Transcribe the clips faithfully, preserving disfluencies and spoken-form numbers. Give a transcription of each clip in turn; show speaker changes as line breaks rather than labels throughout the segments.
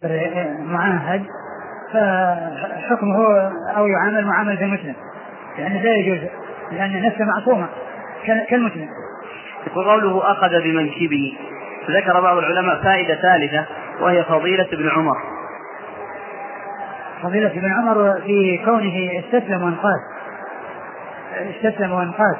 معاهد فحكمه أو يعامل معاملة المسلم، لأنه لا يجوز، لأن نفسه معصومة كالمسلم.
قوله أخذ بمنكبه، ذكر بعض العلماء فائدة ثالثة وهي فضيلة ابن عمر.
فضيلة ابن عمر في كونه استسلم وانقاد، استسلم وانقاد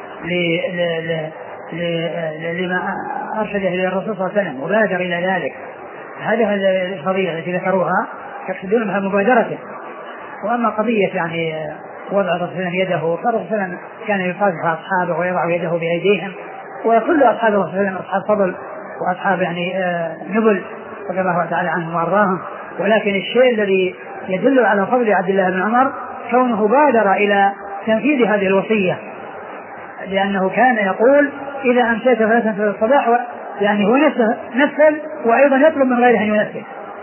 لما أرشده إلى الرسول صلى الله عليه وسلم وبادر إلى ذلك. هذه الفضيلة التي ذكروها يقصدون بها مبادرته. وأما قضية يعني وضع الرسول يده، فالرسول كان يصافح أصحابه ويضع يده بأيديهم، وكل أصحاب الرسول أصحاب فضل وأصحاب يعني نبل رضي الله تعالى عنهم وأرضاهم. ولكن الشيء الذي يدل على فضل عبد الله بن عمر كونه بادر إلى تنفيذ هذه الوصية، لأنه كان يقول إذا أمسيت فلا تنفذ الصباح، يعني هو نفسه نفسه وأيضا يطلب من غيره أن ينفذ.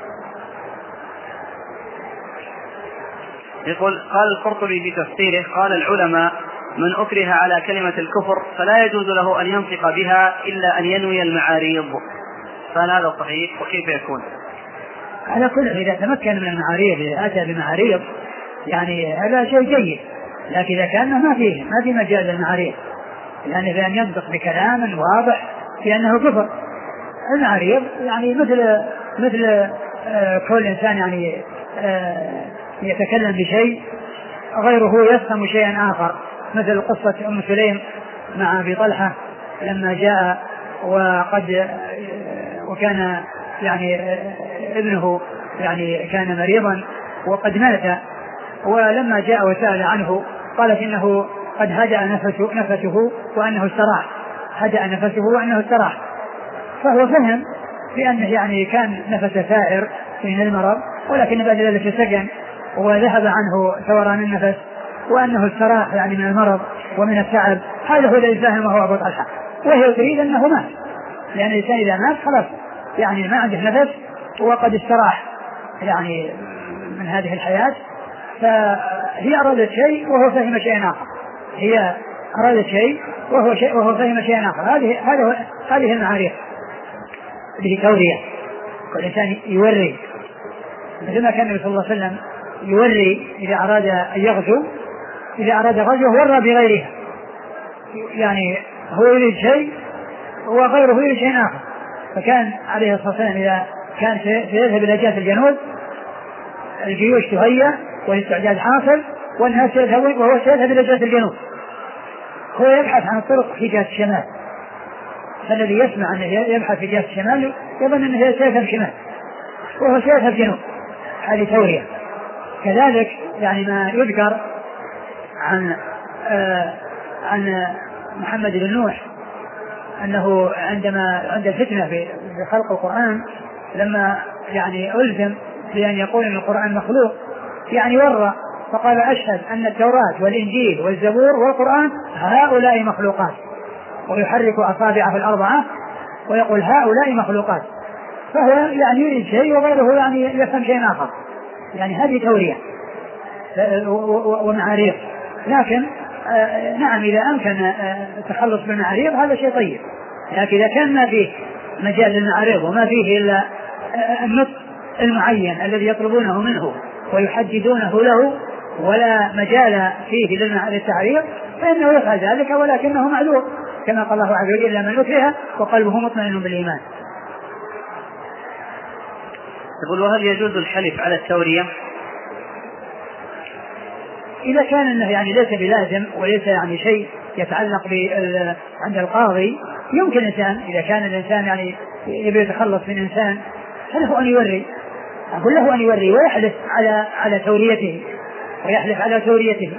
يقول قال القرطبي في تفسيره قال العلماء من أكره على كلمة الكفر فلا يجوز له أن ينطق بها إلا أن ينوي المعاريض، فهل هذا صحيح وكيف يكون؟
على كل إذا تمكن من المعاريض، إذا أتى بمعاريض يعني هذا شيء جيد، لكن إذا كان ما فيه ما في مجال للمعاريض، يعني بأن ينطق بكلام واضح لأنه كفر. المعاريض يعني مثل مثل آه كل إنسان يعني آه يتكلم بشيء غيره يفهم شيئا آخر، مثل قصة أم سليم مع أبي طلحة لما جاء وقد وكان يعني ابنه يعني كان مريضا وقد مات، ولما جاء وسأل عنه قالت إنه قد هدأ نفسه, نفسه وأنه استراح، هدأ نفسه وأنه استراح. فهو فهم بأنه يعني كان نفس سائر من المرض، ولكن بعد ذلك سكن وذهب عنه ثوران النفس وأنه استراح يعني من المرض ومن التعب. هذا هو الذي فهمه أبو طلحة، وهي تريد أنه مات، لأن الإنسان إذا مات خلاص يعني ما عنده نفس وقد استراح يعني من هذه الحياة. فهي أرادت شيء وهو فهم شيئا آخر، هي أرادت شيء وهو شيء وهو فهم شيئا آخر. هذه هذه هذه المعارف به تورية، والإنسان يوري مثل ما كان النبي صلى الله عليه وسلم يوري إذا أراد أن يغزو، إذا أراد غزوه ورى بغيرها، يعني هو يريد شيء وغيره يريد شيء آخر. فكان عليه الصلاة والسلام إذا كان سيذهب إلى جهة الجنوب الجيوش تهيأ والاستعداد حاصل والناس يذهبون وهو سيذهب إلى جهة الجنوب، هو يبحث عن الطرق في جهة الشمال. فالذي يسمع أنه يبحث في جهة الشمال يظن أنه سيذهب شمال وهو سيذهب جنوب. هذه تورية. كذلك يعني ما يذكر عن آه عن محمد بن نوح أنه عندما عند الفتنة في خلق القرآن لما يعني ألزم بأن يقول أن القرآن مخلوق يعني ورى فقال أشهد أن التوراة والإنجيل والزبور والقرآن هؤلاء مخلوقات، ويحرك أصابعه الأربعة ويقول هؤلاء مخلوقات. فهو يعني يريد شيء وغيره يعني يفهم شيء آخر، يعني هذه تورية ومعاريض. لكن آه نعم إذا أمكن التخلص آه بالمعاريض هذا شيء طيب، لكن إذا كان ما فيه مجال للمعاريض وما فيه إلا آه النطق المعين الذي يطلبونه منه ويحددونه له ولا مجال فيه للتعريض فإنه يفعل ذلك، ولكنه معذور كما قال الله عز وجل إلا من أكره وقلبه مطمئن بالإيمان.
يقول وهل يجوز الحلف على التورية؟
إذا كان أنه يعني ليس بلازم وليس يعني شيء يتعلق عند القاضي يمكن الإنسان إذا كان الإنسان يعني يبي يتخلص من إنسان فله أن يوري، أقول له أن يوري ويحلف على على توريته ويحلف على توريته.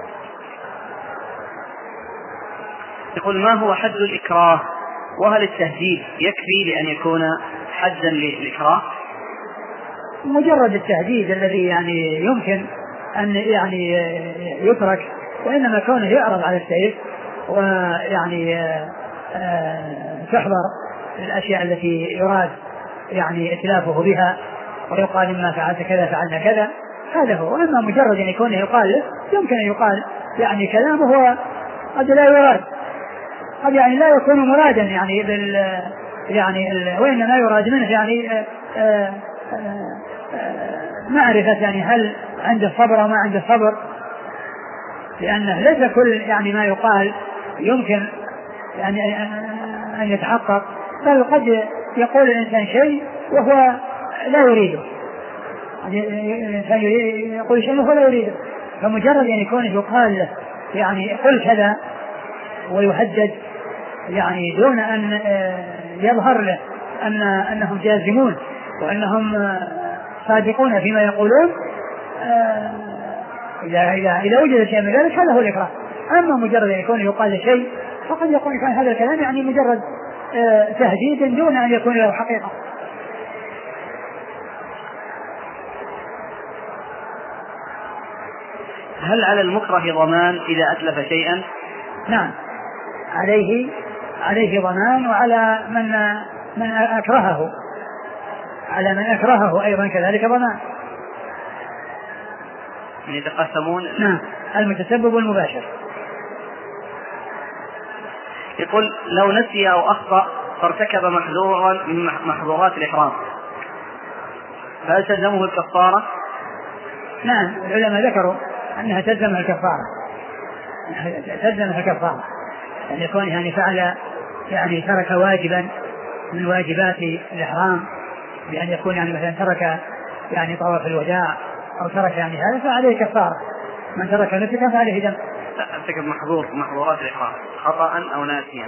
يقول ما هو حد الإكراه؟ وهل التهديد يكفي لأن يكون حدا للإكراه؟
مجرد التهديد الذي يعني يمكن أن يعني يترك، وإنما كونه يعرض على السيف ويعني تحضر الأشياء التي يراد يعني إتلافه بها ويقال إما فعلت كذا فعلنا كذا، هذا هو. وإما مجرد أن يكون يقال يمكن أن يقال يعني كلامه هو قد لا يراد، قد يعني لا يكون مرادا يعني بال يعني وإنما يراد منه يعني آآ آآ معرفة يعني هل عنده صبر أو ما عنده صبر، لأنه ليس كل يعني ما يقال يمكن يعني أن يتحقق، بل قد يقول الإنسان شيء وهو لا يريده، الإنسان يقول شيء وهو لا يريده، فمجرد أن يكون يقال له يعني قل كذا ويهدد يعني دون أن يظهر له أن أنهم جازمون وأنهم صادقون فيما يقولون، إذا إذا إذا وجد شيء من ذلك هذا هو الإكراه. أما مجرد أن يكون يقال شيء فقد يكون كان هذا الكلام يعني مجرد تهديد دون أن يكون له حقيقة.
هل على المكره ضمان إذا أتلف شيئا؟
نعم، عليه عليه ضمان، وعلى من من أكرهه على من أكرهه أيضا كذلك ضمان.
يتقسمون.
نعم، المتسبب والمباشر.
يقول لو نسي أو أخطأ فارتكب محظورا من محظورات الإحرام فهل تلزمه الكفارة؟
نعم، العلماء ذكروا أنها تلزمها الكفارة، تلزمها الكفارة أن يكون يعني فعل يعني ترك واجبا من واجبات الإحرام، بأن يكون يعني مثلا ترك يعني طواف الوداع أو ترك يعني هذا فعليه كفارة. من ترك نسكا فعليه دم.
ارتكب محظور محظورات الإحرام خطأ أو ناسيا.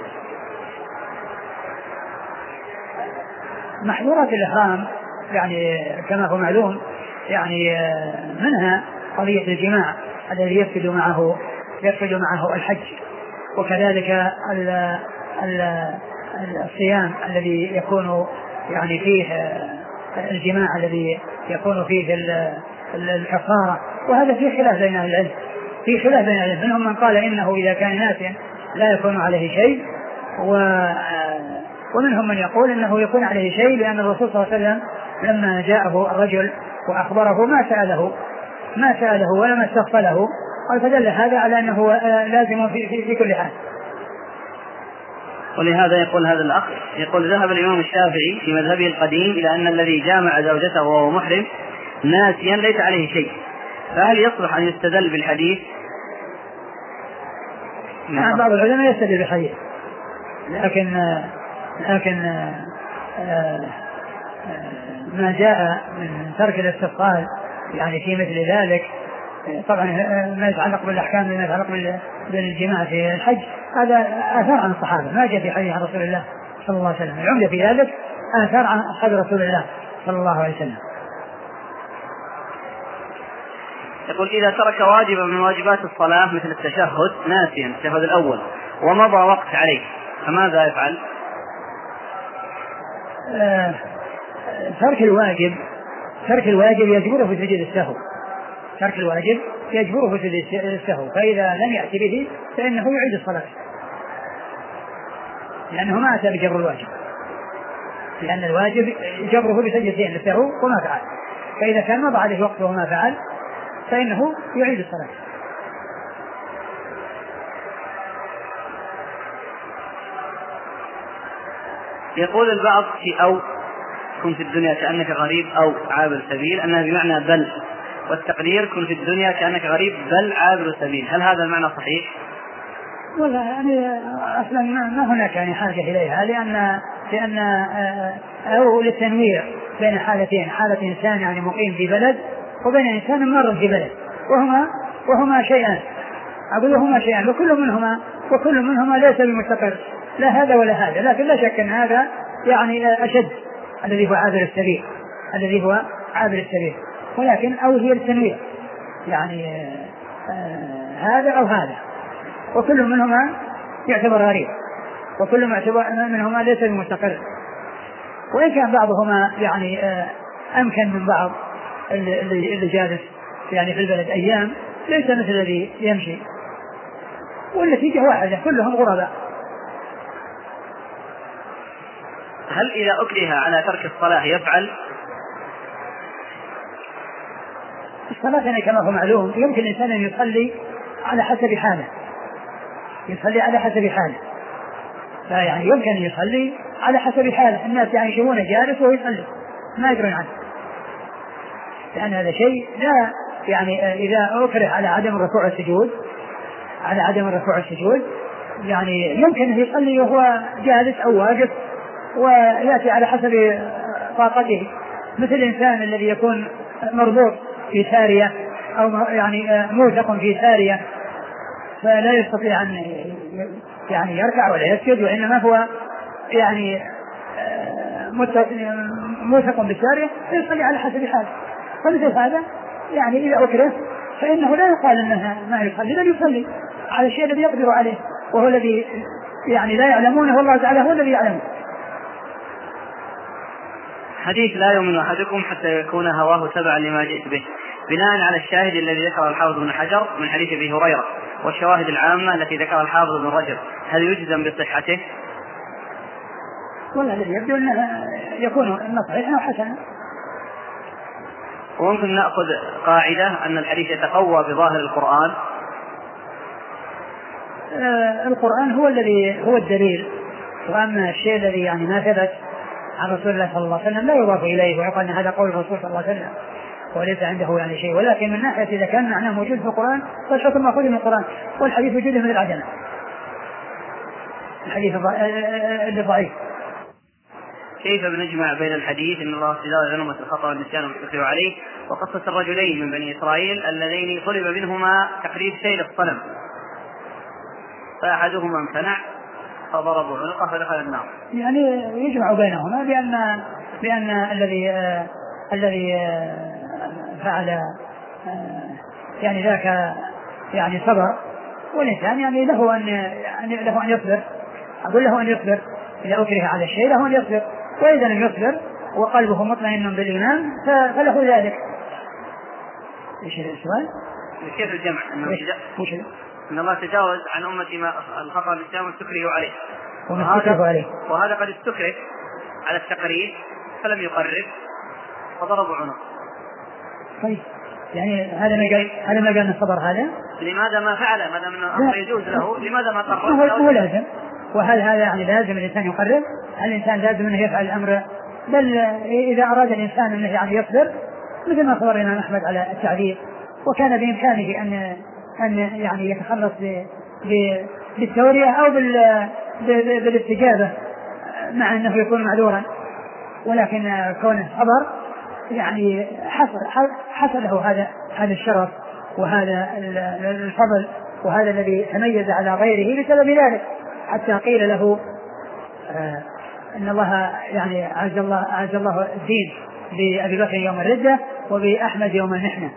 محظورات الإحرام يعني كما هو معلوم يعني منها قضية الجماع الذي يفسد معه يفسد معه الحج، وكذلك ال ال الصيام الذي يكون يعني فيه الجماع الذي يكون فيه الكفارة، وهذا فيه خلاف بين أهل العلم في خلاف بين العلم منهم من قال إنه إذا كان ناسيا لا يكون عليه شيء، ومنهم من يقول إنه يكون عليه شيء، لأن الرسول صلى الله عليه وسلم لما جاءه الرجل وأخبره ما سأله ما سأله ولا ما استغفله، قال فدل هذا على أنه لازم في, في, في كل حال.
ولهذا يقول هذا الأخ يقول ذهب الإمام الشافعي في مذهبه القديم إلى أن الذي جامع زوجته وهو محرم ناسيا ليس عليه شيء، فهل يصلح أن يستدل بالحديث؟
نعم، بعض العلماء يستدل بالحديث، لكن لكن ما جاء من ترك الاستثقال يعني في مثل ذلك طبعا ما يتعلق بالأحكام ما يتعلق بالجماع في الحج هذا آثار عن الصحابة، ما جاء في حديث عن رسول الله صلى الله عليه وسلم. العمدة في ذلك آثار عن أصحاب رسول الله صلى الله عليه وسلم.
يقول إذا ترك واجبا من واجبات الصلاة مثل التشهد ناسيا التشهد الأول ومضى وقت عليه فماذا يفعل؟
آه ترك الواجب ترك الواجب يجبره في سجود السهو ترك الواجب يجبره في سجود السهو، فإذا لم يأتي به فإنه يعيد الصلاة، لأنه ما أتى بجبر الواجب، لأن الواجب جبره بسجدتين السهو وما فعل، فإذا كان مضى عليه وقته وما فعل فإنه يعيد الصلاة.
يقول البعض في أو كن في الدنيا كأنك غريب أو عابر سبيل أنها بمعنى بل، والتقدير كن في الدنيا كأنك غريب بل عابر سبيل، هل هذا المعنى صحيح؟
والله يعني أصلا ما هناك يعني حاجة إليها، لأن لأن أو للتنوير بين حالتين، حالة إنسان يعني مقيم في بلد وبين إنسان مر في بلد، وهما وهما شيئان أقول هما شيئان وكل منهما وكل منهما ليس بمستقر لا هذا ولا هذا، لكن لا شك أن هذا يعني أشد الذي هو عابر السبيل الذي هو عابر السبيل ولكن أو هي التنوير يعني آه هذا أو هذا، وكل منهما يعتبر غريب وكل منهما ليس بمستقر، وإن كان بعضهما يعني آه أمكن من بعض اللي, اللي جالس يعني في البلد أيام ليس مثل الذي يمشي، والنتيجة واحدة كلهم غرباء.
هل إذا أكره على ترك الصلاة يفعل؟
الصلاة يعني كما هو معلوم يمكن الإنسان أن يصلي على حسب حاله يصلي على حسب حاله فيعني يمكن أن يصلي على حسب حاله، الناس يعني يشوفونه جالس وهو يصلي ما يدرون عنه، لأن هذا شيء لا يعني إذا أكره على عدم الركوع والسجود على عدم الركوع والسجود يعني يمكن أن يصلي وهو جالس أو واقف ويأتي على حسب طاقته، مثل الإنسان الذي يكون مربوط في سارية أو يعني موثق في سارية فلا يستطيع أن يعني يركع ولا يسجد، وإنما هو يعني موثق بالسارية فيصلي على حسب حاله. فمثل هذا يعني إذا أكره فإنه لا يقال أنها ما يصلي، بل يصلي على الشيء الذي يقدر عليه، وهو الذي يعني لا يعلمونه والله تعالى هو الذي يعلمه.
حديث لا يؤمن أحدكم حتى يكون هواه تبعا لما جئت به، بناء على الشاهد الذي ذكره الحافظ بن حجر من حديث أبي هريرة والشواهد العامة التي ذكرها الحافظ بن رجب، هل يجزم بصحته؟
والله الذي يبدو أنه يكون أنه صحيح أو حسنا.
وممكن نأخذ قاعدة أن الحديث يتقوى بظاهر القرآن.
آه القرآن هو الذي هو الدليل، وأما الشيء الذي يعني ما ثبت عن رسول الله صلى الله عليه وسلم لا يضاف إليه ويقال أن هذا قول الرسول صلى الله عليه وسلم وليس عنده يعني شيء، ولكن من ناحية إذا كان معناه موجود في القرآن فالحكم مأخوذ من القرآن، والحديث وجوده من العدم، الحديث الضعيف.
كيف بنجمع بين الحديث ان الله تجاوز عنهم الخطأ والنسيان والتكفير عليه وقصة الرجلين من بني إسرائيل اللذين طلب منهما تحريف شيء الصنم فأحدهما امتنع فضربوا عنقه فدخل النار؟
يعني يجمع بينهما بأن بأن الذي آه الذي آه فعل آه يعني ذاك يعني صبر، والإنسان يعني له أن يعني له أن يصبر، أقول له أن يصبر إذا أكره على الشيء له أن يصبر، وإذا لم يصبر وقلبه مطمئن بالإيمان فله ذلك. إيش السؤال؟
كيف الجمع؟
إنه
إن الله تجاوز عن أمتي ما الخطأ والنسيان واستكره عليه،
وهذا, عليه.
وهذا قد استكره على التقريب فلم يقرب فضربوا عنقه.
طيب يعني هذا ما قال هذا ما قال الصبر هذا؟
لماذا ما فعل ما دام الأمر يجوز له لماذا ما قرب؟
هو, هو لازم. وهل هذا يعني لازم الإنسان يقرب؟ هل الإنسان لازم أنه يفعل الأمر؟ بل إذا أراد الإنسان أنه يعني يصبر مثل ما صبر الإمام أحمد على التعذيب وكان بإمكانه أن أن يعني يتخلص بالتورية أو بالاستجابة مع أنه يكون معذورا، ولكن كونه صبر يعني حصل حصل له هذا هذا الشرف وهذا الفضل وهذا الذي تميز على غيره بسبب ذلك، حتى قيل له آه ان الله يعني عز الله عز الله الدين بأبي بكر يوم الردة وبأحمد يوم المحنة.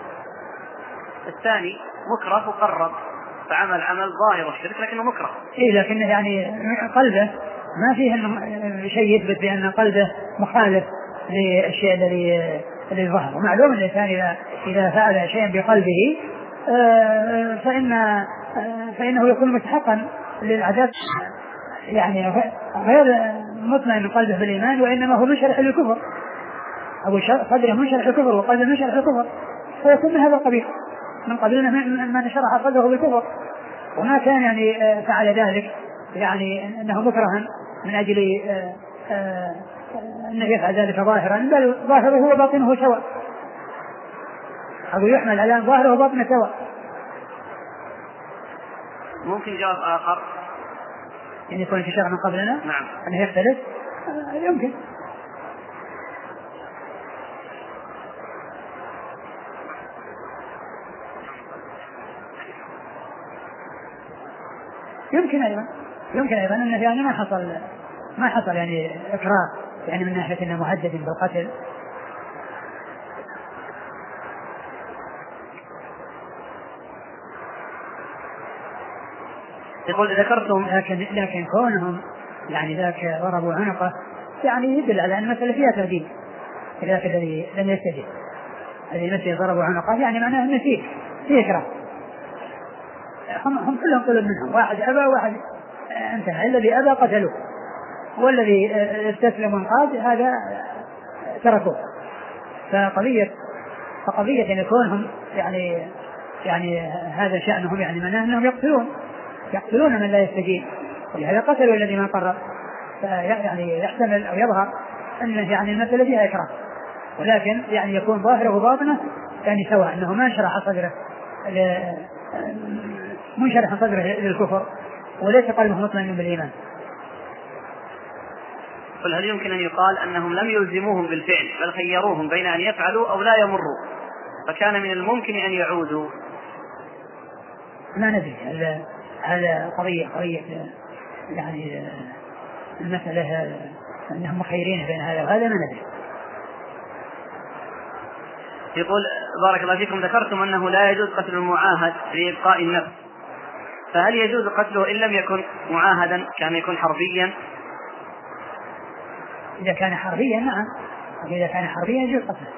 الثاني مكره وقرب فعمل عمل ظاهر الشرك لكنه مكره.
إيه لكنه يعني قلبه ما فيه إنه شيء يثبت بأن قلبه مخالف للشيء الذي الذي ظهر. ومعلوم الإنسان إذا إذا فعل شيئا بقلبه آه فإن آه فإنه يكون مستحقا للعذاب، يعني غير مطمئن قلبه بالإيمان وإنما هو منشرح للكفر، أو صدره منشرح للكفر وقلبه منشرح للكفر، فيكون من هذا القبيل من قبلنا من شرح قلبه بالكفر وما كان يعني فعل ذلك يعني أنه مكرها من أجل أنه يفعل ذلك ظاهرا، بل ظاهره وباطنه سواء، أو يحمل على ظاهره وباطنه سواء.
ممكن جواب آخر
يعني يكون في شرع من قبلنا
نعم
أنه يختلف آه يمكن. يمكن أيضا يمكن أيضا أنه يعني ما حصل ما حصل يعني إكراه يعني من ناحية أنه مهدد بالقتل.
يقول ذكرتم
لكن لكن كونهم يعني ذاك ضربوا عنقه يعني يدل على أن المسألة فيها تهديد، ذاك الذي لم يستجب الذي نسي ضربوا عنقه يعني معناه أنه فيه فيه إكراه. هم, هم كلهم طلب منهم، واحد أبى واحد انتهى، الذي أبى قتلوه والذي استسلم وانقاد هذا تركوه. فقضية فقضية أن يكونهم يعني يعني هذا شأنهم يعني معناه أنهم يقتلون يقتلون من لا يستجيب، ولهذا قتلوا الذي ما قرر، يعني يحتمل أو يظهر أنه يعني المسألة فيها إكراه. ولكن يعني يكون ظاهره وباطنه يعني سواء، أنه ما انشرح صدره منشرح صدره للكفر وليس قلبه مطمئن بالإيمان.
قل هل يمكن أن يقال أنهم لم يلزموهم بالفعل بل خيروهم بين أن يفعلوا أو لا يمروا فكان من الممكن أن يعودوا؟
لا ندري، هذا قضية قضية يعني المسألة أنهم مخيرين بين هذا وهذا ما ندري.
يقول بارك الله فيكم ذكرتم أنه لا يجوز قتل المعاهد لإبقاء النفس، فهل يجوز قتله إن لم يكن معاهدا كان يكون حربيا؟
إذا كان حربيا نعم، إذا كان حربيا يجوز قتله.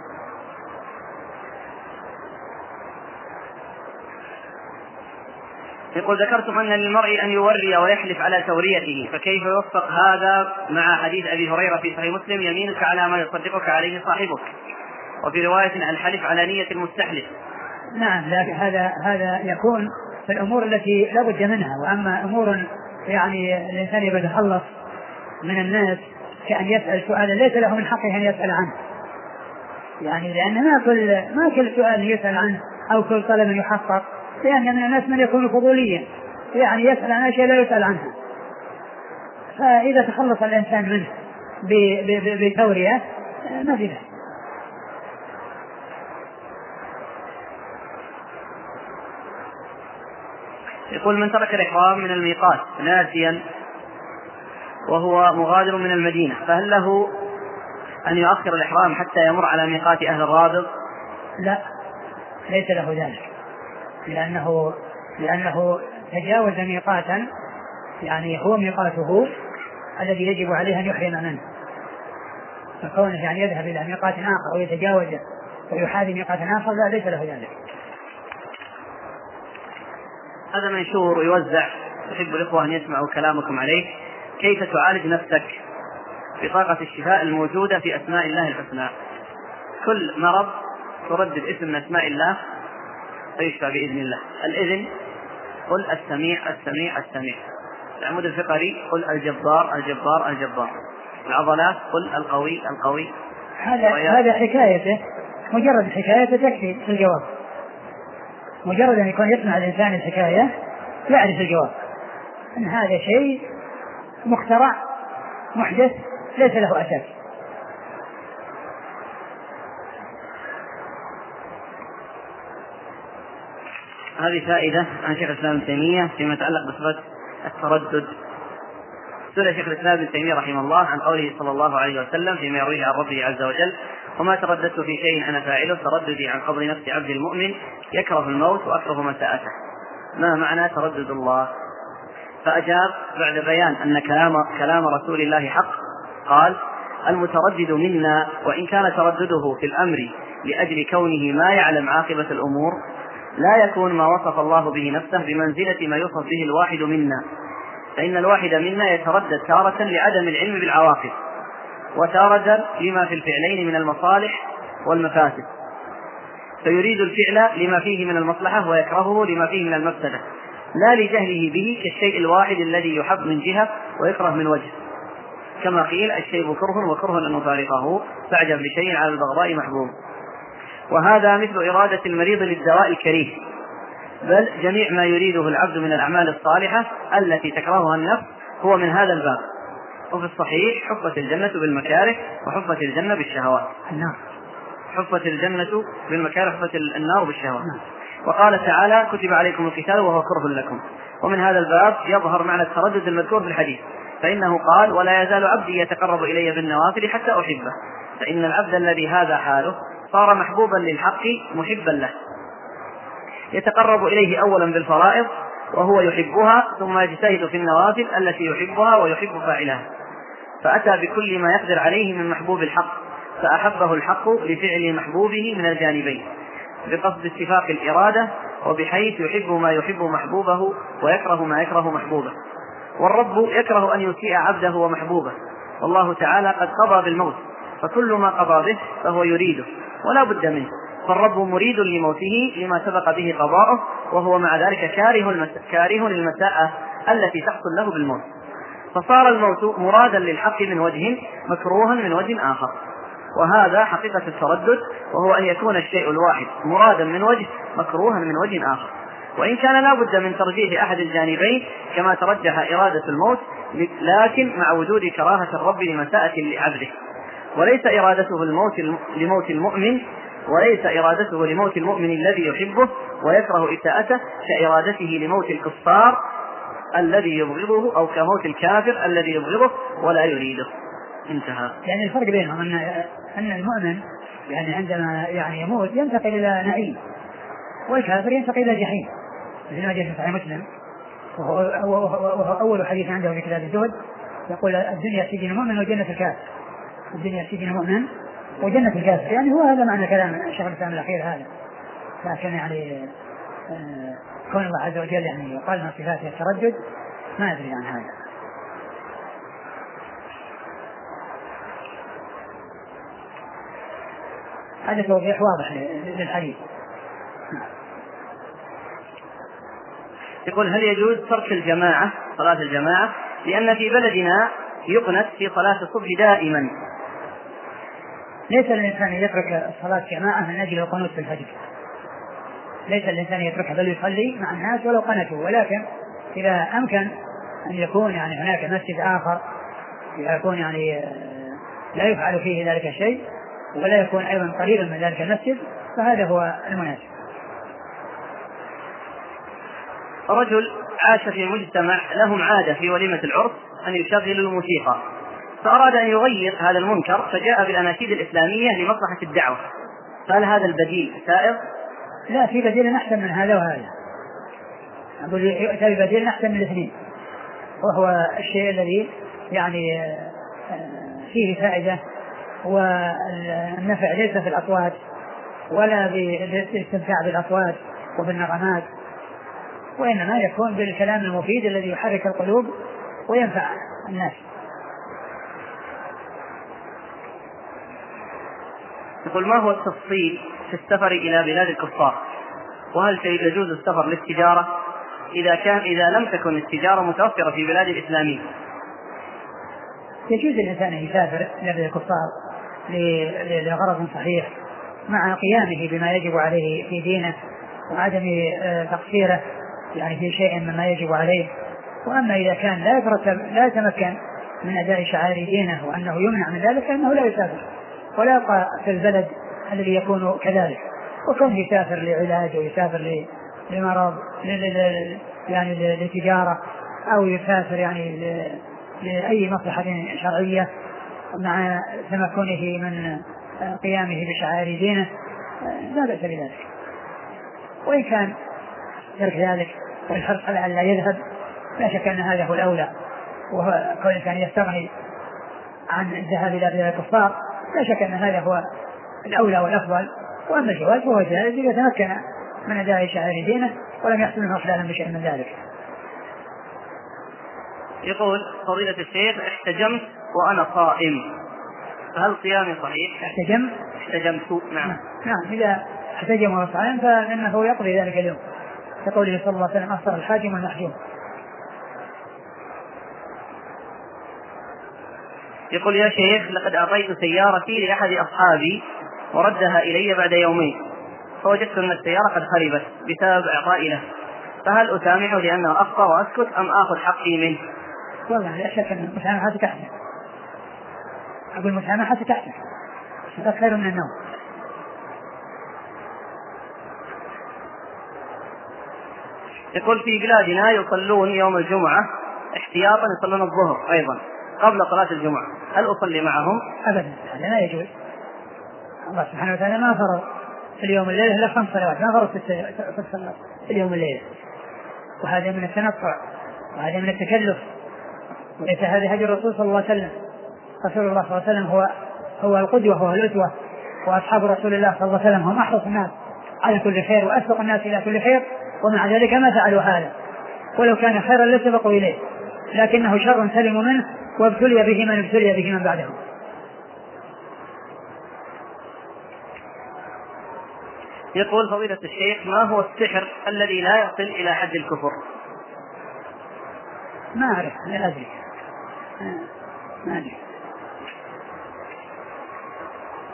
يقول ذكرتم أن للمرء أن يوري ويحلف على توريته، فكيف يوفق هذا مع حديث أبي هريرة في صحيح مسلم يمينك على ما يصدقك عليه صاحبك، وفي رواية الحلف على نية المستحلف؟
نعم، لكن هذا هذا يكون في الأمور التي لا بد منها، وأما أمور يعني الإنسان يبغى يتخلص من الناس كأن يسأل سؤالا ليس له من حقه أن يسأل عنه، يعني لأن ما كل ما كل سؤال يسأل عنه أو كل طلب يحقق، لأن من الناس من يكون فضوليا يعني يسأل عن أشياء لا يسأل عنها، فإذا تخلص الإنسان منه بتورية ما في ذلك.
يقول من ترك الإحرام من الميقات ناسيا وهو مغادر من المدينة فهل له أن يؤخر الإحرام حتى يمر على ميقات أهل الرابط؟
لا، ليس له ذلك، لأنه لأنه تجاوز ميقاتا يعني هو ميقاته الذي يجب عليه أن يحرم منه، فكونه يعني يذهب إلى ميقات آخر أو يتجاوزه ويحاذي ميقات آخر لا، ليس له ذلك.
هذا منشور ويوزع، أحب الإخوة أن يسمعوا كلامكم عليه. كيف تعالج نفسك بطاقة الشفاء الموجودة في أسماء الله الحسنى؟ كل مرض تردد اسم من أسماء الله فيشفى بإذن الله. الإذن قل السميع السميع السميع. العمود الفقري قل الجبار الجبار الجبار. العضلات قل القوي القوي.
هذا هذا حكايته، مجرد حكايته تكفي في الجواب، مجرد أن يكون يسمع الإنسان الحكاية يعرف الجواب، أن هذا شيء مخترع محدث ليس له أساس.
هذه فائدة عن شيخ الإسلام ابن تيمية فيما يتعلق بصفة التردد. سئل شيخ الإسلام ابن تيمية رحمه الله عن قوله صلى الله عليه وسلم فيما يرويه عن ربه عز وجل: وما ترددت في شيء أنا فاعله ترددي عن قبض نفس عبد المؤمن يكره الموت وأكره مساءته. ما معنى تردد الله؟ فأجاب بعد بيان أن كلام, كلام رسول الله حق قال: المتردد منا وإن كان تردده في الأمر لأجل كونه ما يعلم عاقبة الأمور لا يكون ما وصف الله به نفسه بمنزلة ما يوصف به الواحد منا، فإن الواحد منا يتردد تارة لعدم العلم بالعواقب وتارة لما في الفعلين من المصالح والمفاسد، فيريد الفعل لما فيه من المصلحة ويكرهه لما فيه من المفسدة لا لجهله به كالشيء الواحد الذي يحب من جهة ويكره من وجه، كما قيل الشيء كره وكره أن نفارقه فاعجب لشيء على البغضاء محبوب. وهذا مثل إرادة المريض للدواء الكريه، بل جميع ما يريده العبد من الأعمال الصالحة التي تكرهها النفس هو من هذا الباب. وفي الصحيح: حفت الجنة بالمكاره وحفت الجنة بالشهوات.
نعم.
حفت الجنة بالمكاره وحفت النار بالشهوات. وقال تعالى: كتب عليكم القتال وهو كره لكم. ومن هذا الباب يظهر معنى التردد المذكور في الحديث، فإنه قال: ولا يزال عبدي يتقرب إلي بالنوافل حتى أحبه، فإن العبد الذي هذا حاله صار محبوبا للحق محبا له، يتقرب إليه أولا بالفرائض وهو يحبها، ثم يجتهد في النوافل التي يحبها ويحب فاعلها، فأتى بكل ما يقدر عليه من محبوب الحق، فأحبه الحق لفعل محبوبه من الجانبين بقصد اتفاق الإرادة، وبحيث يحب ما يحب محبوبه ويكره ما يكره محبوبه. والرب يكره أن يسيء عبده ومحبوبه، والله تعالى قد قضى بالموت، فكل ما قضى به فهو يريده ولا بد منه، فالرب مريد لموته لما سبق به قضاؤه، وهو مع ذلك كاره, المس... كاره للمساءة التي تحصل له بالموت، فصار الموت مرادا للحق من وجه، مكروها من وجه آخر. وهذا حقيقة التردد، وهو أن يكون الشيء الواحد مرادا من وجه مكروها من وجه آخر، وإن كان لا بد من ترجيح أحد الجانبين كما ترجح إرادة الموت، لكن مع وجود كراهة الرب لمساءة لعبده، وليس إرادته الموت لموت المؤمن وليس إرادته لموت المؤمن الذي يحبه ويكره إساءته كإرادته لموت الكفار الذي يبغضه، أو كموت الكافر الذي يبغضه ولا يريده. انتهى.
يعني الفرق بينهم أن أن المؤمن يعني عندما يعني يموت ينتقل إلى نعيم، والكافر ينتقل إلى جحيم، مثل ما جاء في صحيح مسلم، وهو أول حديث عنده في كتاب الزهد، يقول الدنيا سجن المؤمن وجنة الكافر، الدنيا سجن المؤمن وجنة الكافر، يعني هو هذا معنى كلام شيخ الإسلام الأخير هذا. لكن يعني كون الله عز وجل يعني قال من صفاته التردد ما أدري عن هذا. هذا توضيح واضح للحديث.
يقول هل يجوز ترك الجماعة صلاة الجماعة لأن في بلدنا يقنت في صلاة الصبح دائما؟
ليس الإنسان يترك الصلاة جماعة من أجل القنوت في الفجر، ليس الإنسان يتركها بل يصلي مع الناس ولو قنتوا، ولكن إذا أمكن أن يكون يعني هناك مسجد آخر يكون يعني لا يفعل فيه ذلك الشيء ولا يكون أيضا قريبا من ذلك المسجد فهذا هو المناسب.
رجل عاش في مجتمع لهم عادة في وليمة العرس أن يشغلوا الموسيقى، فأراد أن يغير هذا المنكر فجاء بالأناشيد الإسلامية لمصلحة الدعوة، فهل هذا البديل سائغ؟
لا، في بديل أحسن من هذا وهذا، أقول يؤتى ببديل أحسن من الاثنين، وهو الشيء الذي يعني فيه فائدة والنفع ليس في الأصوات ولا بالاستمتاع بالأصوات وفي النغمات، وإنما يكون بالكلام المفيد الذي يحرك القلوب وينفع الناس.
يقول ما هو التفصيل في السفر إلى بلاد الكفار؟ وهل يجوز السفر للتجارة إذا كان إذا لم تكن التجارة متوفرة في بلاد الإسلامية؟
يجوز الإنسان يسافر إلى بلاد الكفار لغرض صحيح مع قيامه بما يجب عليه في دينه وعدم تقصيره يعني في شيء مما يجب عليه. وأما إذا كان لا يترتب لا يتمكن من أداء شعائر دينه وأنه يمنع من ذلك فإنه لا يسافر ولا يبقى في البلد الذي يكون كذلك، وكون يسافر لعلاج ويسافر لمرض يعني لتجارة أو يسافر يعني لأي مصلحة شرعية مع تمكنه من قيامه بشعائر دينه لا بأس بذلك. وإن كان ترك ذلك والحرص على أن لا يذهب لا شك أن هذا هو الأولى، وهو كون الإنسان يستغني عن الذهاب إلى بلاد الكفار لا شك أن هذا هو الأولى والأفضل. وأما الجواز فهو جائز إذا تمكن من أداء شعائر دينه ولم يحصل منه خلالا بشيء من ذلك.
يقول فضيلة الشيخ احتجمت وأنا صائم، فهل صيامي صحيح؟
احتجم
احتجمت نعم
نعم إذا احتجم وهو صائم فإنه يقضي ذلك اليوم كقوله صلى الله عليه وسلم أفطر الحاجم والمحجوم.
يقول يا شيخ لقد أعطيت سيارتي لأحد أصحابي وردها إلي بعد يومين، فوجدت أن السيارة قد خربت بسبب إعطائي له، فهل أسامحه لأنه أخطأ وأسكت أم آخذ حقي منه؟
والله لا شك أن المسامحة تحسن، أقول المسامحة تحسن هذا خير من النوم.
يقول في بلادنا يصلون يوم الجمعة احتياطا يصلون الظهر أيضا قبل صلاة الجمعة، هل أصلي معهم؟
أبدا هذا لا يجوز. الله سبحانه وتعالى ما فرض في اليوم الليلة إلا خمس صلوات، ما فرض في الصلاة في اليوم الليلة، وهذا من التنطع وهذا من التكلف، وليس هذا هدي الرسول صلى الله عليه وسلم. رسول الله صلى الله عليه وسلم هو هو القدوة وهو الأسوة، وأصحاب رسول الله صلى الله عليه وسلم هم أحرص الناس على كل خير وأسبق الناس إلى كل خير، ومع ذلك ما فعلوا هذا، ولو كان خيرا لسبقوا إليه، لكنه شر سلموا منه وابتلي به من ابتلي به من بعدهم.
يقول فضيلة الشيخ ما هو السحر الذي لا يصل إلى حد الكفر؟
ما أعرف لا أدري ما أدري.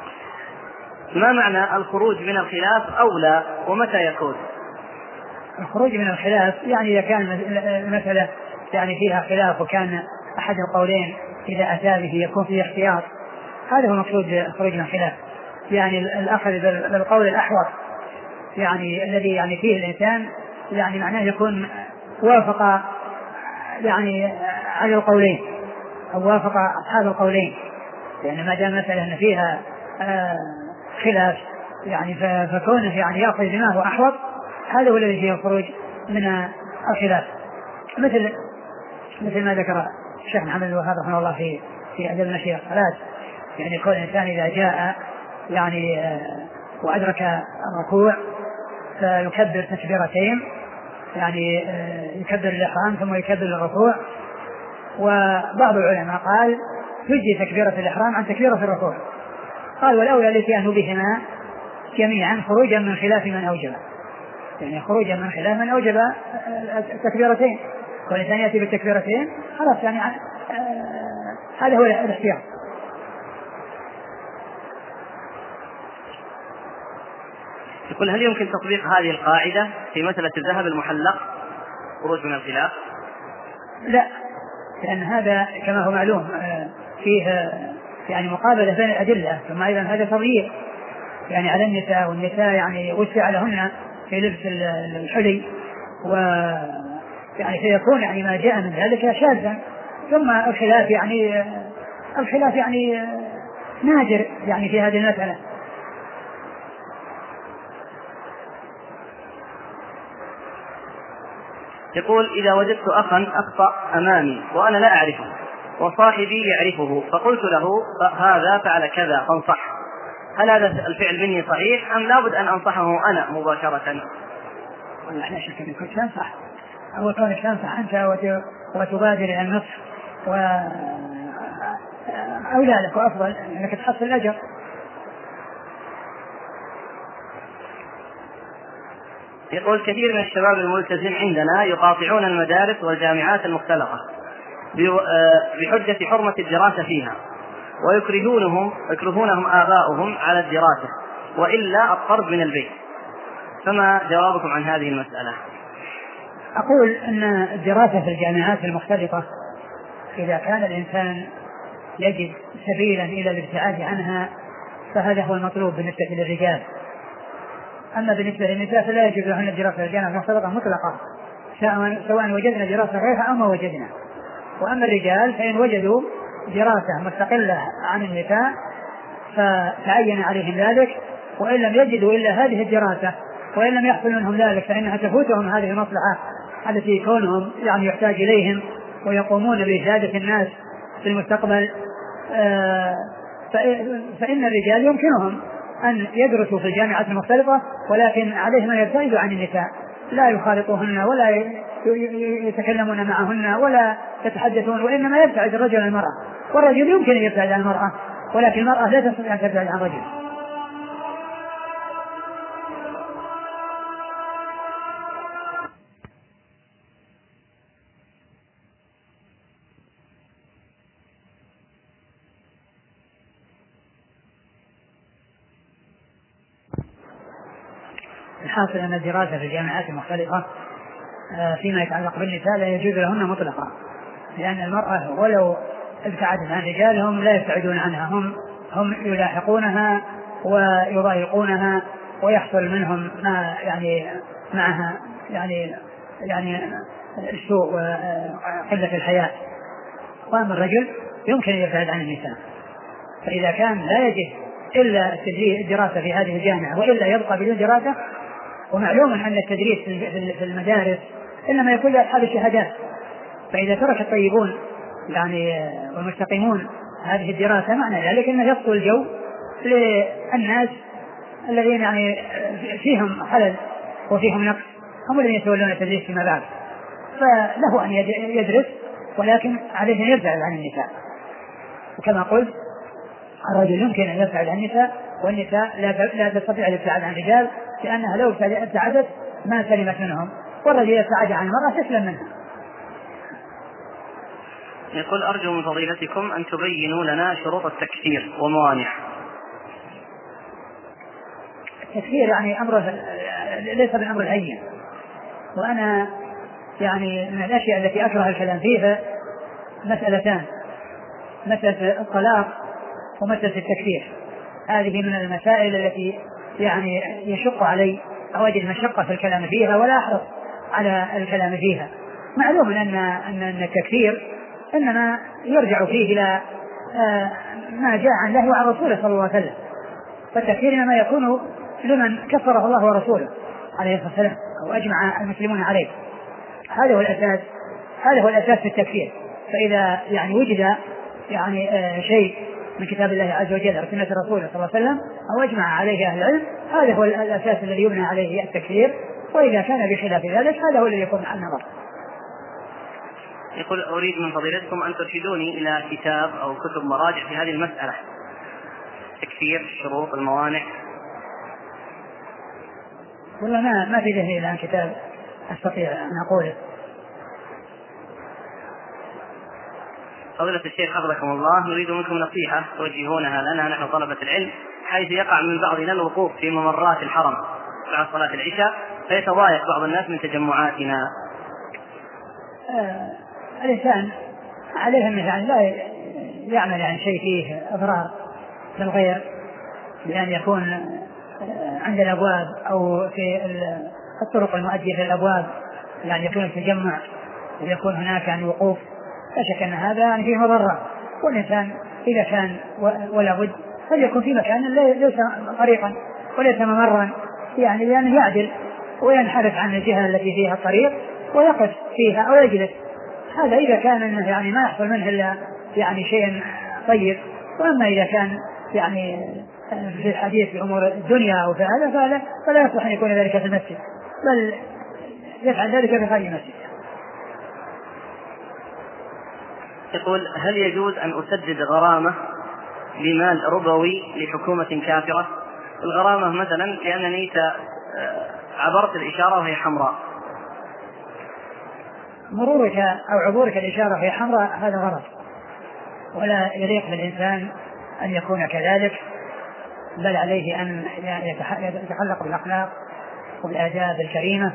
ما معنى الخروج من الخلاف أولى ومتى يكون؟
الخروج من الخلاف يعني إذا كان المسألة يعني فيها خلاف وكان أحد القولين إذا أتى به يكون فيه اختيار، هذا هو مقصود الخروج من الخلاف، يعني الأخذ بالقول الأحوط يعني الذي يعني فيه الإنسان يعني معناه يكون وافق يعني على القولين أو وافق أصحاب القولين، يعني ما دام مثلا أن فيها آه خلاف يعني فكونه يعني يأخذ بما هو أحوط، هذا هو الذي فيه الخروج من الخلاف، مثل مثل ما ذكر الشيخ محمد الوهاب رحمه الله في في أدب نشير الصلاة، يعني كل إنسان إذا جاء يعني آه وأدرك الركوع فيكبر تكبيرتين، يعني آه يكبر الإحرام ثم يكبر الركوع. وبعض العلماء قال تجي تكبيرة الإحرام عن تكبيرة الركوع، قال والأولى الاتيان بهما جميعا خروجا من خلاف من أوجب، يعني خروجا من خلاف من أوجب التكبيرتين، والإنسان يأتي بالتكبيرتين خلاص يعني آه هذا هو الاختيار.
يقول هل يمكن تطبيق هذه القاعدة في مسألة الذهب المحلق خروج من الخلاف؟
لا، لأن هذا كما هو معلوم فيه يعني مقابلة بين الأدلة، ثم أيضا هذا تضييق يعني على النساء، والنساء يعني وسع لهن في لبس الحلي، ويعني سيكون يعني ما جاء من ذلك شاذا. ثم الخلاف يعني الخلاف يعني نادر يعني في هذه المسألة.
يقول إذا وجدت أخا أخطأ أمامي وأنا لا أعرفه وصاحبي يعرفه فقلت له هذا فعل كذا فانصح، هل هذا الفعل مني صحيح أم لابد أن أنصحه أنا مباشرة؟
والله لا شك أن كنت تنصح، أو كونك تنصح أنت وتبادر إلى النصح وأولى لك وأفضل أنك تحصل الأجر.
يقول كثير من الشباب الملتزم عندنا يقاطعون المدارس والجامعات المختلطة بحجة حرمة الدراسة فيها، ويكرهونهم يكرهونهم آباؤهم على الدراسة وإلا الطرد من البيت، فما جوابكم عن هذه المسألة؟
أقول أن الدراسة في الجامعات المختلطة إذا كان الإنسان يجد سبيلا إلى الابتعاد عنها فهذا هو المطلوب بالنسبة للرجال. أما بالنسبة للنساء فلا يجب لهن الدراسة في الجامعة المختلطة مطلقا، سواء وجدنا دراسة غيرها أو ما وجدنا. وأما الرجال فإن وجدوا دراسة مستقلة عن النساء فتعين عليهم ذلك، وإن لم يجدوا إلا هذه الدراسة وإن لم يحصل منهم ذلك فإنها تفوتهم هذه المصلحة التي كونهم يعني يحتاج إليهم ويقومون بإفادة الناس في المستقبل. فإن الرجال يمكنهم أن يدرسوا في الجامعات المختلطة، ولكن عليهم أن يبتعدوا عن النساء، لا يخالطوهن ولا يتكلمون معهن ولا يتحدثون، وإنما يبتعد الرجل عن المرأة، والرجل يمكن أن يبتعد عن المرأة ولكن المرأة لا تستطيع أن تبتعد عن الرجل. الحاصل أن الدراسة في الجامعات المختلفة فيما يتعلق بالنساء لا يجوز لهن مطلقا، لأن المرأة ولو ابتعدت عن رجالهم لا يبتعدون عنها، هم هم يلاحقونها ويضايقونها ويحصل منهم ما يعني معها يعني يعني السوء وقلة الحياة. وأما الرجل يمكن أن يبتعد عن النساء، فإذا كان لا يجد إلا الدراسة في هذه الجامعة وإلا يبقى بدون دراسة، ومعلوم أن التدريس في المدارس إنما يكون لأصحاب الشهادات، فإذا ترك الطيبون يعني والمستقيمون هذه الدراسة معنى ذلك أنه يبطل الجو للناس الذين يعني فيهم خلل وفيهم نقص، هم الذين يتولون التدريس فيما بعد. فله أن يدرس ولكن عليه أن يبتعد عن النساء، وكما قلت الرجل يمكن أن يبتعد عن النساء، والنساء لا تستطيع الابتعاد عن الرجال، لأنها لو ابتعدت ما سلمت منهم، والرجل يبتعد عن المرأة تسلم منها.
يقول أرجو من فضيلتكم أن تبينوا لنا شروط التكفير وموانعه.
التكفير يعني أمره ليس بالأمر الهين، وأنا يعني من الأشياء التي أكره الكلام فيها مسألتان: مسألة الطلاق ومسألة التكفير. هذه من المسائل التي يعني يشق علي أو أجد مشقة في الكلام فيها ولا أحرص على الكلام فيها. معلوم أن أن التكفير إنما يرجع فيه إلى ما جاء عن الله وعن رسوله صلى الله عليه وسلم، فالتكفير إنما يكون لمن كفره الله ورسوله عليه الصلاة والسلام أو أجمع المسلمون عليه. هذا هو الأساس، هذا هو الأساس في التكفير. فإذا يعني وجد يعني آه شيء من كتاب الله عز وجل أو سنة رسوله صلى الله عليه وسلم أو أجمع عليه أهل العلم، هذا هو الأساس الذي يبنى عليه التكفير. وإذا كان بخلاف ذلك هذا هو الذي يكون محل نظر.
يقول: أريد من فضيلتكم أن ترشدوني إلى كتاب أو كتب مراجع في هذه المسألة، تكفير، الشروط، الموانع.
والله ما ما في ذهني الآن كتاب أستطيع أن أقوله.
فضيلة الشيخ حفظكم الله، نريد منكم نصيحة توجهونها لنا نحن طلبة العلم، حيث يقع من بعضنا الوقوف في ممرات الحرم بعد صلاة العشاء فيتضايق بعض الناس من تجمعاتنا.
آه الإنسان عليه أن يعني لا يعمل عن شيء فيه أضرار للغير، بأن يكون عند الأبواب أو في الطرق المؤدية للأبواب يعني يكون التجمع ويكون هناك يعني وقوف. لا شك أن هذا يعني فيه مضرة، والإنسان إذا كان ولا بد فليكن في مكان ليس طريقا وليس ممرا، يعني لأنه يعدل وينحرف عن الجهة التي فيها الطريق ويقف فيها أو يجلس. هذا إذا كان إنه يعني ما يحصل منه إلا يعني شيء طيب. وأما إذا كان يعني في الحديث في أمور الدنيا أو فعلا فلا فلا يصلح أن يكون ذلك في المسجد، بل يفعل ذلك في خارج المسجد.
يقول: هل يجوز أن أسدد غرامة بمال ربوي لحكومة كافرة؟ الغرامة مثلا لأنني عبرت الإشارة وهي حمراء.
مرورك أو عبورك الإشارة وهي حمراء هذا غلط، ولا يليق بالإنسان أن يكون كذلك، بل عليه أن يتخلق بالأخلاق والآداب الكريمة.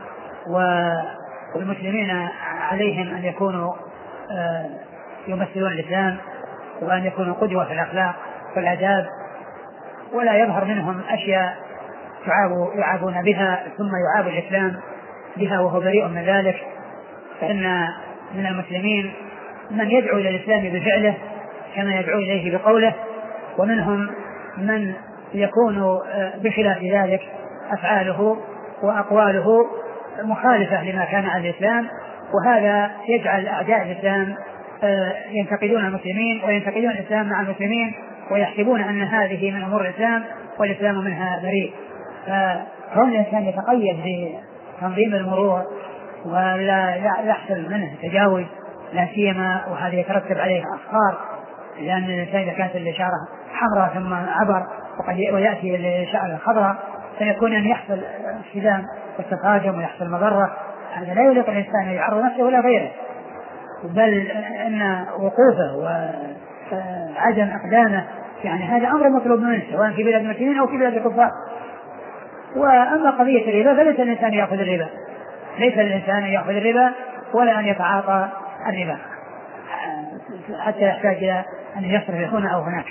والمسلمين عليهم أن يكونوا يمثلون الإسلام وأن يكونوا قدوة في الأخلاق والآداب، ولا يظهر منهم أشياء يعابون بها ثم يعاب الإسلام بها وهو بريء من ذلك. فإن من المسلمين من يدعو إلى الإسلام بفعله كما يدعو إليه بقوله، ومنهم من يكون بخلاف ذلك أفعاله وأقواله مخالفة لما كان على الإسلام، وهذا يجعل أعداء الإسلام ينتقدون المسلمين وينتقدون الإسلام مع المسلمين ويحسبون أن هذه من أمور الإسلام والإسلام منها بريء. فكون الإنسان يتقيد بتنظيم المرور ولا يحصل منه تجاوز، لا سيما وهذا يترتب عليه أخطار، لأن الإنسان إذا كانت الإشارة حمراء ثم عبر وقد ويأتي الإشارة الخضراء فيكون أن يحصل اصطدام والتفاجم ويحصل مضرة. هذا لا يليق الإنسان أن يعرض نفسه ولا غيره، بل أن وقوفه وعدم أقدامه يعني هذا أمر مطلوب منه سواء في بلاد المسلمين أو في بلاد الكفار. وأما قضية الربا فليس الإنسان يأخذ الربا، ليس الإنسان يأخذ الربا ولا أن يتعاطى الربا حتى يحتاج إلى أن يصرف هنا أو هناك.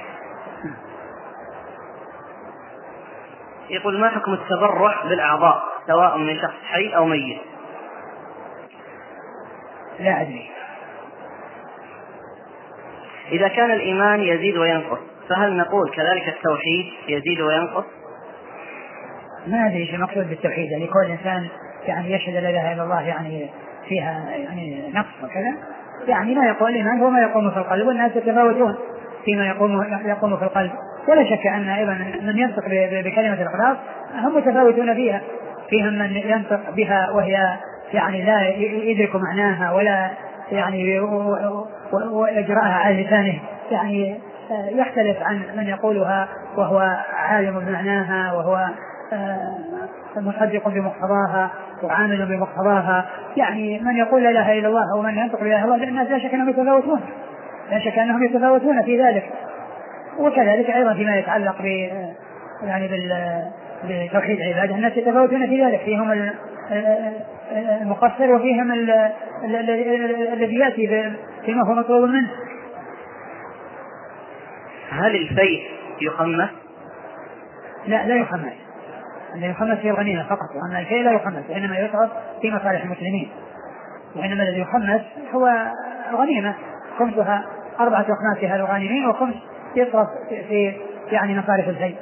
يقول: ما حكم التبرع بالأعضاء سواء من شخص حي أو ميت؟
لا أدري.
إذا كان الإيمان يزيد وينقص فهل نقول كذلك التوحيد يزيد وينقص؟
ما أدري شو المقصود بالتوحيد، يعني كل إنسان يعني يشهد لا إله إلا الله يعني فيها يعني نقص وكذا، يعني ما يقول الإيمان هو ما يقوم في القلب، والناس يتفاوتون فيما يقوم يقوم في القلب. ولا شك أن أيضا من ينطق بكلمة الإخلاص هم متفاوتون فيها، فيهم من ينطق بها وهي يعني لا يدرك معناها ولا يعني وإجراءها على لسانه يعني يختلف عن من يقولها وهو عالم بمعناها وهو مصدق بمقتضاها وعامل بمقتضاها. يعني من يقول لا إله إلا الله ومن ينطق لا إله إلا الله، لأن لا شك أنهم يتفاوتون، لا شك أنهم يتفاوتون في ذلك. وكذلك أيضا فيما يتعلق ب يعني بتوحيد العبادة الناس يتفاوتون في ذلك، فيهم المقصر وفيهم الذي يأتي فيما هو مطلوب منه.
هل الفيء يخمس؟
لا لا يخمس، لا يخمس في الغنيمة فقط، وأما الفيء لا يخمس، وإنما يصرف في مصالح المسلمين، وإنما الذي يخمس هو الغنيمة، خمسها أربعة أخماسها للغانمين وخمس يصرف في يعني مصارف الفيء.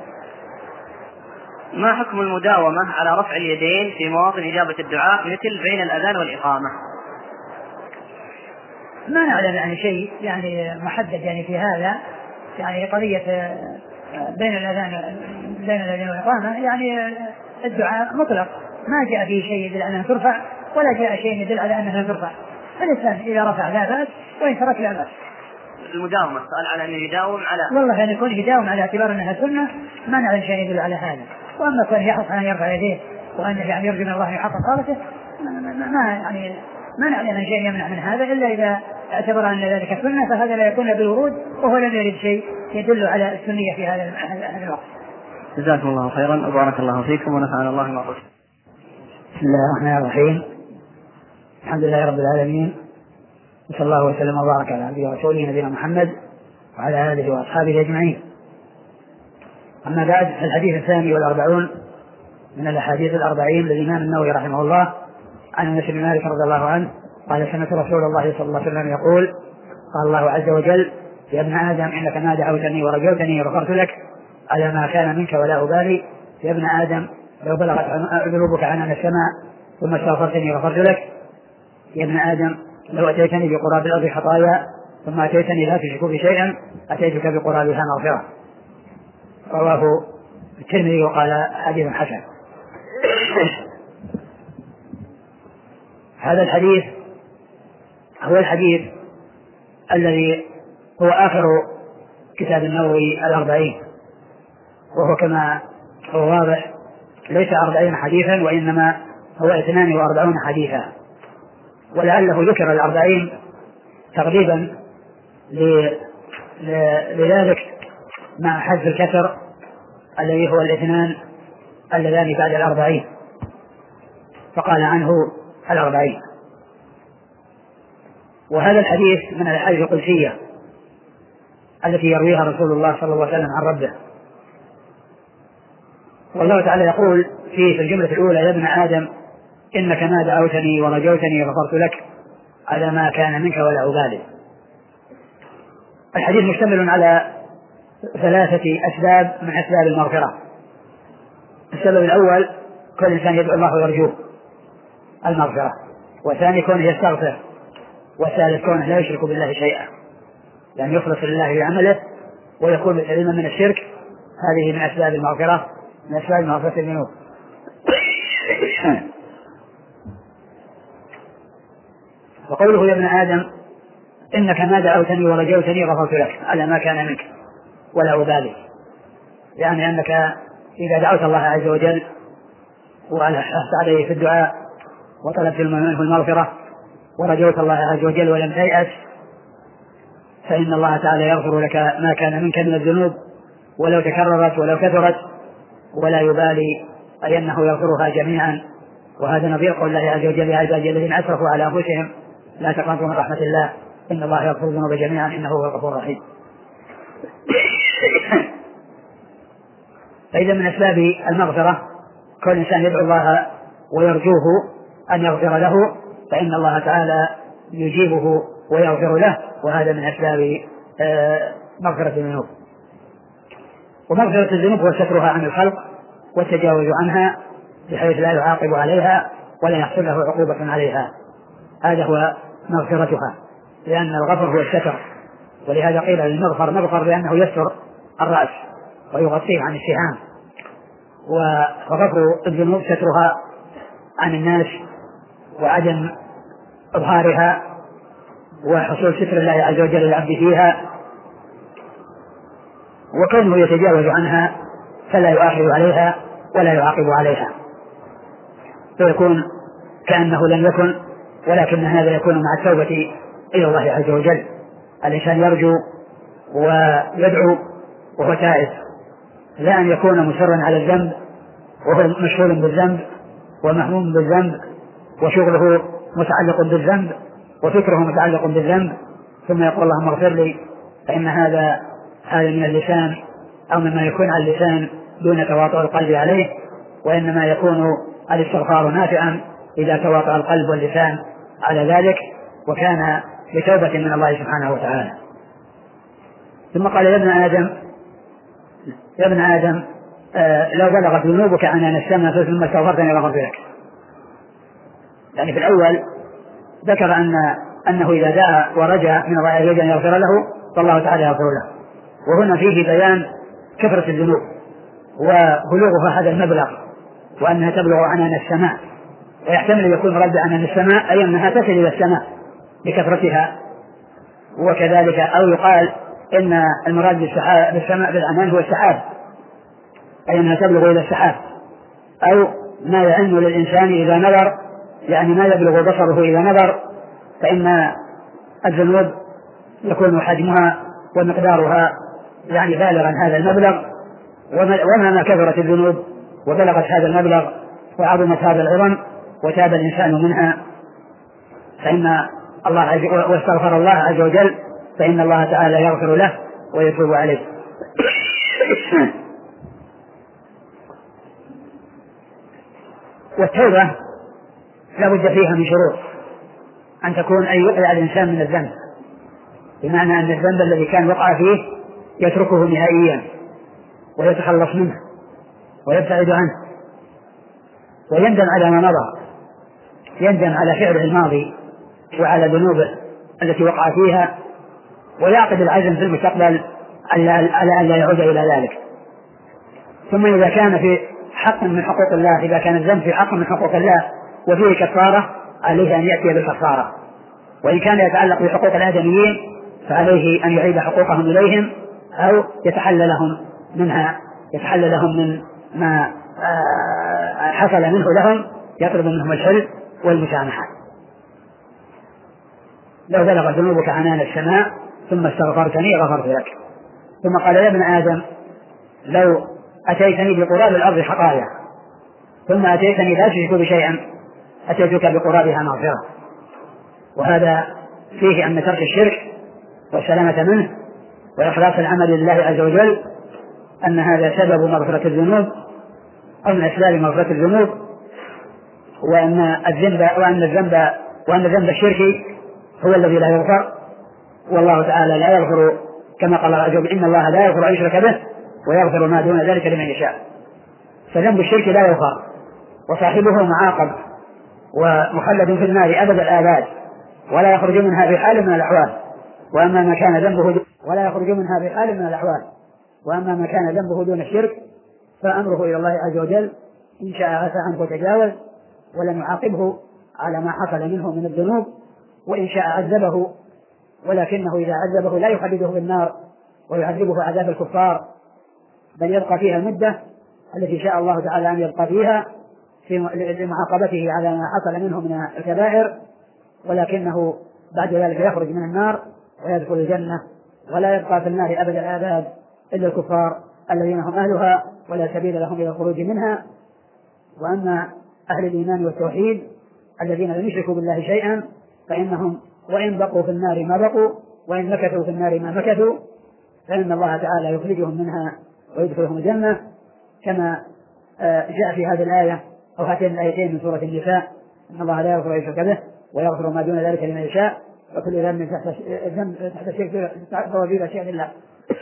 ما حكم المداومة على رفع اليدين في مواطن إجابة الدعاء مثل بين الأذان والإقامة؟
ما نعلم يعني شيء يعني محدد يعني في هذا، يعني قضية بين الأذان بين الأذان والإقامة يعني الدعاء مطلق، ما جاء فيه شيء يدل على أنها ترفع ولا جاء شيء يدل على أنها ترفع، فالإنسان إذا رفع لا بأس وإن ترك لا بأس.
المداومة السؤال على أنه يداوم على
والله أن يكون يداوم على اعتبار أنها سنة ما نعلم شيء يدل على هذا، وأما كان يحرص أن يرفع يديه وأن يعني يرجو من الله يحقق صالته ما يعني ما نعلم أن شيء يمنع من هذا، إلا إذا اعتبر أن ذلك سنة فهذا لا يكون بالورود، وهو لم يرد شيء يدل على السنية في هذا الوقت.
جزاكم الله خيرا وبارك الله فيكم ونفعنا الله ما قلت.
بسم الله الرحمن الرحيم، الحمد لله رب العالمين، وصلى الله وسلم وبارك على عبده ورسوله نبينا محمد وعلى آله وأصحابه أجمعين. أما بعد، الحديث الثاني والأربعون من الأحاديث الأربعين للإمام النووي رحمه الله عن أنس بن مالك رضي الله عنه قال سمعت رسول الله صلى الله عليه وسلم يقول قال الله عز وجل يا ابن آدم إنك ما دعوتني ورجوتني غفرت لك على ما كان منك ولا أبالي. يا ابن آدم لو بلغت ذنوبك عنان السماء ثم استغفرتني غفرت لك. يا ابن آدم لو أتيتني بقراب الأرض خطايا ثم أتيتني لا تشرك بي شيئا أتيتك بقرابها مغفرة. رواه الترمذي وقال حديث حسن. هذا الحديث هو الحديث الذي هو آخر كتاب النووي الأربعين، وهو كما هو واضح ليس أربعين حديثا وإنما هو اثنان وأربعون حديثا، ولعله ذكر الأربعين تقريبا لذلك مع حذف الكسر الذي هو الاثنان اللذان بعد الأربعين، فقال عنه الأربعين. وهذا الحديث من الأحاديث القدسية التي يرويها رسول الله صلى الله عليه وسلم عن ربه، والله تعالى يقول فيه في الجملة الأولى يا ابن آدم إنك ما دعوتني ورجوتني غفرت لك على ما كان منك ولا أبالي. الحديث مشتمل على ثلاثة أسباب من أسباب المغفرة. السبب الأول كل إنسان يدعو الله ويرجوه المغفرة، والثاني كونه يستغفر، والثالث كونه لا يشرك بالله شيئا، يعني يخلص لله بعمله ويكون سليما من الشرك. هذه من أسباب المغفرة، من أسباب مغفرة الذنوب. وقوله يا ابن آدم إنك ما دعوتني ورجوتني غفرت لك على ما كان منك ولا أبالي، يعني أنك إذا دعوت الله عز وجل وألحت عليه في الدعاء وطلبت منه المغفرة ورجوت الله عز وجل ولم تيأس فإن الله تعالى يغفر لك ما كان منك من الذنوب ولو تكررت ولو كثرت، ولا يبالي أي أنه يغفرها جميعا. وهذا نظير قول الله عز وجل يا عبادي الذين أسرفوا على أنفسهم لا تقنطوا من رحمة الله إن الله يغفر الذنوب جميعا إنه هو الغفور الرحيم. فإذا من أسباب المغفرة كل إنسان يدعو الله ويرجوه أن يغفر له فإن الله تعالى يجيبه ويغفر له، وهذا من أسباب مغفرة الذنوب. ومغفرة الذنوب هو سترها عن الخلق والتجاوز عنها بحيث لا يعاقب عليها ولا يحصل له عقوبة عليها، هذا هو مغفرتها، لأن الغفر هو الستر، ولهذا قيل للمغفر مغفر لأنه يستر الرأس ويغطيه عن السهام. وغفر الذنوب سترها عن الناس وعدم إظهارها وحصول ستر الله عز وجل للعبد فيها، وكونه يتجاوز عنها فلا يؤاخذ عليها ولا يعاقب عليها، فيكون كأنه لم يكن، ولكن هذا يكون مع التوبة إلى الله عز وجل. الإنسان يرجو ويدعو وهو تائب، لا أن يكون مصرا على الذنب وهو مشغول بالذنب ومهموم بالذنب وشغله متعلق بالذنب وفكره متعلق بالذنب، ثم يقول اللهم اغفر لي، فإن هذا هذا من اللسان أو مما يكون على اللسان دون تواطؤ القلب عليه، وإنما يكون الاستغفار نافعا إذا تواطأ القلب واللسان على ذلك وكان بتوبة من الله سبحانه وتعالى. ثم قال يا ابن آدم يا ابن آدم آه لو بلغت ذنوبك عنان السماء ثم استغفرتني غفرت لك. يعني في الأول ذكر أن أنه إذا دعا ورجع من الله يريد أن يغفر له فالله تعالى يغفر له، وهنا فيه بيان كثرة الذنوب وبلوغها هذا المبلغ وأنها تبلغ عنان السماء، ويحتمل أن يكون رد عنان السماء أي أنها تصل إلى السماء بكثرتها، وكذلك أو يقال إن المراد بالسماء بالعنان هو السحاب، أي أنها تبلغ إلى السحاب، أو ما يعن للإنسان إذا نظر، يعني ما يبلغ بصره إذا نظر، فإن الذنوب يكون حجمها ومقدارها يعني بالغا هذا المبلغ، ومهما كثرت الذنوب وبلغت هذا المبلغ وعظمت هذا العظم وتاب الإنسان منها فإن الله عز واستغفر الله عز وجل فإن الله تعالى يغفر له ويتوب عليه. والتوبة لا بد فيها من شروط، أن تكون أن يقلع الإنسان من الذنب، بمعنى أن الذنب الذي كان وقع فيه يتركه نهائيا ويتخلص منه ويبتعد عنه ويندم على ما مضى، يندم على فعله الماضي وعلى ذنوبه التي وقع فيها، ويعقد العزم في المستقبل على أن لا يعود إلى ذلك. ثم إذا كان في حق من حقوق الله، إذا كان الذنب في حق من حقوق الله وفيه كفارة عليه أن يأتي بالكفارة، وإن كان يتعلق بحقوق الآدميين فعليه أن يعيد حقوقهم إليهم أو يتحلل لهم منها، يتحلل لهم من ما حصل منه لهم، يطلب منهم الحل والمسامحة. لو بلغت ذنوبك عنان السماء ثم استغفرتني غفرت لك. ثم قال يا ابن آدم لو أتيتني بقراب الأرض خطايا ثم أتيتني لا تشرك بشيئا أتيتك بقرابها مغفرة. وهذا فيه أن ترك الشرك والسلامة منه وإخلاص العمل لله عز وجل أن هذا سبب مغفرة الذنوب أو من أسباب مغفرة الذنوب، وأن الذنب وأن الذنب وأن ذنب الشرك هو الذي لا يغفر، والله تعالى لا يغفر كما قال عز وجل إن الله لا يغفر أن يشرك به ويغفر ما دون ذلك لمن يشاء. فذنب الشرك لا يغفر وصاحبه معاقب ومخلد في النار أبد الآباد ولا يخرج منها بحال من الأحوال، وأما ما كان ذنبه ولا يخرج منها بحال من الأحوال وأما ما كان ذنبه دون الشرك فأمره إلى الله عز وجل إن شاء عفى عنه وتجاوز ولم يعاقبه على ما حصل منه من الذنوب، وإن شاء عذبه، ولكنه إذا عذبه لا يحدده بالنار ويعذبه عذاب الكفار، بل يبقى فيها المدة التي شاء الله تعالى أن يبقى فيها في لمعاقبته على ما حصل منه من الكبائر، ولكنه بعد ذلك يخرج من النار ويدخل الجنة ولا يبقى في النار أبد الآباد إلا الكفار الذين هم أهلها ولا سبيل لهم إلى الخروج منها. وأما أهل الإيمان والتوحيد الذين لم يشركوا بالله شيئا فإنهم وإن بقوا في النار ما بقوا وإن مكثوا في النار ما مكثوا، فإن الله تعالى يخرجهم منها ويدخلهم الجنة كما جاء في هذه الآية أو هاتين الآيتين من سورة النساء إن الله لا يغفر أن يشرك به ويغفر ما دون ذلك لمن يشاء وكل ذنب تحت تحت الشرك فهو في مشيئة الله.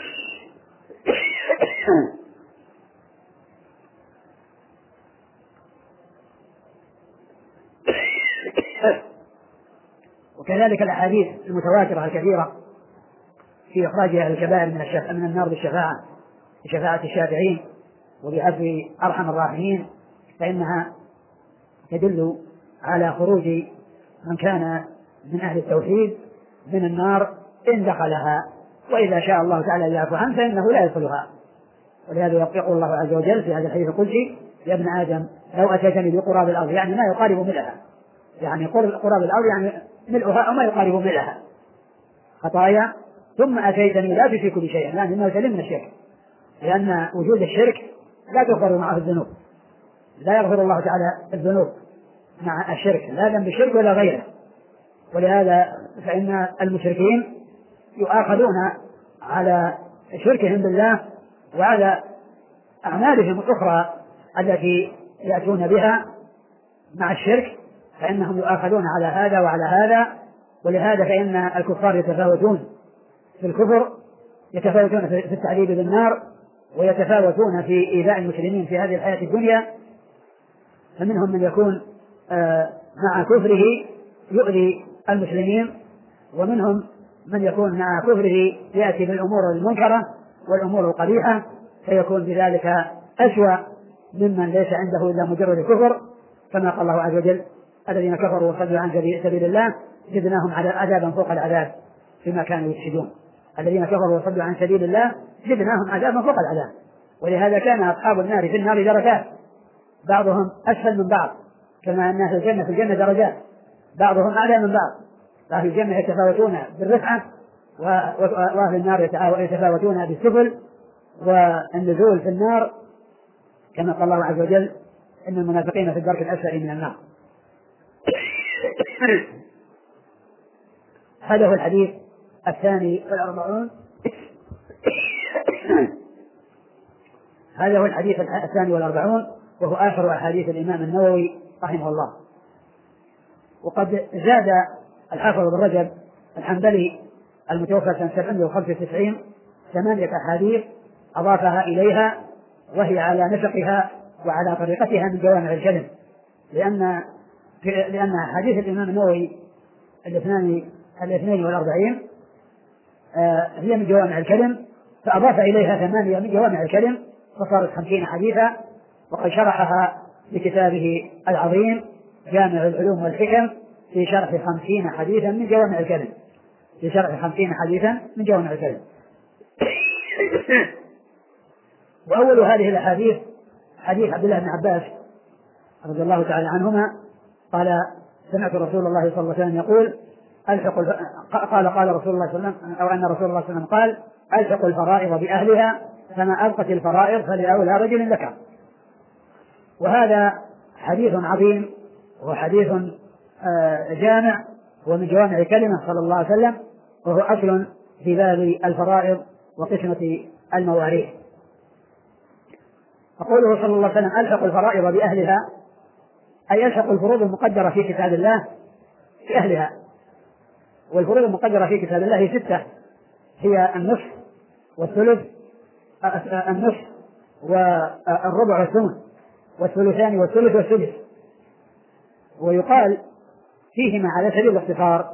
وكذلك الأحاديث المتواترة الكثيرة في إخراج أهل الكبائر من الشفاعة من النار بالشفاعة بشفاعة الشافعين وبعفو أرحم الراحمين، فإنها تدل على خروج من كان من أهل التوحيد من النار إن دخلها، وإذا شاء الله تعالى يعفو عنه فإنه لا يدخلها. ولهذا يقول الله عز وجل في هذا الحديث القدسي يا ابن آدم لو أتيتني بقراب الأرض، يعني ما يقارب ملئها، يعني قراب الأرض يعني ملئها أو ما يقارب ملئها خطايا ثم أتيتني لا تشرك بشيئا، لأن إنه سلم من الشرك، لأن وجود الشرك لا تغفر معه الذنوب لا يغفر الله تعالى الذنوب مع الشرك، لا ذنب الشرك ولا غيره. ولهذا فإن المشركين يؤاخذون على شركهم بالله وعلى أعمالهم الأخرى التي يأتون بها مع الشرك، فإنهم يؤاخذون على هذا وعلى هذا. ولهذا فإن الكفار يتفاوتون في الكفر، يتفاوتون في التعذيب بالنار، ويتفاوتون في إيذاء المسلمين في هذه الحياة الدنيا. فمنهم من يكون مع كفره يؤذي المسلمين، ومنهم من يكون مع كفره يأتي بالأمور المنكرة والأمور القبيحة، فيكون بذلك أسوأ ممن ليس عنده إلا مجرد كفر، كما قال الله عز وجل: الذين كفروا وصدوا عن سبيل الله زدناهم عذابا فوق العذاب بما كانوا يفسدون. الذين كفروا وصدوا عن سبيل الله زدناهم عذابا فوق العذاب. ولهذا كان أصحاب النار في النار درجات، بعضهم أسفل من بعض، كما أن أهل الجنة في الجنة درجات، بعضهم أعلى من بعض. فأهل الجنة يتفاوتون بالرفعة، وأهل النار يتفاوتون بالسفل والنزول في النار، كما قال الله عز وجل: إن المنافقين في الدرك الأسفل من النار. هذا هو الحديث الثاني والأربعون هذا هو الحديث الثاني والأربعون وهو آخر أحاديث الإمام النووي رحمه الله. وقد زاد الحافظ بن رجب الحنبلي المتوفى سنة سبعمائة وخمسة وتسعين ثمانية أحاديث أضافها إليها، وهي على نسقها وعلى طريقتها من جوامع الكلم، لأن لأن حديث الإمام النووي الاثنان الاثنين والأربعين آه هي من جوامع الكلم، فأضاف إليها ثمانية من جوامع الكلم فصارت خمسين حديثا. وقد شرحها بكتابه العظيم جامع العلوم والحكم في شرح خمسين حديثا من جوامع الكلم في شرح خمسين حديثا من جوامع الكلم. وأول هذه الأحاديث حديث عبد الله بن عباس رضي الله تعالى عنهما قال: سمعت رسول الله صلى الله عليه وسلم يقول: ألحق الف... قال قال رسول الله صلى الله عليه وسلم أو أن رسول الله صلى الله عليه وسلم قال: ألحق الفرائض بأهلها، فما أبقت الفرائض فلأولى رجل ذكر. وهذا حديث عظيم وحديث جامع ومن جوامع كلمة صلى الله عليه وسلم، وهو أصل في باب الفرائض وقسمة المواريث. فقوله صلى الله عليه وسلم: ألحق الفرائض بأهلها، أي ألحق الفروض المقدرة في كتاب الله بأهلها. والفروض المقدرة في كتاب الله هي ستة، هي النصف والثلث النصف والربع والثمن والثلثان والثلث والسدس. ويقال فيهما على سبيل الاختصار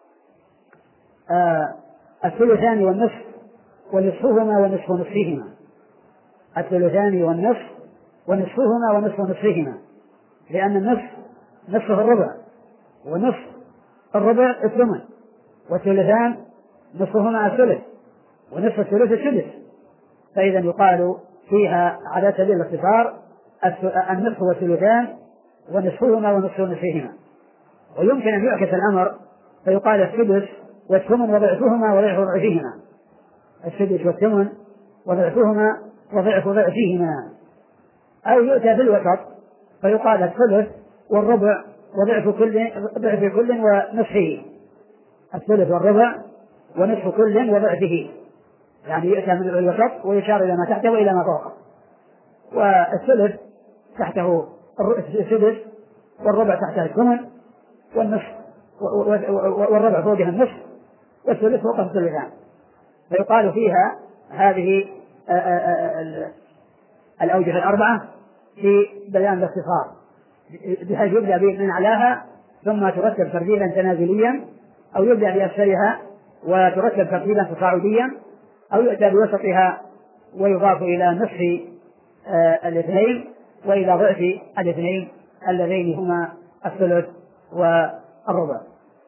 آه الثلثان والنصف ونصفهما ونصف نصفهما الثلثان والنصف ونصفهما ونصف نصفهما لأن النصف نصف الربع، ونصف الربع الثمن، والثلثان نصفهما الثلث، ونصف الثلث السدس. فإذا يقال فيها على سبيل الاختصار النصف والثلثان ونصفهما ونصف نصفهما. ويمكن أن يعكس الأمر فيقال السدس والثمن وضعفهما وضعف ضعفهما، السدس والثمن وضعفهما وضعف ضعفهما. أو يؤتى بالوسط فيقال الثلث والربع وضعف كل ضعف كل ونصفه، الثلث والربع ونصف كل وضعفه، يعني يؤتى من الوسط ويشار إلى ما تحته وإلى ما فوقه. والثلث تحته السدس، والربع تحته الثمن، والنصف والربع فوقها النصف، والثلث فوقه الثلثان. فيقال فيها هذه الأوجه الأربعة في بيان الاختصار، بحيث يبدأ من أعلاها ثم ترتب ترتيبا تنازليا، أو يبدأ بأسفلها وترتب ترتيبا تصاعديا، أو يؤتى بوسطها ويضاف إلى نصف الاثنين وإلى ضعف الاثنين اللذين هما الثلث والربع.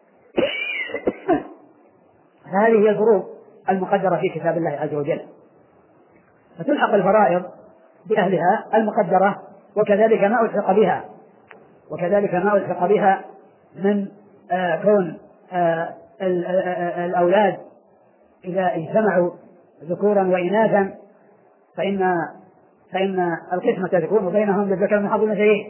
هذه هي الفروض المقدرة في كتاب الله عز وجل. فتلحق الفرائض بأهلها المقدرة، وكذلك ما ألحق بها وكذلك ما ألحق بها من آه كون آه الأولاد إذا اجتمعوا ذكورا وإناثا، فإن فإن القسمة تكون بينهم للذكر من حظ الأنثيين،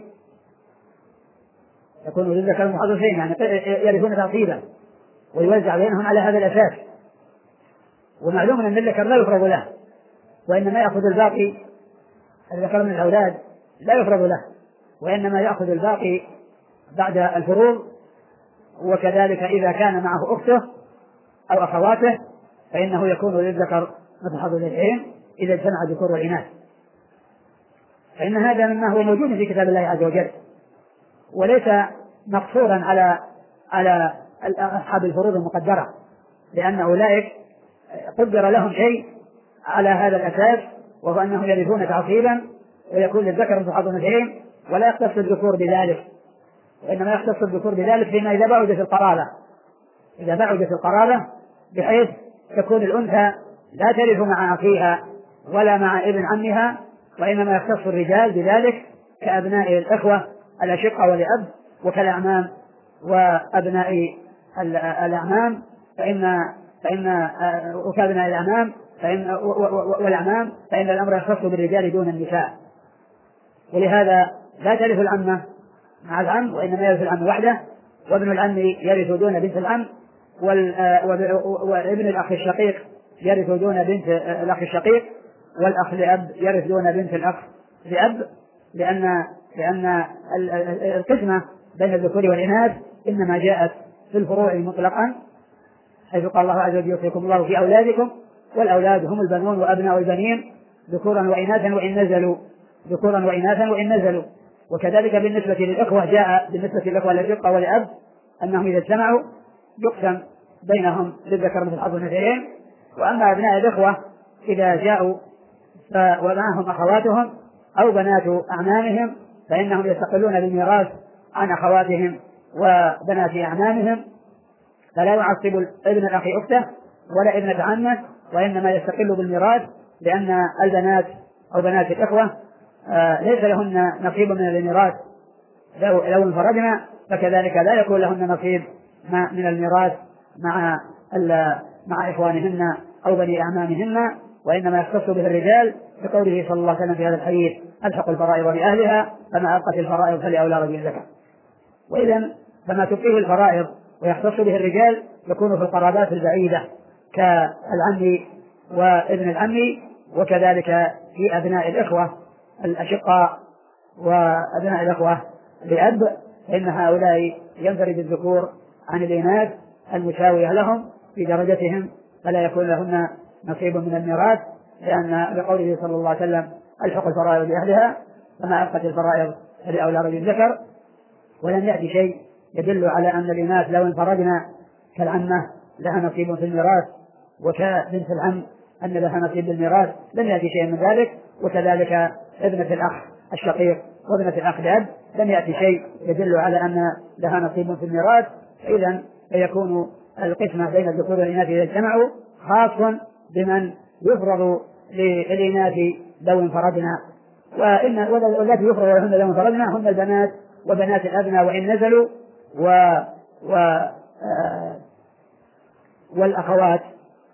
يكون للذكر من حظ الأنثيين، يعني يرثون ترتيبا ويوزع بينهم على هذا الأساس. ومعلوم أن الذكر لا يفرض له، وإنما يأخذ الباقي، الذكر من الأولاد لا يفرض له، وإنما يأخذ الباقي بعد الفروض. وكذلك إذا كان معه أخته أو أخواته فإنه يكون للذكر مثل حظ الأنثيين إذا اجتمع الذكور والإناث. فإن هذا مما هو موجود في كتاب الله عز وجل، وليس مقصورا على على أصحاب الفروض المقدرة، لأن أولئك قدر لهم شيء على هذا الأساس، وهو أنهم يرثون تعصيبا ويكون للذكر مثل حظ الأنثيين، ولا يختص الذكور بذلك، وإنما يختص الذكور بذلك فيما إذا بعد في القرابة، إذا بعد في القرابة بحيث تكون الأنثى لا ترث مع أخيها ولا مع ابن عمها، وإنما يختص الرجال بذلك كأبناء الإخوة الأشقة والأب، وكالأعمام وأبناء الأعمام، فإن فإن وكأبناء الأعمام فإن والأعمام فإن الأمر يختص بالرجال دون النساء. ولهذا لا ترث العمة مع العم، وإنما يرث العم وحده، وابن العم يرث دون بنت العم، وابن الأخ الشقيق يرث دون بنت الأخ الشقيق، والأخ لأب يرث دون بنت الأخ لأب، لأن لأن القسمة بين الذكور والإناث إنما جاءت في الفروع مطلقا، حيث قال الله عز وجل يوصيكم الله في أولادكم، والأولاد هم البنون وأبناء البنين ذكورا وإناثا وإن نزلوا ذكورا وإناثا وإن نزلوا. وكذلك بالنسبة للإخوة جاء بالنسبة للإخوة الأشقة والأب أنهم إذا اجتمعوا يقسم بينهم للذكر مثل حظ الأنثيين. وأما أبناء الإخوة إذا جاءوا ومعهم أخواتهم أو بنات أعمامهم فإنهم يستقلون بالميراث عن أخواتهم وبنات أعمامهم، فلا يعصب ابن الأخ أخته ولا ابنة عمه، وإنما يستقل بالميراث، لأن البنات أو بنات الإخوة آه ليس لهن نصيب من الميراث لو, لو انفردنا، فكذلك لا يكون لهن نصيب من الميراث مع مع إخوانهن أو بني أعمامهن، وإنما يختص به الرجال بقوله صلى الله عليه وسلم في هذا الحديث: ألحق الفرائض بأهلها فما أبقت الفرائض فلأولى رجل ذكر. وإذا فما تبقيه الفرائض ويختص به الرجال يكون في القرابات البعيدة كالعم وابن العم، وكذلك في أبناء الإخوة الأشقاء وأبناء الإخوة لأب، فإن هؤلاء ينفرد الذكور عن الإناث المساوية لهم في درجتهم، فلا يكون لهن نصيب من الميراث، لأن بقوله صلى الله عليه وسلم: ألحق الفرائض بأهلها فما أبقت الفرائض فلأولى رجل ذكر. ولم يأتي شيء يدل على أن الإناث لو انفردنا كالعمة لها نصيب في الميراث وكبنت العم أن لها نصيب بالميراث، لم يأتي شيء من ذلك. وكذلك ابنة الأخ الشقيق وابنة الأخ لأب لم يأتي شيء يدل على أن لها نصيب في الميراث. فإذا فيكون القسمة بين الذكور والإناث إذا اجتمعوا خاص بمن يفرض للإناث لو انفردنا، وإن والتي يفرض لهن لو انفردنا هم البنات وبنات الأبناء وإن نزلوا، و, و آه والأخوات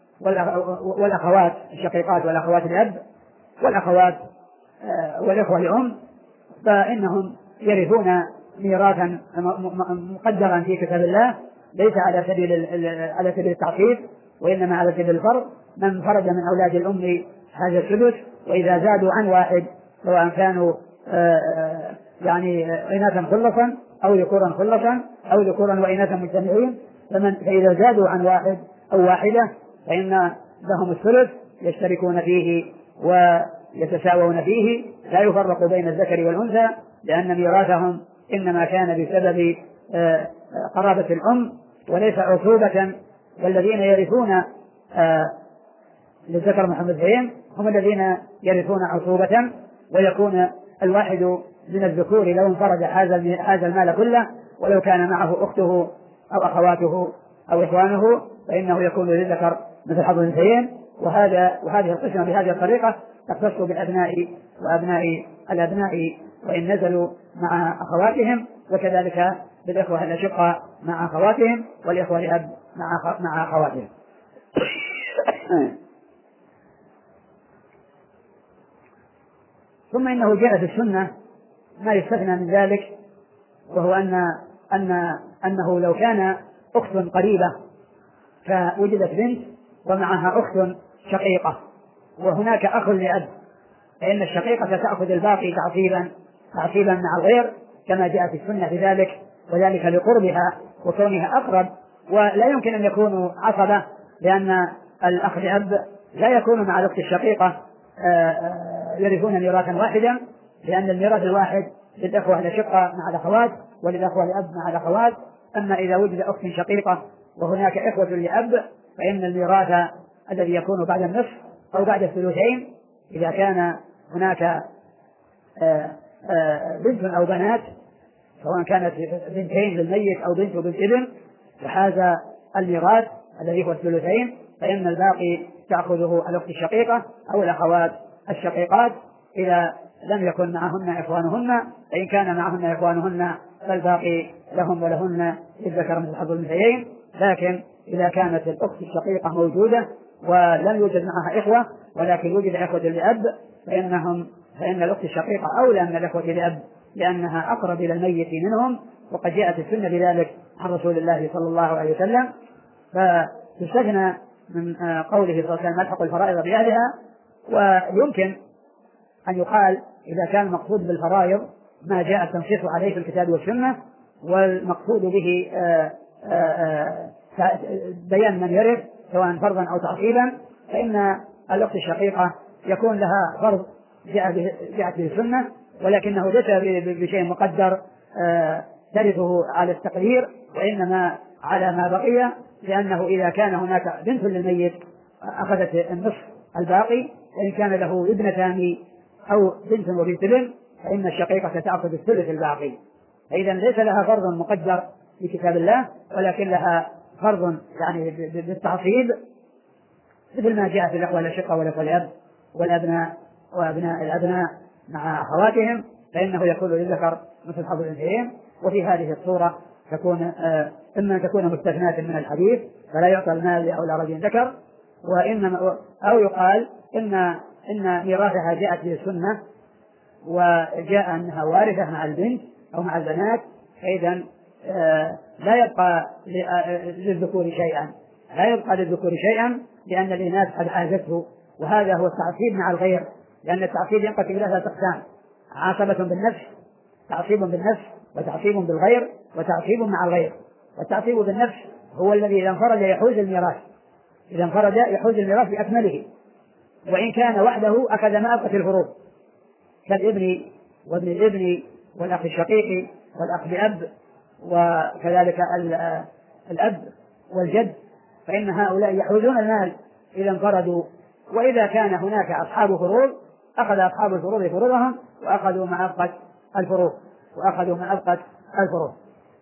والأخوات الشقيقات والأخوات الأب والأخوات آه والإخوة الأم، فإنهم يرثون ميراثا مقدرا في كتاب الله ليس على سبيل على سبيل التعصيب، وإنما على سبيل الفرض. من فرد من أولاد الأم هذا السدس، وإذا زادوا عن واحد سواء كانوا آه يعني إناثا خلصا أو ذكورا خلصا أو ذكورا وإناثا مجتمعين، فمن فإذا زادوا عن واحد أو واحدة فإن لهم الثلث يشتركون فيه ويتساوون فيه، لا يفرق بين الذكر والأنثى، لأن ميراثهم إنما كان بسبب آه قرابة الأم وليس عصوبة. والذين يرثون آه للذكر مثل الأنثيين هم الذين يرثون عصوبة، ويكون الواحد من الذكور لو انفرد هذا المال كله، ولو كان معه أخته أو أخواته أو إخوانه فإنه يكون للذكر مثل حظ الأنثيين. وهذا وهذه القسمة بهذه الطريقة تختص بالأبناء وأبناء الأبناء وإن نزلوا مع أخواتهم، وكذلك بالإخوة الأشقاء مع أخواتهم، والإخوة الأب مع مع أخواتهم. ثم إنه جاء في السنة ما يستثنى من ذلك، وهو أن أن أنه لو كان أخت قريبة فوجدت بنت ومعها أخت شقيقة وهناك أخ لأب، فإن الشقيقة تأخذ الباقي تعصيبا تعصيبا مع الغير كما جاء في السنة في ذلك، وذلك لقربها وكونها أقرب، ولا يمكن أن يكونوا عصبة، لأن الأخ لأب لا يكون مع الأخت الشقيقة يرثون ميراثا واحدا، لأن الميراث الواحد للإخوة الأشقة مع الأخوات وللأخوة لأب مع الأخوات. أما إذا وجد أخت شقيقة وهناك إخوة لأب فإن الميراث الذي يكون بعد النصف أو بعد الثلثين إذا كان هناك بنت أو بنات، سواء كانت بنتين للميت أو بنت وبنت ابن، وهذا الميراث الذي هو الثلثين، فإن الباقي تأخذه الأخت الشقيقة أو الأخوات الشقيقات إذا لم يكن معهن إخوانهن، فإن كان معهن إخوانهن فالباقي لهم ولهن للذكر مثل حظ الأنثيين. لكن إذا كانت الأخت الشقيقة موجودة ولم يوجد معها إخوة ولكن وجد إخوة لأب فإنهم فإن الأخت الشقيقة أولى من الإخوة لأب لأنها أقرب إلى الميت منهم، وقد جاءت السنة بذلك عن رسول الله صلى الله عليه وسلم. فتستثنى من قوله صلى الله عليه وسلم ملحق الفرائض بأهلها. ويمكن أن يقال إذا كان المقصود بالفرائض ما جاء التنصيص عليه في الكتاب والسنة، والمقصود به بيان من يرث سواء فرضا أو تعصيبا، فإن الأخت الشقيقة يكون لها فرض جاءت به السنة، ولكنه ليس بشيء مقدر ترثه على التقدير، وإنما على ما بقي، لأنه إذا كان هناك بنت للميت أخذت النصف الباقي، وإن كان له ابنتان أو بنت وبنت ابن فإن الشقيقة تأخذ الثلث الباقي. فإذا ليس لها فرض مقدر في كتاب الله، ولكن لها فرض يعني بالتعصيب مثل ما جاء في الأخوة الأشقة والأخوة الأب والأبناء وأبناء الأبناء مع أخواتهم، فإنه يكون للذكر مثل حظ الأنثيين. وفي هذه الصورة تكون إما أن تكون مستثناة من الحديث فلا يعطى المال لأولى رجل ذكر، وإنما أو يقال إن إن ميراثها جاءت به السنة وجاء أنها وارثة مع البنت أو مع البنات، فإذا لا يبقى للذكور شيئا لا يبقى للذكور شيئا لأن الإناث قد حازته. وهذا هو التعصيب مع الغير، لأن التعصيب ينقسم إلى ثلاثة أقسام: عصبة بالنفس، تعصيب بالنفس، وتعصيب بالغير، وتعصيب مع الغير. والتعصيب بالنفس هو الذي إذا انفرد يحوز الميراث إذا انفرد يحوز الميراث بأكمله، وإن كان وحده أخذ ما أبقت الفروض كالابن وابن الابن والأخ الشقيق والأخ بأب، وكذلك الأب والجد، فإن هؤلاء يحوزون المال إذا انفردوا. وإذا كان هناك أصحاب فروض أخذ أصحاب الفروض فروضهم وأخذوا ما أبقت الفروض وأخذوا ما أبقت الفروض.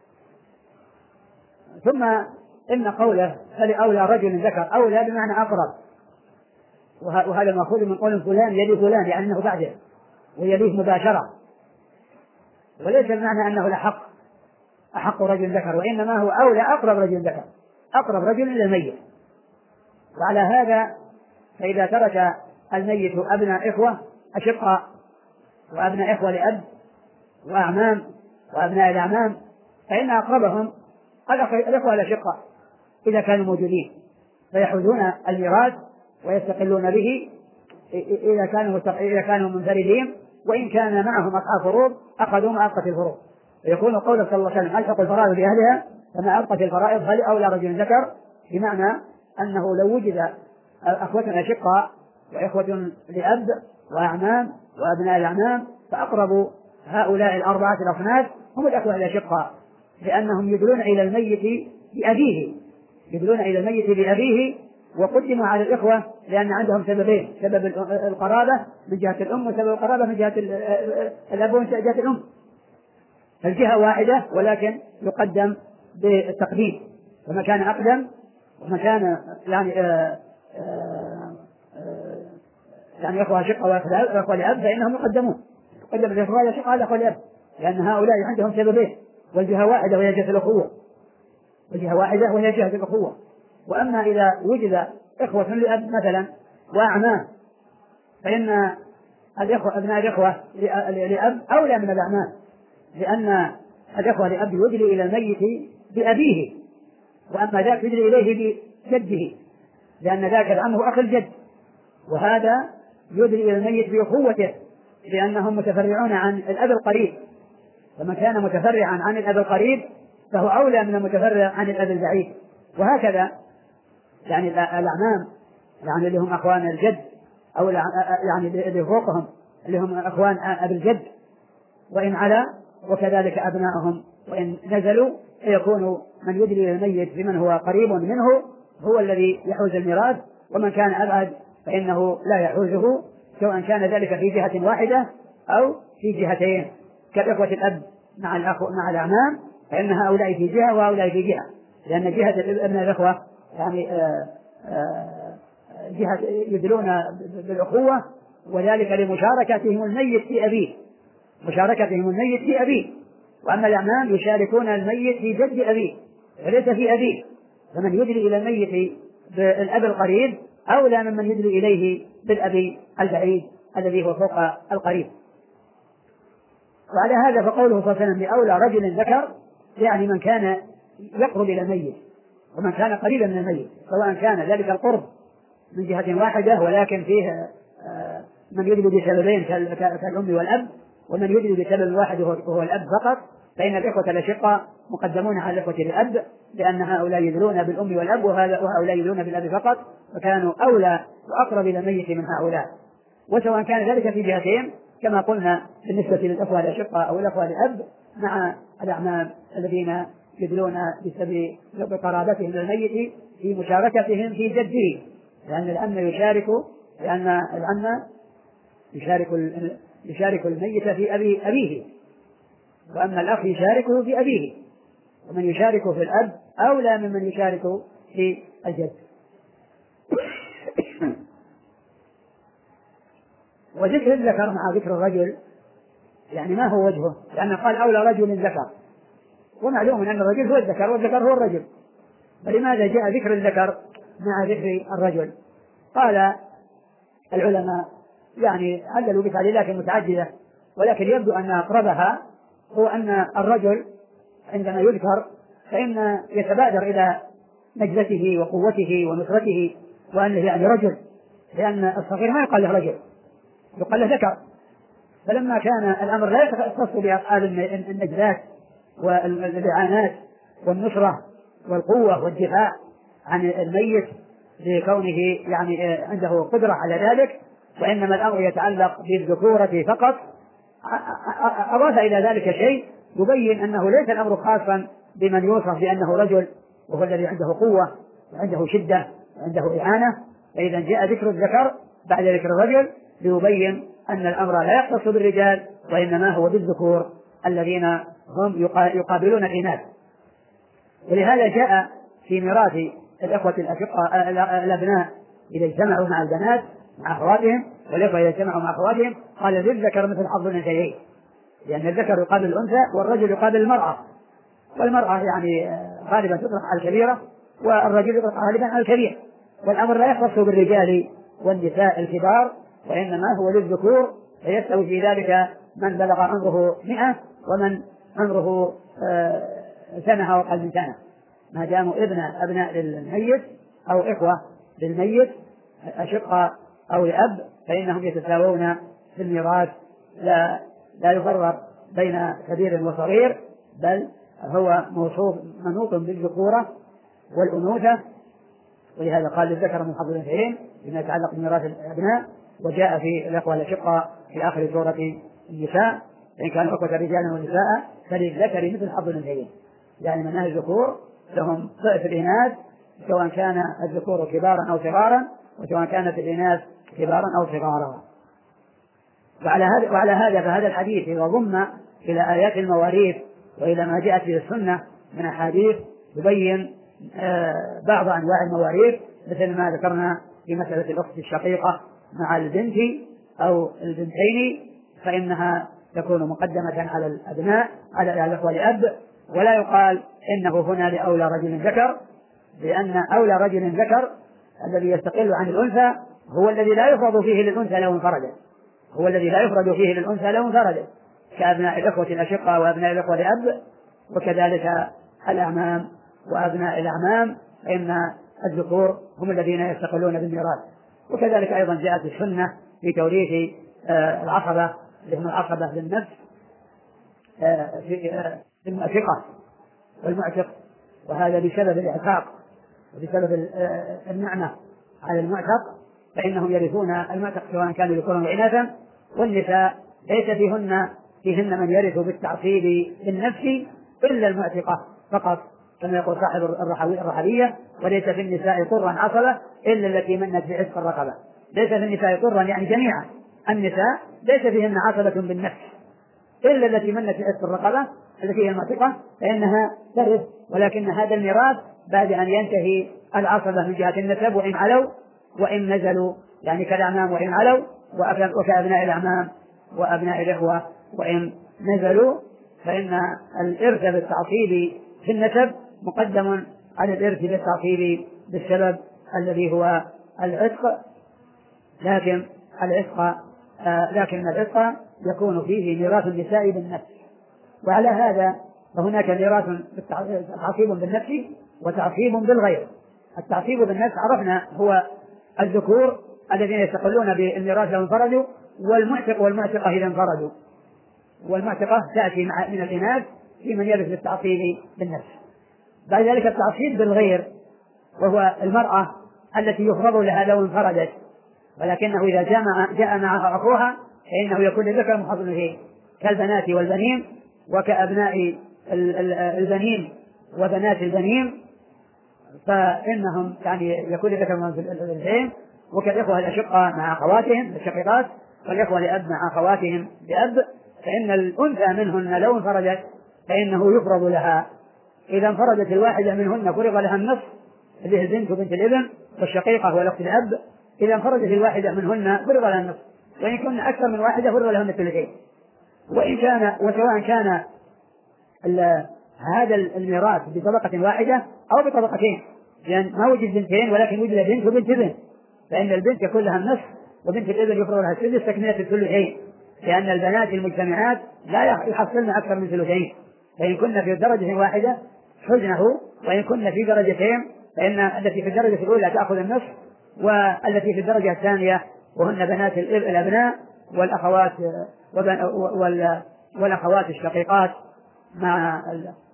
ثم إن قوله فلأولى رجل ذكر، أولى بمعنى أقرب، وهذا مأخوذ من قول فلان يلي فلان لأنه بعده ويليه مباشرة، وليس المعنى أنه لحق أحق رجل ذكر، وإنما هو أولى أقرب رجل ذكر، أقرب رجل إلى الميت. وعلى هذا فإذا ترك الميت أبناء إخوة أشقاء وأبناء إخوة لأب وأعمام وأبناء الأعمام فإن أقربهم الإخوة الأشقاء إذا كانوا موجودين، فيحوزون الميراث ويستقلون به إذا كانوا إذا كانوا منفردين، وإن كان معهم أصحاب فروض أخذوا ما أبقت الفروض. ويكون قوله صلى الله عليه وسلم ألحق الفرائض بأهلها فما أبقت الفرائض فلأولى رجل ذكر، بمعنى أنه لو وجد أخوة أشقاء وإخوة لأب وأعمام وأبناء الأعمام فأقرب هؤلاء الأربعة الأصناف هم الأخوة الأشقاء، لأنهم يدلون إلى الميت بأبيه يدلون إلى الميت بأبيه وقدموا على الإخوة لأن عندهم سببين: سبب القرابة من جهة الأم وسبب القرابة من جهة الأب ومن جهة الأم، فالجهة واحدة ولكن يقدم بالتقديم، فما كان أقدم وما كان يعني آآ آآ يعني إخوة شقة وإخوة لأب فإنهم يقدمون يقدم الإخوة شقة على إخوة لأب، لأن هؤلاء عندهم سببين والجهة واحدة وهي جهة الأخوة والجهة واحدة وهي جهة الأخوة. وأما إذا وجد إخوة لأب مثلا وأعمام فإن الإخوة أبناء الإخوة لأب أولى من الأعمام، لأن الإخوة لأب يدلي إلى الميت بأبيه، وأما ذاك يدلي إليه بجده، لأن ذاك العم هو أخ الجد، وهذا يدلي إلى الميت بأخوته، لأنهم متفرعون عن الأب القريب، فمن كان متفرعا عن الأب القريب فهو أولى من المتفرع عن الأب البعيد. وهكذا يعني الأعمام يعني اللي هم أخوان الجد، أو يعني اللي فوقهم اللي هم أخوان أب الجد وإن علا، وكذلك أبنائهم وإن نزلوا، فيكون من يدلي الميت بمن هو قريب منه هو الذي يحوز الميراث، ومن كان أبعد فإنه لا يحوزه، سواء كان ذلك في جهة واحدة أو في جهتين، كإخوة الأب مع الأخو مع الأعمام، فإن هؤلاء في جهة وهؤلاء في جهة، لأن جهة ابن الأخوة يعني آآ آآ جهة يدلون بالأخوة، وذلك لمشاركتهم الميت في أبيه، مشاركتهم الميت في أبيه، وأما الأعمام يشاركون الميت في جد أبيه وليس في أبيه، فمن يدلي إلى الميت بالأب القريب أولى ممن يدلي إليه بالأب البعيد الذي هو فوق القريب. وعلى هذا فقوله صلى الله عليه وسلم لأولى رجل ذكر، يعني من كان يقرب إلى الميت ومن كان قريبا من الميت، سواء كان ذلك القرب من جهة واحدة ولكن فيه من يدلي بسببين كالأم والأب، ومن يدلي بسبب واحد وهو الأب فقط، فإن الإخوة الأشقاء مقدمون على الإخوة الأب، لأن هؤلاء يدلون بالأم والأب وهؤلاء يدلون بالأب فقط، فكانوا أولى وأقرب إلى الميت من هؤلاء، وسواء كان ذلك في جهتين كما قلنا بالنسبة للإخوة الأشقاء أو الإخوة الأب مع الأعمام الذين يدلون بسبب قرابتهم للميت في مشاركتهم في جده، لأن العم يشارك لأن العم يشارك يشارك الميت في أبي أبيه، وأما الأخ يشاركه في أبيه، ومن يشاركه في الأب أولى ممن يشاركه في الجد. وذكر الذكر مع ذكر الرجل يعني ما هو وجهه؟ لأنه قال أولى رجل ذكر، ومعلوم أن الرجل هو الذكر والذكر هو الرجل، فلماذا جاء ذكر الذكر مع ذكر الرجل؟ قال العلماء يعني عللوا بتعليلات متعددة، ولكن يبدو أن أقربها هو أن الرجل عندما يذكر فإن يتبادر إلى نجدته وقوته ونصرته وأنه يعني رجل، لأن الصغير ما يقال له رجل، يقال له ذكر، فلما كان الأمر لا يختص بأفعال النجدات والإعانات والنصرة والقوة والدفاع عن الميت لكونه يعني عنده قدرة على ذلك، وإنما الأمر يتعلق بالذكورة فقط، أضاف إلى ذلك شيء يبين أنه ليس الأمر خاصا بمن يوصف بأنه رجل وهو الذي عنده قوة وعنده شدة وعنده إعانة، فإذا جاء ذكر الذكر بعد ذكر الرجل ليبين أن الأمر لا يختص بالرجال وإنما هو بالذكور الذين هم يقابلون الإناث. ولهذا جاء في ميراث الإخوة الأشقاء الأبناء إذا اجتمعوا مع البنات مع أخواتهم، والإخوة إذا اجتمعوا مع أخواتهم قال للذكر مثل حظ الأنثيين، لأن الذكر يقابل الأنثى والرجل يقابل المرأة، والمرأة يعني غالبا تطرح على الكبيرة والرجل يطرح غالبا على الكبير، والأمر لا يختص بالرجال والنساء الكبار وإنما هو للذكور، فيستوي في ذلك من بلغ عمره مئة ومن عمره سنة أو أقل من سنة، ما داموا ابن أبناء للميت أو إخوة للميت أشقاء أو لأب فإنهم يتساوون في الميراث، لا لا يفرق بين كبير وصغير، بل هو موصوف منوط بالذكورة والأنوثة. ولهذا قال للذكر من حظ الأنثيين بما يتعلق بميراث الأبناء. وجاء في الإخوة الأشقاء في آخر سورة النساء إن كانوا إخوة رجالا ونساء فللذكر مثل حظ الأنثيين، يعني من أهل الذكور لهم ضعف الإناث سواء كان الذكور كبارا أو صغارا، وسواء كانت الإناث كبارا أو صغارا. وعلى هذا وعلى هذا فهذا الحديث إذا ضم إلى آيات المواريث وإلى ما جاءت به السنة من أحاديث يبين بعض أنواع المواريث، مثل ما ذكرنا في مسألة الأخت الشقيقة مع البنت أو البنتين، فإنها تكون مقدمة على الأبناء على الأخوة لأب، ولا يقال إنه هنا لأولى رجل ذكر، لأن أولى رجل ذكر الذي يستقل عن الأنثى هو الذي لا يفرض فيه للأنثى لو انفردت، هو الذي لا يفرد فيه للأنثى لو انفردت، كأبناء الإخوة الأشقاء وأبناء الإخوة لأب، وكذلك الأعمام وأبناء الأعمام، فإن الذكور هم الذين يستقلون بالميراث. وكذلك أيضا جاءت السنة في توريث العصبة لهم العصبة للنفس في المعتقة والمعتق، وهذا بسبب الإعتاق وبسبب النعمة على المعتق، فإنهم يرثون المعتق سواء كانوا ذكورا وإناثا. والنساء ليس فيهن فيهن من يرث بالتعصيب بالنفس إلا المعتقة فقط، كما يقول صاحب الرحبية: وليس في النساء طرا عصبة إلا التي منت بعتق الرقبة. ليس في النساء طرا يعني جميعا النساء ليس فيهن عصبة بالنفس إلا التي منت بعتق الرقبة التي هي المعتقة، فإنها ترث، ولكن هذا الميراث بعد أن ينتهي العصبة من جهة النسب وإن علوا وإن نزلوا، يعني كالأعمام وإن علوا، وكأبناء الأعمام وأبناء الإخوة وإن نزلوا، فإن الإرث بالتعصيب في النسب مقدم على الإرث بالتعصيب بالسبب الذي هو العتق. لكن العتق آه لكن العتق يكون فيه ميراث النساء بالنفس. وعلى هذا فهناك ميراث تعصيب بالنفس وتعصيب بالغير. التعصيب بالنفس عرفنا هو الذكور الذين يستقلون بالميراث لو انفردوا، والمعتق والمعتقة إذا انفردوا، والمعتقة تأتي من الإناث في من يرث بالتعصيب بالنفس. بعد ذلك التعصيب بالغير، وهو المرأة التي يفرض لها لو انفردت، ولكنه إذا جاء, جاء معها أخوها فإنه يكون لذكر محظ فيه، كالبنات والبنين، وكأبناء البنين وبنات البنين، فإنهم يعني يكون لذكر محظ فيه، وكالإخوة الأشقاء مع أخواتهم الشقيقات، والإخوة لأب مع أخواتهم لأب، فإن الأنثى منهن لو انفردت فإنه يفرض لها. إذا انفردت الواحدة منهن فرض لها النصف، اللي البنت وبنت الابن والشقيقة والأخت الأب. إذا انفردت الواحدة منهن فرض لها النصف، وإن كن أكثر من واحدة فرض لهن الثلثين. وإن كان وسواء كان هذا الميراث بطبقة واحدة أو بطبقتين، لأن ما وجد بنتين ولكن وجد بنت وبنت ابن، فإن البنت يكون لها النصف وبنت الابن يفرض لها السدس تكملة الثلثين، لأن البنات المجتمعات لا يحصلن أكثر من ثلثين، فإن كن في درجة واحدة حزنه، وإن كن في درجتين فإن التي في الدرجة الأولى تأخذ النصف، والتي في الدرجة الثانية وهن بنات الأبناء والأخوات والأخوات الشقيقات مع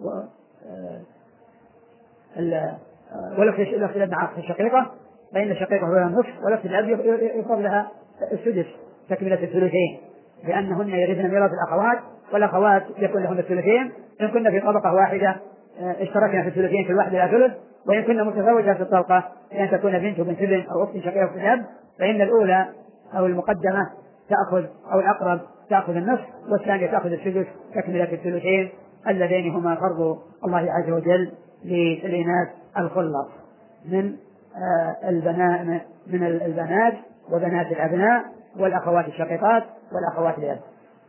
والأخت الأب مع الشقيقة، فإن الشقيقة لها النصف والأخت الأب يفرض لها السدس تكملة الثلثين، لأنهن يرثن ميراث الأخوات، والأخوات يكون لهن الثلثين إن كنا في طبقة واحدة اشتركنا في الثلثين في الواحد إلى ثلث، وإن كنا متزوجة في الطبقة بأن تكون بنت وبنت ابن أو أخت شقيقة في الأب، فإن الأولى أو المقدمة تأخذ أو الأقرب تأخذ النصف، والثانية تأخذ السدس تكملة الثلثين اللذين هما فرض الله عز وجل للإناث الخلص من البنات من البنات وبنات الأبناء والأخوات الشقيقات والأخوات الأب.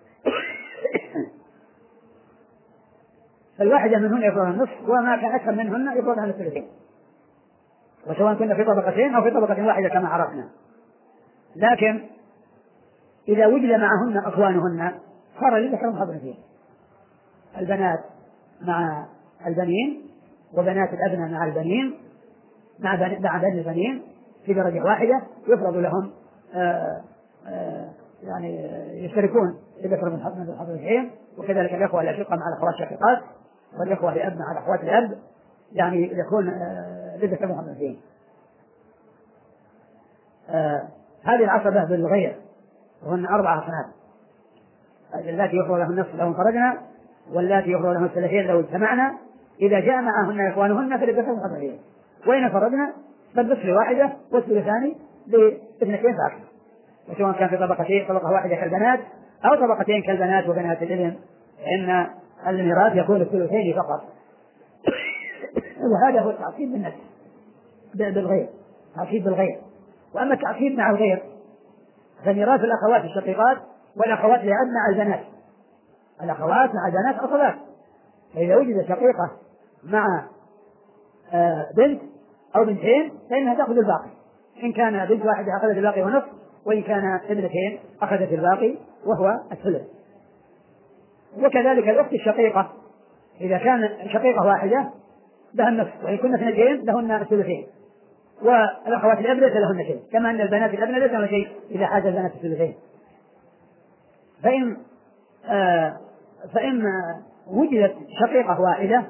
فالواحدة منهن يفرض النصف، وما كان أكثر منهن يفرض عن الثلثين، وسواء كنا في طبقتين أو في طبقة واحدة كما عرفنا. لكن إذا وجد معهن أخوانهن صار لذكر محظ فيه، البنات مع البنين وبنات الأبناء مع البنين مع بني البنين في درجة واحدة يفرض لهم آآ آآ يعني يشتركون لذكر من حظ الحين. وكذلك الأخوة الأشقاء مع الأخوات الشقيقات، والإخوة لأب مع الأخوات الأب، يعني يكون لذكر من حظ الحين. هذه العصبة بالغير وهن أربعة أصناف: اللاتي يفرض لهن النصف لو انفردنا، واللاتي يفرض لهن الثلثين لو اجتمعنا، إذا جاء معهن إخوانهن فلذكر من حظ الحين، وإن انفردنا فالنصف لواحدة والثلثان لاثنتين فأكثر، وسواء كان في طبقتين طبقة واحدة كالبنات أو طبقتين كالبنات وبنات الابن، إن الميراث يكون الثلثين فقط. وهذا هو التعصيب بالنفس بالغير، تعصيب بالغير. وأما التعصيب مع الغير فميراث الأخوات الشقيقات والأخوات لأب مع البنات، الأخوات مع البنات عصبات، فإذا وجد شقيقة مع بنت أو بنتين فإنها تأخذ الباقي، إن كان بنت واحدة أخذت الباقي ونصف، وإن كان ابنتين أخذت الباقي وهو الثلث. وكذلك الأخت الشقيقة إذا كان شقيقة واحدة لها النصف، وإن كنا اثنتين لهن الثلثين، والأخوات الأبنة لهن شيء، كما أن البنات الأبنة لهن شيء إذا حاز البنات الثلثين. فإن آه فإن وجدت شقيقة واحدة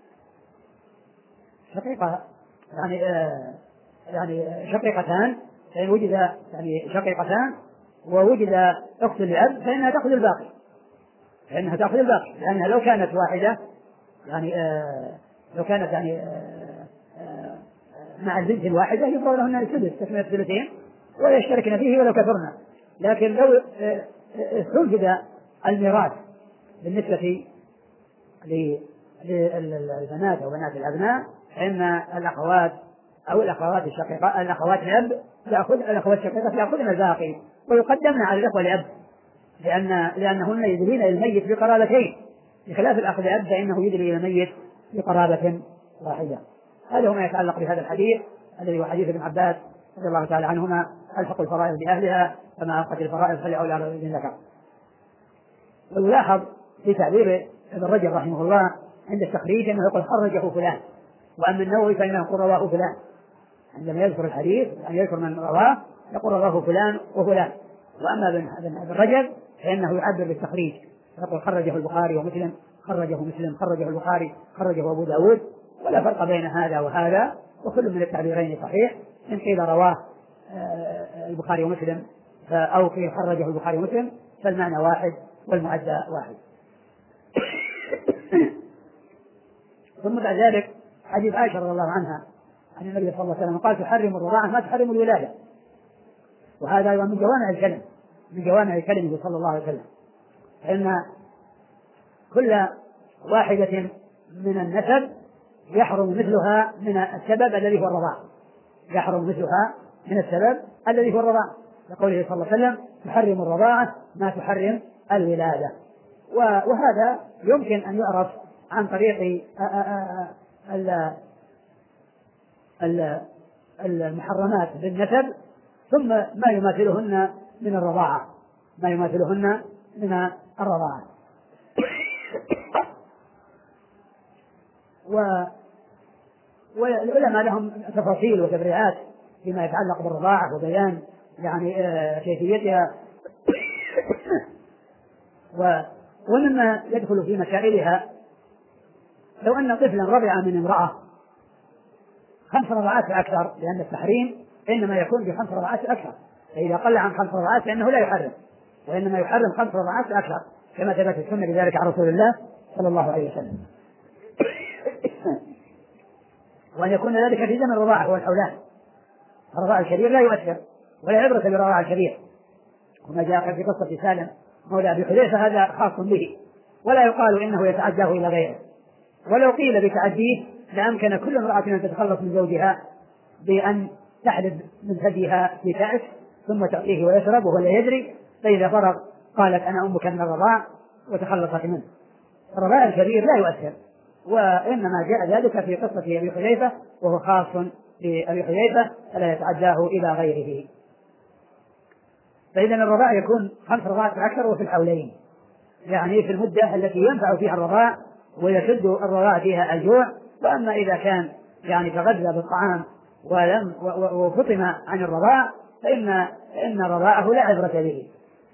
شقيقة يعني آه يعني شقيقتان، فإن وجد يعني شقيقتان ووجد أخت لأب فإنها تأخذ الباقي فإنها تأخذ الباقي لأنها لو كانت واحدة يعني آه لو كانت يعني آه آه مع البنت الواحدة يفرض لهن الثلث تكملة الثلثين ويشتركن فيه ولو كثرنا. لكن لو استوجد الميراث بالنسبة للبنات أو بنات الأبناء فإن الأخوات أو الأخوات الشقيقة الأخوات الأب يأخذ الأخوات الشقيقة يأخذن الباقي ويقدمن على الأخوة الأب لأن لأنهن يدلين إلى الميت بقرابتين، بخلاف الأخ الأب فإنه يدلي إلى الميت بقرابة واحدة. هذا هو ما يتعلق بهذا الحديث الذي هو حديث ابن عباس رضي الله تعالى عنهما: ألحقوا الفرائض بأهلها فما ألقت الفرائض فلأولى رجل ذكر. ويلاحظ في تعبير ابن رجب رحمه الله عند التخريج أنه يقول خرجه فلان، وأما النووي فإنه يقول رواه فلان. عندما يذكر الحديث أن يذكر من رواه يقول رواه فلان وفلان، وأما ابن رجب فإنه يعبر بالتخريج يقول خرجه البخاري ومسلم، خرجه مسلم، خرجه البخاري، خرجه أبو داود، ولا فرق بين هذا وهذا، وكل من التعبيرين صحيح. إن قيل رواه البخاري ومسلم أو قيل خرجه البخاري ومسلم فالمعنى واحد والمؤدى واحد. ثم بعد ذلك حديث عائشة رضي الله عنها عن النبي صلى الله عليه وسلم قال: تحرم الرضاعة ما تحرم الولادة. وهذا أيضا من جوامع الكلم من جوامع كلمه صلى الله عليه وسلم، فإن كل واحدة من النسب يحرم مثلها من السبب الذي هو الرضاعة يحرم مثلها من السبب الذي هو الرضاعة لقوله صلى الله عليه وسلم: تحرم الرضاعة ما تحرم الولادة. وهذا يمكن أن يعرف عن طريق المحرمات بالنسب ثم ما يماثلهن من الرضاعة ما يماثلهن من الرضاعة. والعلماء لهم تفاصيل وتبريعات فيما يتعلق بالرضاعة وبيان يعني كيفيتها ومما يدخل في مسائلها لو أن طفلا رضع من امرأة خمس رضعات فأكثر، لأن التحريم إنما يكون بخمس رضعات فأكثر، فإذا قل عن خمس رضعات فإنه لا يحرم، وإنما يحرم خمس رضعات فأكثر كما ثبت السنة بذلك عن رسول الله صلى الله عليه وسلم. وأن يكون ذلك في زمن الرضاعة والحولان. الرضاع الكبير لا يؤثر ولا عبرة بالرضاع الكبير، وما جاء في قصة سالم مولى أبي حذيفة هذا خاص به ولا يقال إنه يتعداه إلى غيره. ولو قيل بتعديه لأمكن كل امرأة أن تتخلص من زوجها بأن تحلب من ثديها في كأس ثم تعطيه ويشرب وهو لا يدري، فإذا فرغ قالت أنا أمك من الرضاع وتخلصت منه. الرضاع الكبير لا يؤثر، وإنما جاء ذلك في قصة أبي حذيفة وهو خاص بأبي حذيفة فلا يتعداه إلى غيره. فإذا الرضاع يكون خمس رضاعات أكثر وفي الحولين، يعني في المدة التي ينفع فيها الرضاع ويشد الرضاع فيها الجوع. وأما إذا كان يعني تغذى بالطعام ولم وفطم عن الرضاع فإن إن رضاعه لا عبرة به.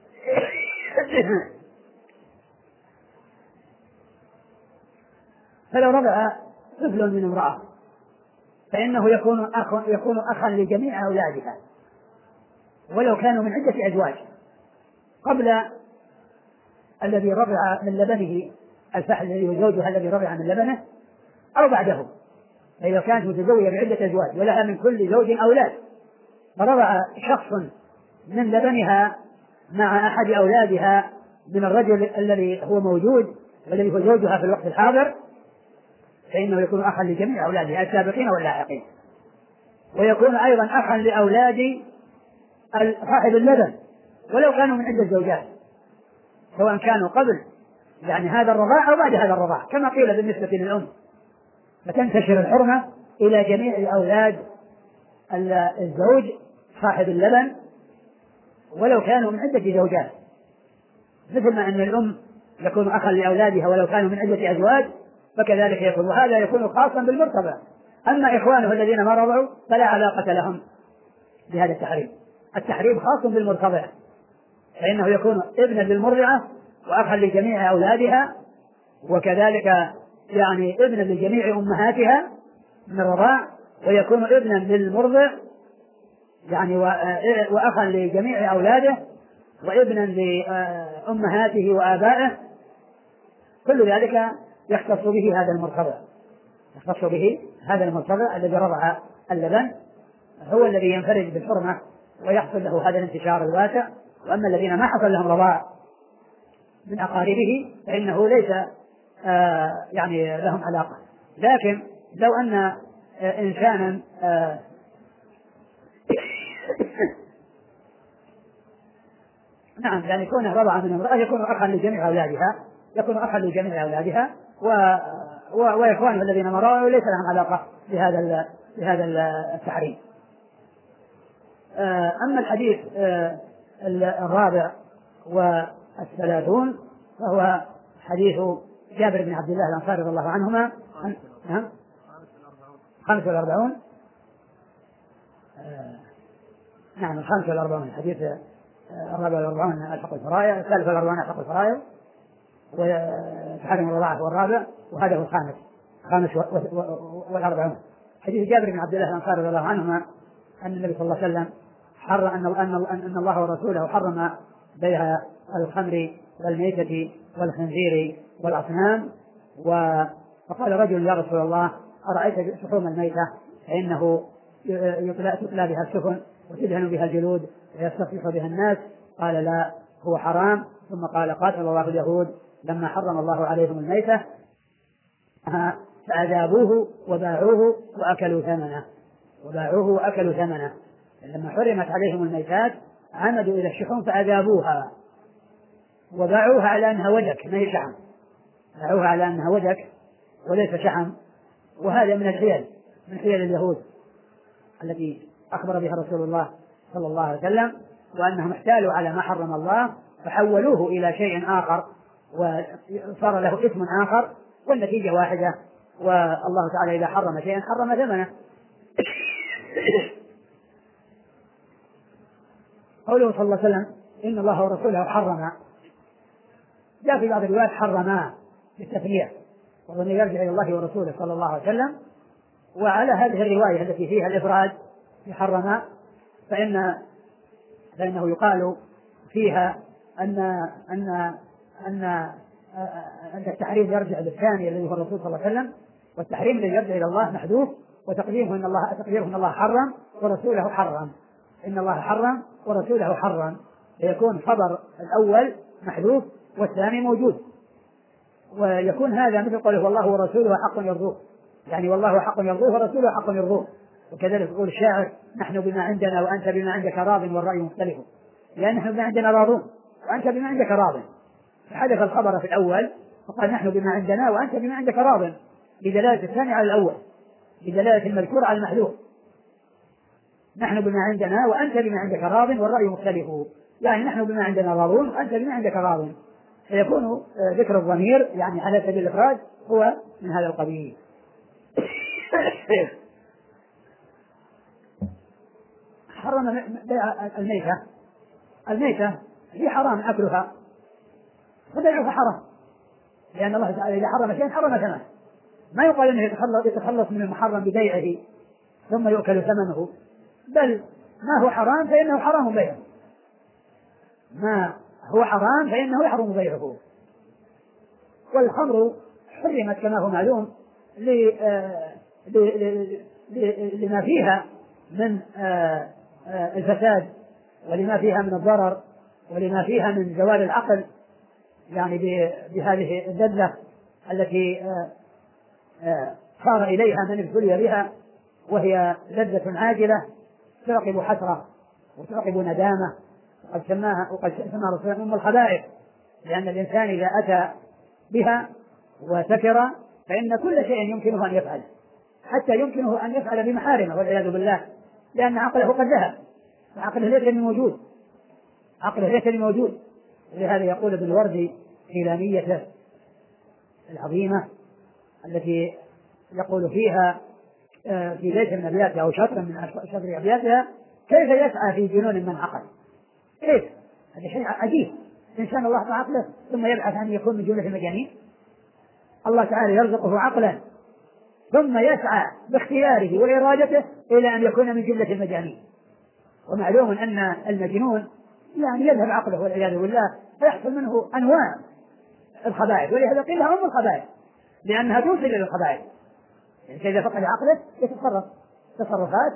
فلو رضع طفل من امرأة فإنه يكون أخ يكون أخا لجميع أولادها ولو كانوا من عدة أزواج قبل الذي رضع من لبنه الفحل الذي هو زوجها الذي رضع من لبنه أو بعده. فإذا كانت متزوجة بعدة أزواج ولها من كل زوج أولاد فرضع شخص من لبنها مع أحد أولادها من الرجل الذي هو موجود والذي هو زوجها في الوقت الحاضر فإنه يكون أخا لجميع أولادها السابقين واللاحقين، ويكون أيضا أخا لأولاد صاحب اللبن ولو كانوا من عدة زوجات سواء كانوا قبل يعني هذا الرضاع أو بعد هذا الرضاع، كما قيل بالنسبة للأم فتنتشر الحرمة إلى جميع أولاد الزوج صاحب اللبن ولو كانوا من عدة زوجات، مثل ما أن الأم يكون أخا لأولادها ولو كانوا من عدة أزواج فكذلك يكون، وهذا يكون خاصا بالمرتضع. أما إخوانه الذين ما رضعوا فلا علاقة لهم بهذا التحريم. التحريم خاص بالمرتضع، فإنه يكون ابنا للمرضعة وأخا لجميع أولادها، وكذلك يعني ابنا لجميع أمهاتها من الرضاع، ويكون ابنا للمرضع يعني وأخا لجميع أولاده وابنا لأمهاته وآبائه. كل ذلك يختص به هذا المرتضع، يختص به هذا المرتضع الذي رضع اللبن، هو الذي ينفرد بالحرمة ويحصل له هذا الانتشار الواسع. وأما الذين ما حصل لهم رضاع من أقاربه فإنه ليس آه يعني لهم علاقة. لكن لو أن آه إنسانا آه نعم يعني يكون رضع من امرأة يكون أخا لجميع أولادها، يكون أخا لجميع أولادها و... و... وإخوانه الذين مروا ليس لهم علاقة بهذا ال... بهذا التحريم. آه أما الحديث آه الرابع والثلاثون فهو حديث جابر بن عبد الله الأنصاري رضي الله عنهما. نعم خمس والأربعون آه نعم الخامس والأربعون، حديث الرابع والأربعون الحق الفرائض، الثالث والأربعون الحق الفرائض، وتحرم الرضاعة هو الرابع، وهذا هو الخامس الخامس والأربعون. حديث جابر بن عبد الله الأنصاري رضي الله عنهما أن النبي صلى الله عليه وسلم حرم أن أن الله ورسوله حرم بيع الخمر والميتة والخنزير والأصنام. وقال رجل يا رسول الله أرأيت شحوم الميتة فإنه تتلى بها السفن وتدهن بها الجلود ويستصلح بها الناس، قال لا هو حرام. ثم قال قاتل الله اليهود لما حرم الله عليهم الميتة فأذابوه وباعوه وأكلوا ثمنه وباعوه وأكلوا ثمنه لما حرمت عليهم الميتات عمدوا إلى الشحوم فأذابوها وباعوها على أنها وجك ما هي شحم، باعوها على أنها وجك وليس شحم. وهذا من الحيل من حيل اليهود التي أخبر بها رسول الله صلى الله عليه وسلم، وأنهم احتالوا على ما حرم الله فحولوه إلى شيء آخر وصار له اسم آخر والنتيجة واحدة. والله تعالى إذا حرم شيئا حرم ثمنه. قوله صلى الله عليه وسلم إن الله ورسوله حرم، جاء في بعض الروايات حرما بالتثنية وضمير يرجع إلى الله ورسوله صلى الله عليه وسلم. وعلى هذه الرواية التي فيها الإفراد يحرم فإن فإنه يقال فيها أن أن أن أن التحريم يرجع للثاني الذي هو الرسول صلى الله عليه وسلم، والتحريم الذي يرجع إلى الله محذوف، وتقديمه إن الله تقديره إن الله حرم ورسوله حرم، إن الله حرم ورسوله حرم، فيكون خبر الأول محذوف والثاني موجود. ويكون هذا مثل قوله والله ورسوله حق يرضوه، يعني والله حق يرضوه ورسوله حق يرضوه. وكذلك يقول الشاعر نحن بما عندنا وأنت بما عندك راض والرأي مختلف، لأن نحن بما عندنا راضون وأنت بما عندك راض، فحدث الخبر في الأول فقال نحن بما عندنا وأنت بما عندك راض بدلالة الثاني على الأول، بدلالة المذكور على المحذوف. نحن بما عندنا وأنت بما عندك راض والرأي مختلف، يعني نحن بما عندنا راضون وأنت بما عندك راض، فيكون ذكر الضمير يعني على سبيل الإفراد هو من هذا القبيل. حرم بيع الميتة، الميتة هي حرام أكلها فبيعها حرام، لأن الله تعالى إذا حرم شيئا حرم ثمنه، ما يقال أنه يتخلص من المحرم ببيعه ثم يؤكل ثمنه، بل ما هو حرام فإنه حرام بيعه، ما هو حرام فإنه يحرم بيعه. والخمر حرمت كما هو معلوم لما فيها من الفساد ولما فيها من الضرر ولما فيها من زوال العقل، يعني بهذه اللذة التي صار إليها من ابتلي بها، وهي لذة عاجلة تعقب حسرة وتعقب ندامة، وقد سماها وقد سماها رسول الله أم الخبائث، لأن الإنسان إذا أتى بها وسكر فإن كل شيء يمكنه أن يفعل، حتى يمكنه أن يفعل بمحارمه والعياذ بالله، لأن عقله قد ذهب وعقله ليس من موجود. عقله ليس موجود. ولهذا يقول ابن الوردي في لاميته العظيمة التي يقول فيها في بيت من أبياتها أو شطر من شطر أبياتها: كيف يسعى في جنون من عقل؟ كيف؟ هذا شيء عجيب، إنسان الله أعطاه عقله ثم يبحث عن يكون من جملة المجانين. الله تعالى يرزقه عقلا ثم يسعى باختياره وإرادته إلى أن يكون من جملة المجانين. ومعلوم أن المجنون يعني يذهب عقله والعياذ بالله فيحصل منه أنواع الخبائث، ولهذا قيل لها أم الخبائث لأنها توصل إلى الخبائث. يعني إذا فقد عقله يتصرف تصرفات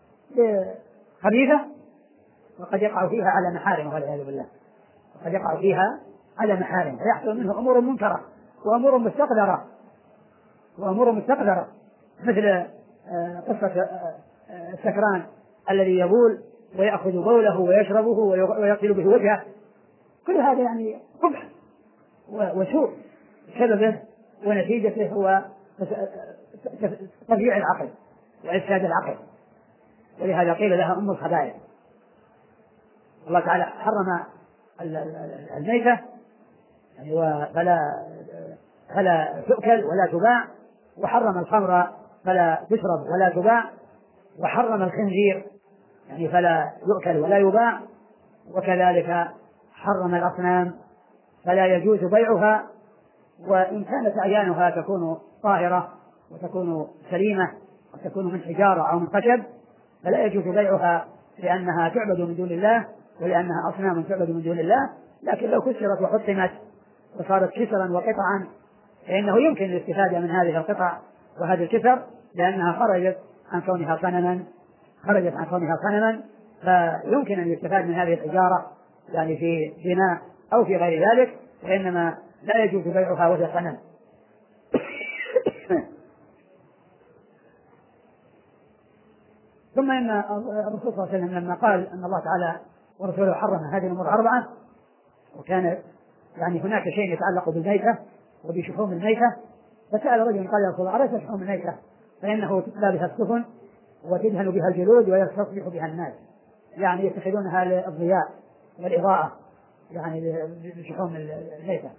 خبيثة وقد يقع فيها على محارمه والعياذ بالله، وقد يقع فيها على محارمه فيحصل منه أمور منكرة وأمور مستقدرة وأمور مستقدرة مثل قصة السكران الذي يبول ويأخذ بوله ويشربه ويغسل به وجهه. كل هذا يعني قبح وسوء سببه ونتيجته هو تضييع العقل وإفساد العقل. ولهذا قيل لها أم الخبائث. الله تعالى حرم الميتة يعني فلا فلا تؤكل ولا تباع، وحرم الخمر فلا تشرب ولا تباع، وحرم الخنزير يعني فلا يؤكل ولا يباع، وكذلك حرم الأصنام فلا يجوز بيعها، وإن كانت أعيانها تكون طاهرة وتكون سليمة وتكون من حجارة أو من خشب فلا يجوز بيعها لأنها تعبد من دون الله ولأنها أصنام تعبد من دون الله. لكن لو كسرت وحطمت وصارت كسرا وقطعا فإنه يمكن الاستفادة من هذه القطع وهذه الكسر لأنها خرجت عن كونها صنما خرجت عن كونها صنما فيمكن أن يستفاد من هذه الحجارة يعني في بناء أو في غير ذلك، وإنما لا يجوز بيعها وهي صنم. ثم إن الرسول صلى الله عليه وسلم لما قال أن الله تعالى ورسوله حرم هذه الأمور أربعة، وكان يعني هناك شيء يتعلق بالميتة وبشحوم الميتة، فسأل رجل قال: يا رسول الله أليس شحوم الميتة فإنه تتلى بها السفن وتدهن بها الجلود ويستصبح بها الناس، يعني يتخذونها للضياء والإضاءة يعني لشحوم الميتة.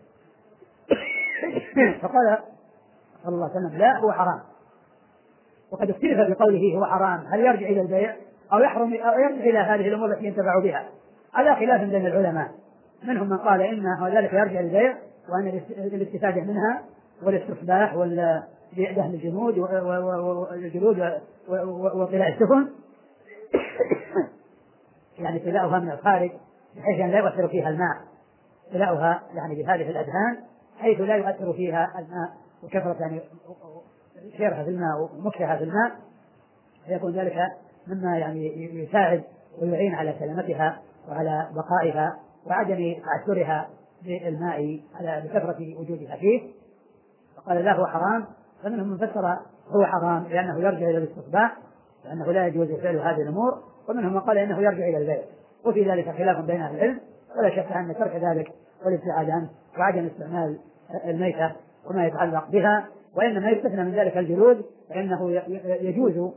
فقال صلى الله عليه وسلم: لا، هو حرام. وقد اختلف بقوله هو حرام هل يرجع إلى البيع أو يحرم أو يرجع إلى هذه الأمور التي ينتفع بها، على خلاف بين العلماء. منهم من قال إن ذلك يرجع للبيع وأن الاستفادة منها والاستصباح ودهن الجنود والجلود وطلاء السفن يعني طلاؤها من الخارج بحيث أن لا يؤثر فيها الماء، طلاؤها يعني بهذه الأدهان حيث لا يؤثر فيها الماء وكثرة يعني سيرها في الماء ومكثها في الماء، فيكون ذلك مما يعني يساعد ويعين على سلامتها وعلى بقائها وعدم تعثرها بالماء على بكثرة وجودها فيه. فقال: لا، هو حرام. فمنهم من فسر هو حرام لأنه يرجع إلى الاستصباح لأنه لا يجوز فعل هذه الأمور، ومنهم من قال إنه يرجع إلى البيع، وفي ذلك خلاف بين أهل العلم، ولا شك أن ترك ذلك والابتعاد عنه وعدم استعمال الميتة وما يتعلق بها، وإنما يستثنى من ذلك الجلود فإنه يجوز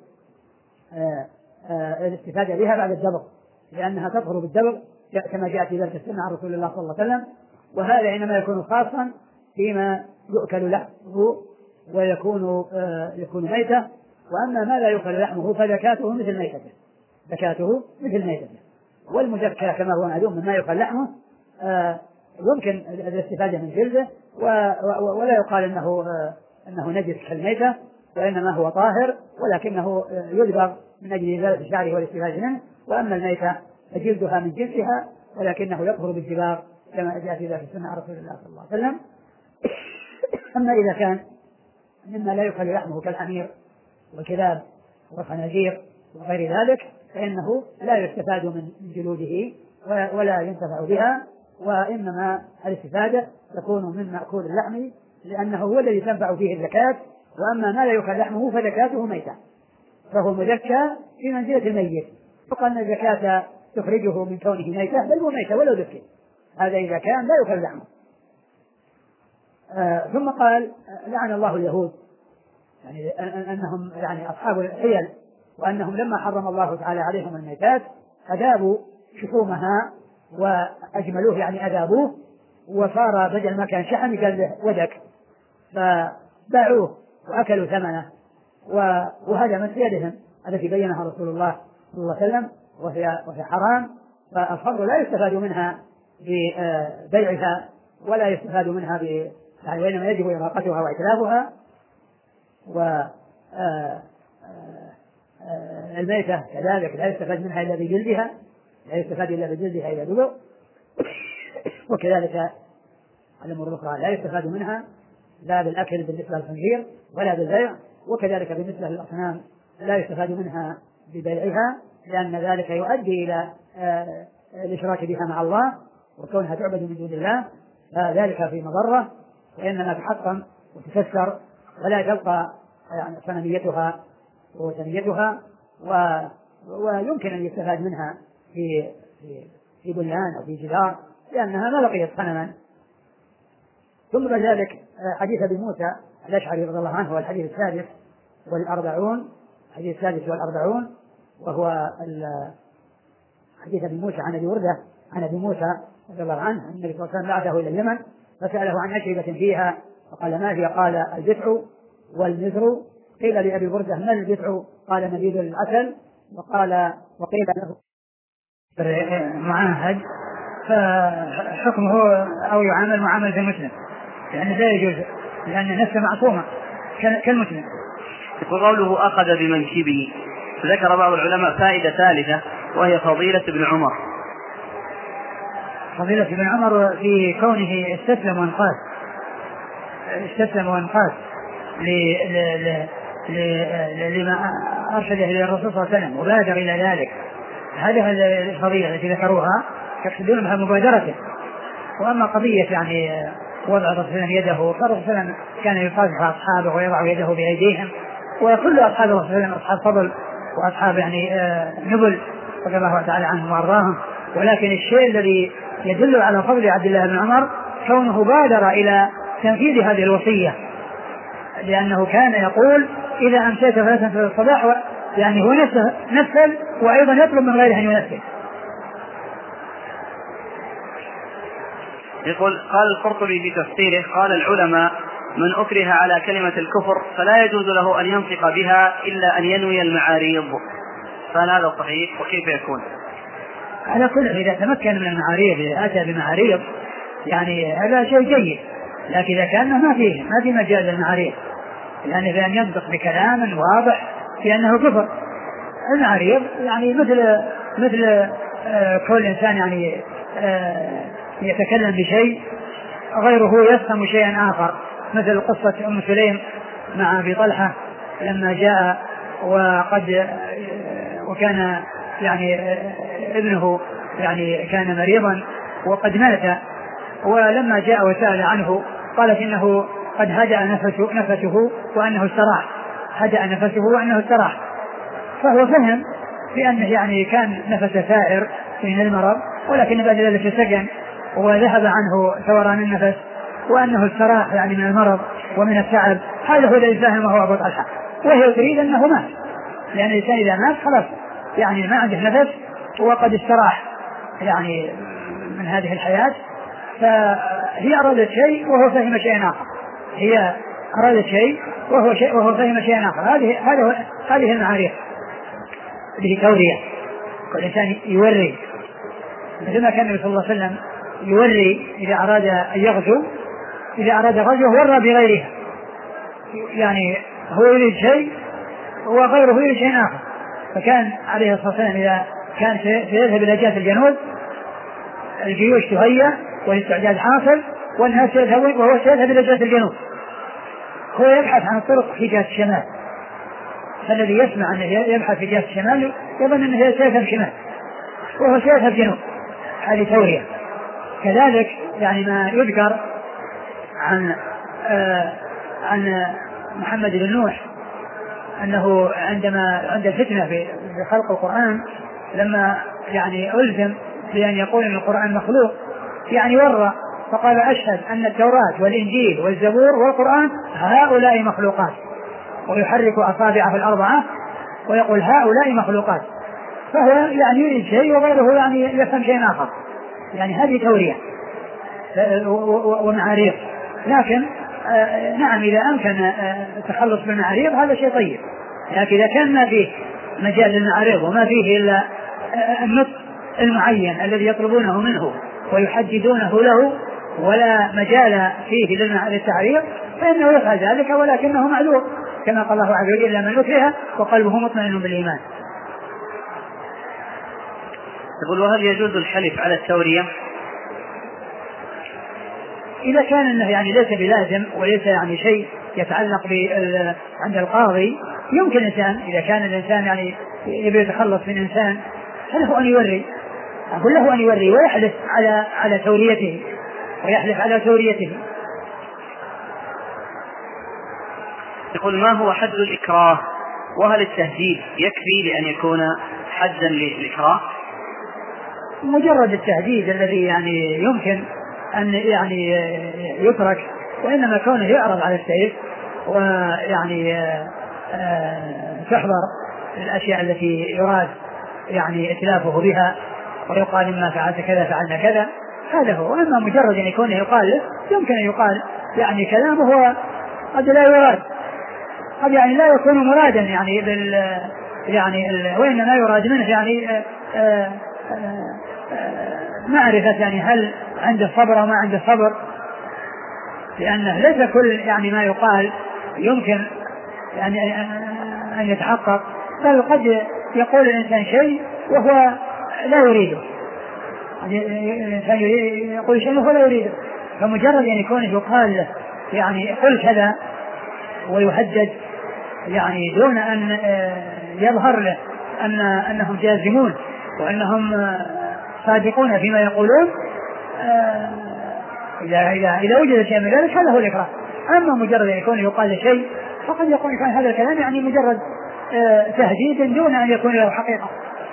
الاستفادة بها بعد الدبغ لأنها تظهر بالدبغ كما جاء في ذلك السنة عن رسول الله صلى الله عليه وسلم. وهذا إنما يكون خاصا فيما يؤكل لحمه ويكون يكون ميتة، وأما ما لا يؤكل لحمه فزكاته مثل ميتته زكاته مثل ميتته. والمزكى كما هو معلوم مما يؤكل لحمه يمكن الاستفادة من جلده ولا يقال إنه أنه نجس كالميتة، وإنما هو طاهر ولكنه يدبغ من أجل إزالة شعره والاستفادة منه. وأما الميتة فجلدها من جنسها ولكنه يطهر بالدباغ كما جاء في ذلك السنة عن رسول الله صلى الله عليه وسلم. أما إذا كان مما لا يؤكل لحمه كالحمير والكلاب والخنازير وغير ذلك فإنه لا يستفاد من جلوده ولا ينتفع بها، وإنما الاستفادة تكون من مأكول اللحم لأنه هو الذي تنفع فيه الزكاة. وأما ما لا يؤكل لحمه فزكاته ميتة، فهو مزكى في منزلة الميت، فقال أن الزكاة تخرجه من كونه ميتة، بل هو ميتة ولو ذكي، هذا إذا كان لا يؤكل لحمه. آه ثم قال: لعن الله اليهود، يعني أنهم يعني أصحاب الحيل، وأنهم لما حرم الله تعالى عليهم الميتات أدابوا شحومها وأجملوه يعني أذابوه، وصار بدل ما كان شحم قال له ودك، فباعوه وأكلوا ثمنه، وهذا من سيادهم التي بينها رسول الله صلى الله عليه وسلم، وهي, وهي حرام. فالخمر لا يستفاد منها ببيعها ولا يستفاد منها ب يعني وإنما يجب إراقتها وإتلافها. والميتة كذلك لا يستفاد منها إلا بجلدها، لا يستفاد إلا بجلدها إذا دبر، وكذلك الأمور الأخرى لا يستفاد منها لا بالأكل بالنسبة للخنزير ولا بالبيع، وكذلك بالنسبة للأصنام لا يستفاد منها ببيعها، لأن ذلك يؤدي إلى الإشراك بها مع الله وكونها تعبد من دون الله، فذلك في مضرة، وإنما تحطم وتكسر ولا تبقى يعني صنميتها ووثنيتها، ويمكن أن يستفاد منها في في في بنيان أو في جدار لأنها ما بقيت صنما. ثم بعد ذلك حديث أبي موسى الأشعري رضي الله عنه هو الحديث السادس والأربعون، الحديث السادس والأربعون، وهو حديث أبي موسى عن أبي وردة عن أبي موسى رضي الله عنه أن النبي صلى الله عليه وسلم بعثه إلى اليمن فسأله عن أشربة فيها فقال ما هي؟ قال البتع والمزر. قيل لأبي وردة ما البتع؟ قال نبيذ العسل. وقال وقيل له
معاهد فحكمه أو يعامل معاملة المسلم، يعني لا يجوز لأن نفسه معصومة كالمسلم.
وقوله أخذ بمنكبه، ذكر بعض العلماء فائدة ثالثة وهي فضيلة ابن عمر.
فضيلة ابن عمر في كونه استسلم وانقاد، استسلم وانقاد لما أرشده إلى الرسول صلى الله عليه وسلم وبادر إلى ذلك. هذه الفضيلة التي ذكروها يقصدون بها مبادرته. وأما قضية يعني وضع الرسول يده، فالرسول كان يصافح أصحابه ويضع يده بأيديهم، وكل أصحاب الرسول أصحاب فضل وأصحاب يعني نبل رضي الله تعالى عنهم وأرضاهم، ولكن الشيء الذي يدل على فضل عبد الله بن عمر كونه بادر إلى تنفيذ هذه الوصية، لأنه كان يقول إذا أمسيت فلا تنفذ الصباح، يعني هو نفسه نفسه وأيضا يطلب من غيره أن ينفذ.
يقول قال القرطبي في تفسيره قال العلماء من أكره على كلمة الكفر فلا يجوز له أن ينطق بها إلا أن ينوي المعاريض، فهل هذا صحيح وكيف يكون؟
على كل إذا تمكن من المعاريض أتى بمعاريض يعني هذا شيء جيد، لكن إذا كان ما فيه ما في مجال للمعاريض يعني بأن ينطق بكلام واضح في أنه كفر. المعاريض يعني مثل مثل آه كل إنسان يعني آه يتكلم بشيء غيره يفهم شيئا آخر، مثل قصة أم سليم مع أبي طلحة لما جاء وقد وكان يعني ابنه يعني كان مريضا وقد مات، ولما جاء وسأل عنه قالت إنه قد هدأ نفسه, نفسه وأنه استراح، هدأ نفسه وأنه استراح، فهو فهم بأنه يعني كان نفسه ثائر من المرض، ولكن بعد ذلك سكن وذهب عنه ثوران النفس وأنه استراح يعني من المرض ومن التعب. هذا هو الذي فهمه أبو طلحة، وهي تريد أنه مات، لأن الإنسان إذا مات خلاص يعني ما عنده نفس وقد استراح يعني من هذه الحياة، فهي أرادت شيء وهو فهم شيء آخر، هي أرادت شيء وهو شيء وهو فهم شيء آخر. هذه هذه هذه المعارف اللي تورية والإنسان يوري، مثل ما كان النبي صلى الله عليه وسلم يوري إذا أراد أن يغزو، إذا أراد غزوه ورى بغيرها، يعني هو يريد شيء وغيره يريد شيء آخر. فكان عليه الصلاة والسلام إذا كان سيذهب إلى جهة الجنوب الجيوش تهيأ والاستعداد حاصل والناس يذهبون وهو سيذهب إلى جهة الجنوب، هو يبحث عن الطرق في جهة الشمال، فالذي يسمع أنه يبحث في جهة الشمال يظن أنه سيذهب شمال وهو سيذهب جنوب. هذه تورية. كذلك يعني ما يذكر عن آه عن محمد بن نوح أنه عندما عند الفتنة في خلق القرآن لما يعني ألزم بأن يقول أن القرآن مخلوق يعني ورى فقال أشهد أن التوراة والإنجيل والزبور والقرآن هؤلاء مخلوقات، ويحرك أصابعه الأربعة ويقول هؤلاء مخلوقات، فهو يعني يريد شيء وغيره يعني يفهم شيء آخر.
يعني هذه تورية ومعاريض. لكن نعم إذا أمكن التخلص من المعاريض هذا شيء طيب، لكن إذا كان ما فيه مجال للمعاريض وما فيه إلا النطق المعين الذي يطلبونه منه ويحددونه له ولا مجال فيه للتعريض فإنه يفعل ذلك، ولكنه معذور كما قال الله عز وجل: إلا من أكره وقلبه مطمئن بالإيمان.
يقول: وهل يجوز الحلف على التورية؟
إذا كان أنه يعني ليس بلازم وليس يعني شيء يتعلق عند القاضي، يمكن الإنسان إذا كان الإنسان يعني يبي يتخلص من إنسان فله أن يوري، أقول له أن يوري ويحلف على على توريته ويحلف على توريته.
يقول: ما هو حد الإكراه؟ وهل التهديد يكفي لأن يكون حدا للإكراه؟
مجرد التهديد الذي يعني يمكن أن يعني يترك، وإنما كونه يعرض على السيف ويعني تحضر الأشياء التي يراد يعني إتلافه بها ويقال إما فعلت كذا فعلنا كذا، هذا هو. وإما مجرد أن يكون يقال يمكن أن يقال يعني كلامه هو قد لا يراد، قد يعني لا يكون مرادا يعني بال يعني ال... وإنما يراد منه يعني آآ آآ آآ معرفة يعني هل عنده صبر أو ما عنده صبر، لأنه ليس كل يعني ما يقال يمكن يعني أن يتحقق، بل قد يقول الإنسان شيء وهو لا يريده، الإنسان يقول شيء وهو لا يريده، فمجرد أن يكون يقال له يعني قل كذا ويهدد يعني دون أن يظهر له أن أنهم جازمون وأنهم صادقون فيما يقولون، إذا إذا إذا وجد شيء من ذلك هذا هو الإكراه. أما مجرد أن يكون يقال شيء فقد يكون كان هذا الكلام يعني مجرد تهديد دون أن يكون له حقيقة.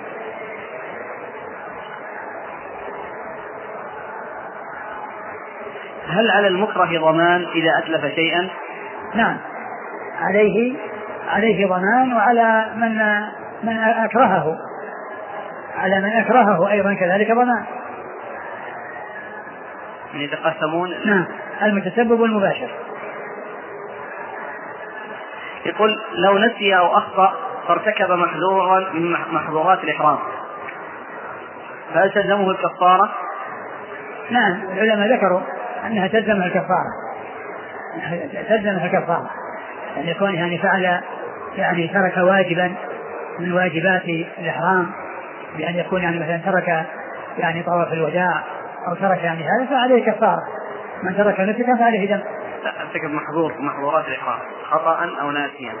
هل على المكره ضمان إذا أتلف شيئا؟
نعم، عليه عليه ضمان، وعلى من من أكرهه على من أكرهه أيضا كذلك ضمان.
يتقسمون.
نعم، المتسبب والمباشر.
يقول: لو نسي أو أخطأ فارتكب محظورا من محظورات الإحرام فهل تلزمه الكفارة؟
نعم، العلماء ذكروا أنها تلزمها الكفارة، تلزمها الكفارة أن يكون يعني فعل يعني ترك واجبا من واجبات الإحرام، بأن يكون يعني مثلا ترك يعني طواف الوداع أو ترك يعني هذا فعليه كفارة. من ترك نسكا فعليه دم.
ارتكب محظور محظورات الإحرام خطأ أو ناسيا.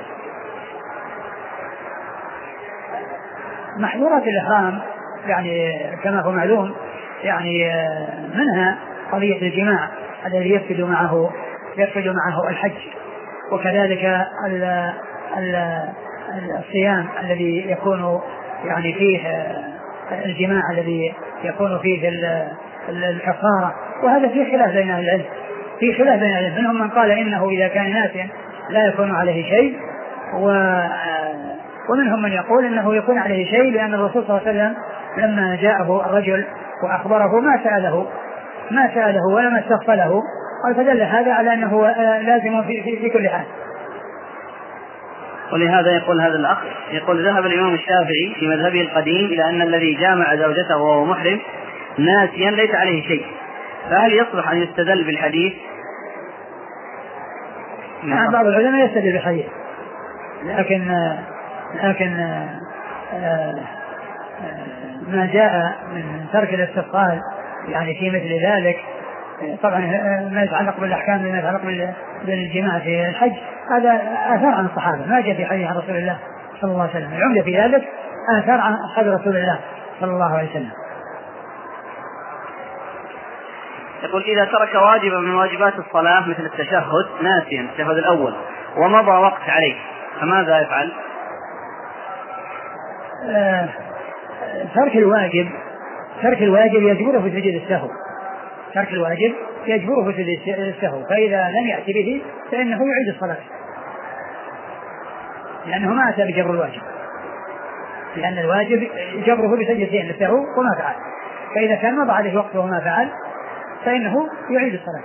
محظورات الإحرام يعني كما هو معلوم يعني منها قضية الجماع الذي يفسد معه يفسد معه الحج، وكذلك ال ال الصيام الذي يكون يعني فيه الجماع الذي يكون فيه الكفارة، وهذا فيه خلاف بين أهل العلم، في خلاف بين أهل العلم، منهم من قال إنه إذا كان ناسيا لا يكون عليه شيء، ومنهم من يقول إنه يكون عليه شيء، لأن الرسول صلى الله عليه وسلم لما جاءه الرجل وأخبره ما سأله ما سأله ولا ما استغفله، قال فدل هذا على أنه لازم في, في, في كل حال.
ولهذا يقول هذا الأخ يقول: ذهب الإمام الشافعي في مذهبه القديم إلى أن الذي جامع زوجته وهو محرم ناسيا ليس عليه شيء، فهل يصلح أن يستدل بالحديث؟
نعم، بعض العلماء يستدل بالحديث، لكن لكن ما جاء من ترك الاستثقال يعني في مثل ذلك طبعا ما يتعلق بالأحكام ما يتعلق بالجماع في الحج هذا آثار عن الصحابة، ما جاء في حديث عن رسول الله صلى الله عليه وسلم. العمدة في ذلك آثار عن أصحاب رسول الله صلى الله عليه وسلم.
يقول: إذا ترك واجبا من واجبات الصلاة مثل التشهد ناسيا التشهد الأول ومضى وقت عليه فماذا يفعل؟
آه ترك الواجب ترك الواجب يجبره في سجود السهو، ترك الواجب يجبره في سجود السهو، فإذا لم يأتي به فإنه يعيد الصلاة، لأنه ما أتى بجبر الواجب، لأن الواجب جبره بسجدتين للسهو وما فعل،
فإذا كان مضى عليه وقت وما فعل فإنه يعيد الصلاة.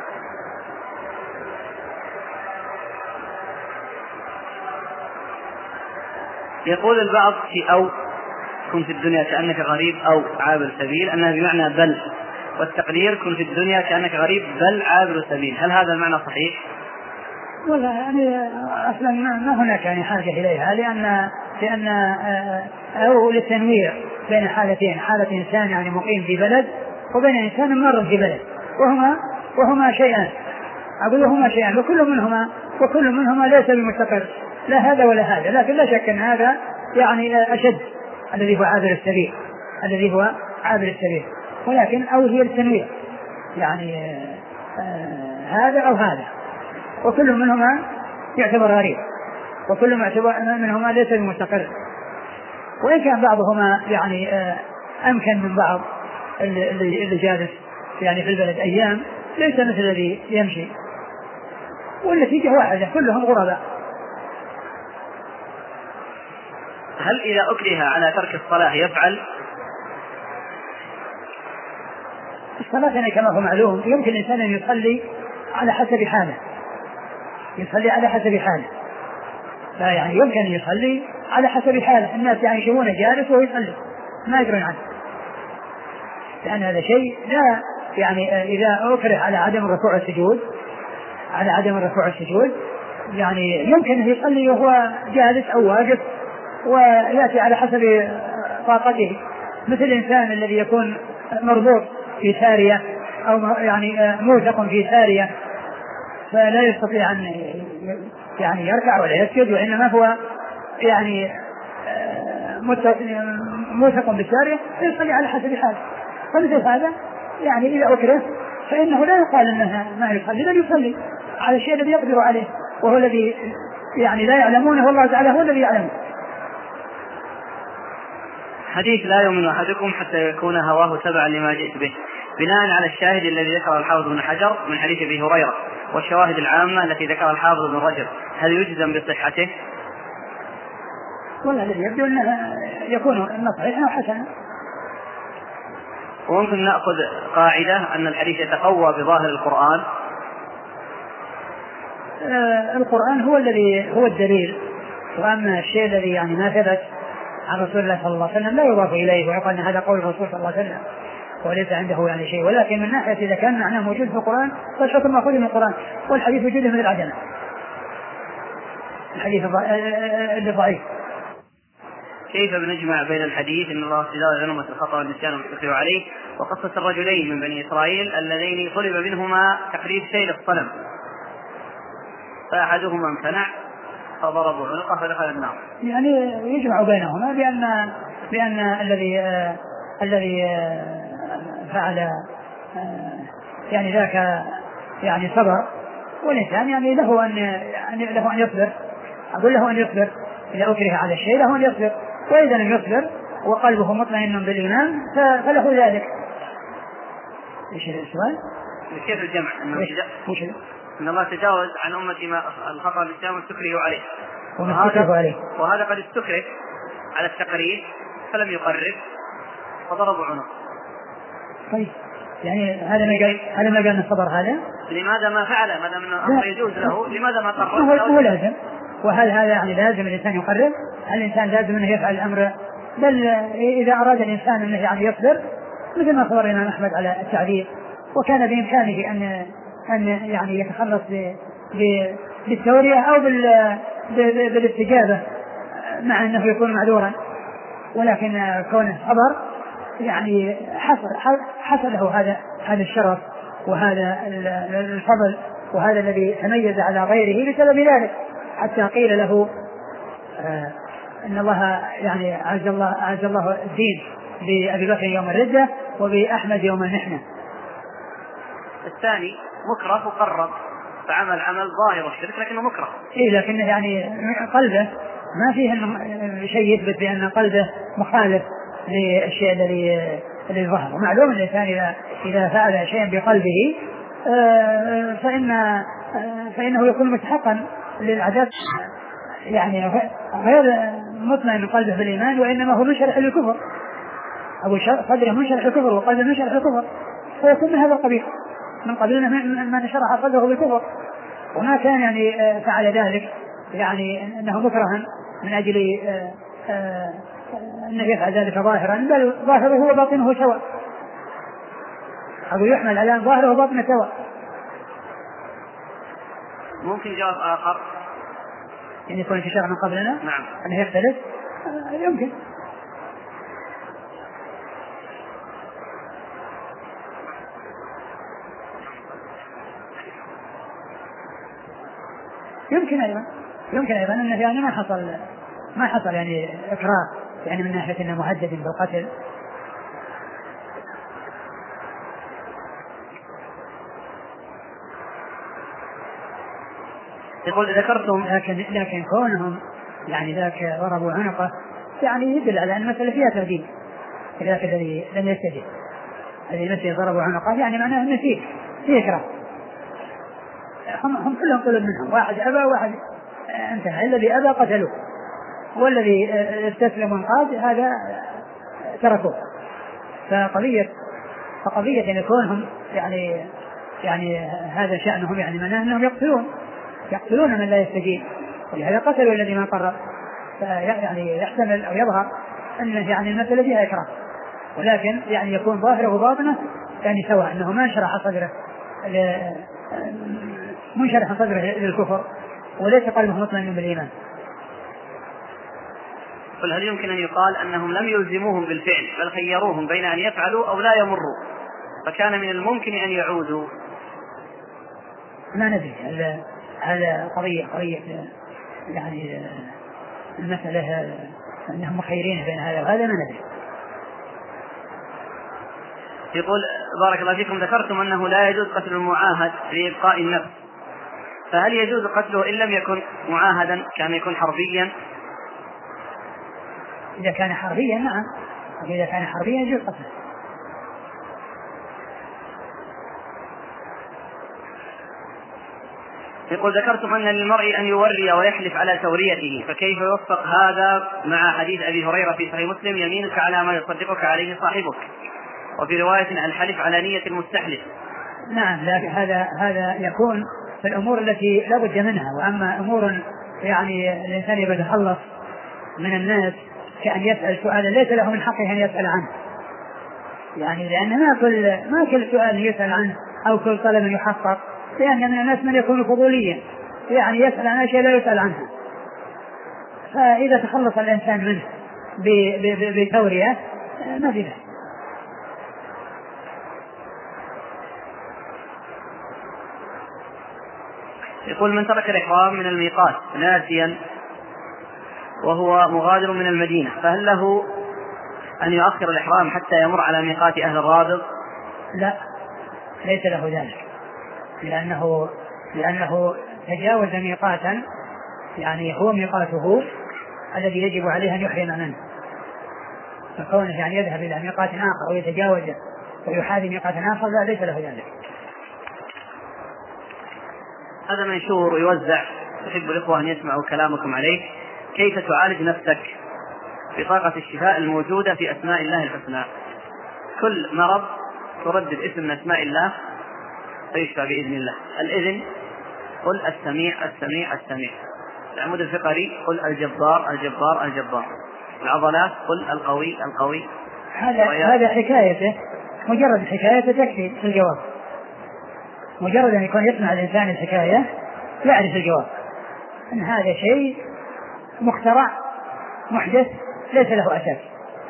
يقول البعض في أو كن في الدنيا كأنك غريب أو عابر سبيل أنها بمعنى بل، والتقدير كن في الدنيا كأنك غريب بل عابر سبيل، هل هذا المعنى صحيح؟
والله يعني أصلا ما هناك يعني حاجة إليها، لأن لأن أو للتنويع بين حالتين، حالة إنسان يعني مقيم في بلد وبين إنسان مر في بلد، وهما وهما شيئان، أقول هما شيئان وكل منهما وكل منهما ليس بمستقر لا هذا ولا هذا، لكن لا شك أن هذا يعني أشد الذي هو عابر السبيل الذي هو عابر السبيل ولكن أو هي التنويع يعني آه هذا أو هذا، وكل منهما يعتبر غريب وكل منهما ليس بمستقر، وإن كان بعضهما يعني آه أمكن من بعض اللي, اللي جالس يعني في البلد أيام ليس مثل الذي يمشي، والنتيجة واحدة كلهم غرباء.
هل إذا أكره على ترك الصلاة يفعل؟
الصلاة يعني كما هو معلوم يمكن الإنسان أن يصلي على حسب حاله، يصلي على حسب حاله، لا يعني يمكن أن يصلي على حسب حاله، الناس يعني يشوفونه جالس وهو يصلي ما يدرون عنه، لأن هذا شيء لا يعني إذا أكره على عدم الركوع والسجود على عدم الركوع والسجود يعني يمكن أن يصلي وهو جالس أو واقف ويأتي على حسب طاقته، مثل الإنسان الذي يكون مربوط في سارية أو يعني موثق في سارية فلا يستطيع أن يعني يركع ولا يسجد، وإنما هو يعني موثق بالسارية فيصلي على حسب حاله. فمثل هذا يعني إذا أكره فإنه لا يقال أنها ما يصلي، بل يصلي على الشيء الذي يقدر عليه وهو الذي يعني لا يعلمونه والله تعالى هو الذي يعلمه.
حديث لا يؤمن أحدكم حتى يكون هواه تبعا لما جئت به، بناء على الشاهد الذي ذكر الحافظ بن حجر من حديث أبي هريرة والشواهد العامة التي ذكرها الحافظ بن رجب، هل يجزم بصحته؟
والله الذي يبدو أنه يكون إما صحيحا أو حسنا.
وممكن نأخذ قاعدة أن الحديث يتقوى بظاهر القرآن.
آه القرآن هو الذي هو الدليل، وأما الشيء الذي يعني ما ثبت عن رسول الله صلى الله عليه وسلم لا يضاف إليه ويقال أن هذا قول الرسول صلى الله عليه وسلم وليس عنده يعني شيء، ولكن من ناحية إذا كان معناه موجود في القرآن فالحكم مأخوذ من القرآن، والحديث وجوده من العدم، الحديث اللي ضعيف.
كيف بنجمع بين الحديث ان الله تجاوز عنهم الخطأ والنسيان والتكفير عليه وقصة الرجلين من بني إسرائيل اللذين طلب منهما تقريب سيل الصنم فأحدهما امتنع فضربوا عنقه فدخل النار؟
يعني يجمع بينهما بأن بأن الذي آه الذي آه فعل آه يعني ذاك يعني صبر، والإنسان يعني له أن يعني له أن يصبر، أقول له أن يصبر إذا أكره على الشيء له أن يصبر، وإذا لم يصبر وقلبه مطمئن بالإيمان فله ذلك. إيش السؤال؟
كيف الجمع؟
إيش
إن الله تجاوز عن أمتي ما الخطأ والنسيان واستكره عليه،
وهذا, عليه.
وهذا قد استكره على التقريب فلم يقرب فضربوا عنقه.
طيب يعني هذا ما قال هذا ما قال الصبر هذا؟
لماذا ما فعل ما دام أنه أمر يجوز له لماذا ما قرب؟
هو, هو لازم. وهل هذا يعني لازم الإنسان يقرب؟ هل الإنسان لازم أنه يفعل الأمر؟ بل إذا أراد الإنسان أنه يعني يصبر مثل ما صبر الإمام أحمد على التعذيب وكان بإمكانه أن أن يعني يتخلص بالتورية أو بالاستجابة مع أنه يكون معذورا، ولكن كونه صبر يعني حصل حصل له هذا هذا الشرف وهذا الفضل وهذا الذي تميز على غيره بسبب ذلك، حتى قيل له آه إن الله يعني عز الله عز الله الدين بأبي بكر يوم الردة وبأحمد يوم المحنة.
الثاني مكره وقرب فعمل عمل ظاهر الشرك لكنه مكره.
إيه لكنه يعني قلبه ما فيه شيء يثبت بأن قلبه مخالف للشيء الذي الذي ظهر. ومعلوم الإنسان إذا إذا فعل شيئا بقلبه آه فإن فإنه يكون مستحقا للعذاب، يعني غير مطمئن قلبه بالإيمان وإنما هو مشرح للكفر. أو صدره منشرح الكفر وقلبه منشرح الكفر، فيكون من هذا القبيل من قبيلنا من شرح صدره بالكفر، وما كان يعني فعل ذلك يعني أنه مكرها من أجل أنه يفعل ذلك ظاهرا، بل ظاهره وباطنه سواء، أو يحمل على ظاهره وباطنه سواء.
ممكن جواب آخر
يعني يكون في شرع من قبلنا
نعم
أنه يختلف يمكن. يمكن أيضا يمكن أيضا أنه يعني ما حصل ما حصل يعني إكراه يعني من ناحية أنه مهدد بالقتل.
يقول ذكرتم
لكن لكن كونهم يعني ذاك ضربوا عنقه يعني يدل على أن المسألة فيها تهديد. ذاك الذي لم يستجب الذي نفسه ضربوا عنقه يعني معناه أنه فيه فيه إكراه. هم, هم كلهم طلب منهم، واحد أبى واحد امتنع، الذي أبى قتلوه والذي استسلم وانقاد هذا تركوه. فقضية فقضية أن يكونهم يعني يعني هذا شأنهم يعني معناه أنهم يقتلون يقتلون من لا يستجيب، ولهذا قتلوا الذي ما قرر. يعني يحتمل أو يظهر أنه يعني المسألة فيها إكراه، ولكن يعني يكون ظاهره وباطنه يعني سواء، أنه ما انشرح صدره منشرح صدره للكفر وليس قلبه مطمئن بالإيمان.
قل هل يمكن أن يقال أنهم لم يلزموهم بالفعل بل خيروهم بين أن يفعلوا أو لا يمروا، فكان من الممكن أن يعودوا؟
ما ندري، هذا قضية قضية يعني المسألة أنهم مخيرين بين هذا وهذا ما ندري.
يقول بارك الله فيكم ذكرتم أنه لا يجوز قتل المعاهد لإبقاء النفس، فهل يجوز قتله إن لم يكن معاهدا كان يكون حربيا؟
إذا كان حربيا نعم، إذا كان حربيا يجوز قتله.
يقول ذكرتم أن للمرء أن يوري ويحلف على توريته، فكيف يوفق هذا مع حديث أبي هريرة في صحيح مسلم يمينك على ما يصدقك عليه صاحبك، وفي رواية الحلف على نية المستحلف؟
نعم، لكن هذا هذا يكون في الأمور التي لا بد منها، وأما أمور يعني الإنسان يتخلص من الناس كأن يسأل سؤالا ليس له من حقه أن يسأل عنه، يعني لأن ما كل ما كل سؤال يسأل عنه أو كل طلب يحقق، لأن من الناس من يكون فضوليا يعني يسأل عن أشياء لا يسأل عنها. فإذا تخلص الإنسان منه بتورية ما في ذلك.
يقول من ترك الإحرام من الميقات ناسيا وهو مغادر من المدينة، فهل له أن يؤخر الإحرام حتى يمر على ميقات أهل الرابط؟
لا، ليس له ذلك، لأنه لأنه تجاوز ميقاتا يعني هو ميقاته الذي يجب عليه أن يحرم منه، فكونه يعني يذهب إلى ميقات آخر ويتجاوزه ويحاذي ميقات آخر لا، ليس له ذلك.
هذا منشور ويوزع، أحب الإخوة أن يسمعوا كلامكم عليه. كيف تعالج نفسك بطاقة الشفاء الموجودة في أسماء الله الحسنى؟ كل مرض تردد اسم من أسماء الله فيشفى بإذن الله. الإذن قل السميع السميع السميع. العمود الفقري قل الجبار الجبار الجبار. العضلات قل القوي القوي.
هذا هذا حكايته، مجرد حكايته تكفي في الجواب، مجرد أن يكون يسمع الإنسان الحكاية يعرف الجواب، أن هذا شيء مخترع محدث ليس له أساس.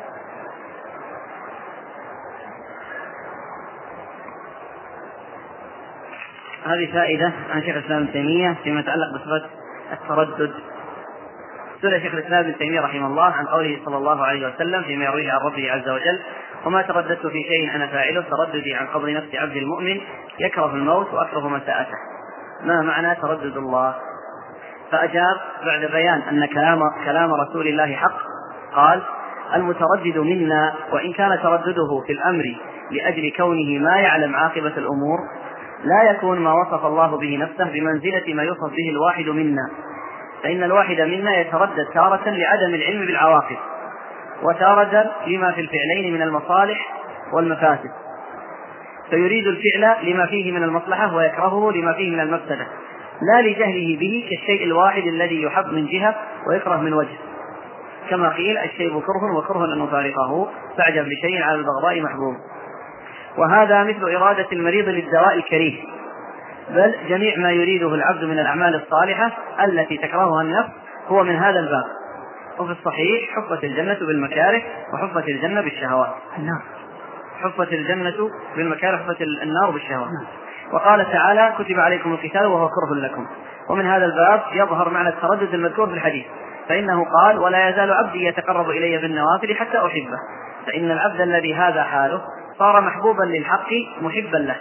هذه فائدة عن شيخ الإسلام ابن تيمية فيما يتعلق بصفة التردد. سئل شيخ الإسلام ابن تيمية رحمه الله عن قوله صلى الله عليه وسلم فيما يرويه عن ربه عز وجل: وما ترددت في شيء أنا فاعله ترددي عن قبض نفس عبد المؤمن يكره الموت وأكره مساءته. ما معنى تردد الله؟ فأجاب بعد بيان أن كلام, كلام رسول الله حق، قال: المتردد منا وإن كان تردده في الأمر لأجل كونه ما يعلم عاقبة الأمور لا يكون ما وصف الله به نفسه بمنزلة ما يوصف به الواحد منا، فإن الواحد منا يتردد تارة لعدم العلم بالعواقب، وتارة لما في الفعلين من المصالح والمفاسد، فيريد الفعل لما فيه من المصلحة ويكرهه لما فيه من المفسدة، لا لجهله به كالشيء الواحد الذي يحب من جهة ويكره من وجه، كما قيل الشيء كره وكره أن نفارقه فاعجب بشيء على البغضاء محبوب. وهذا مثل إرادة المريض للدواء الكريه، بل جميع ما يريده العبد من الأعمال الصالحة التي تكرهها النفس هو من هذا الباب. وفي الصحيح حفت الجنة بالمكاره وحفت الجنة بالشهوات.
نعم.
حفت الجنة بالمكاره وحفت النار بالشهوات. وقال تعالى كتب عليكم القتال وهو كره لكم. ومن هذا الباب يظهر معنى التردد المذكور في الحديث، فإنه قال ولا يزال عبدي يتقرب إلي بالنوافل حتى أحبه، فإن العبد الذي هذا حاله صار محبوبا للحق محبا له،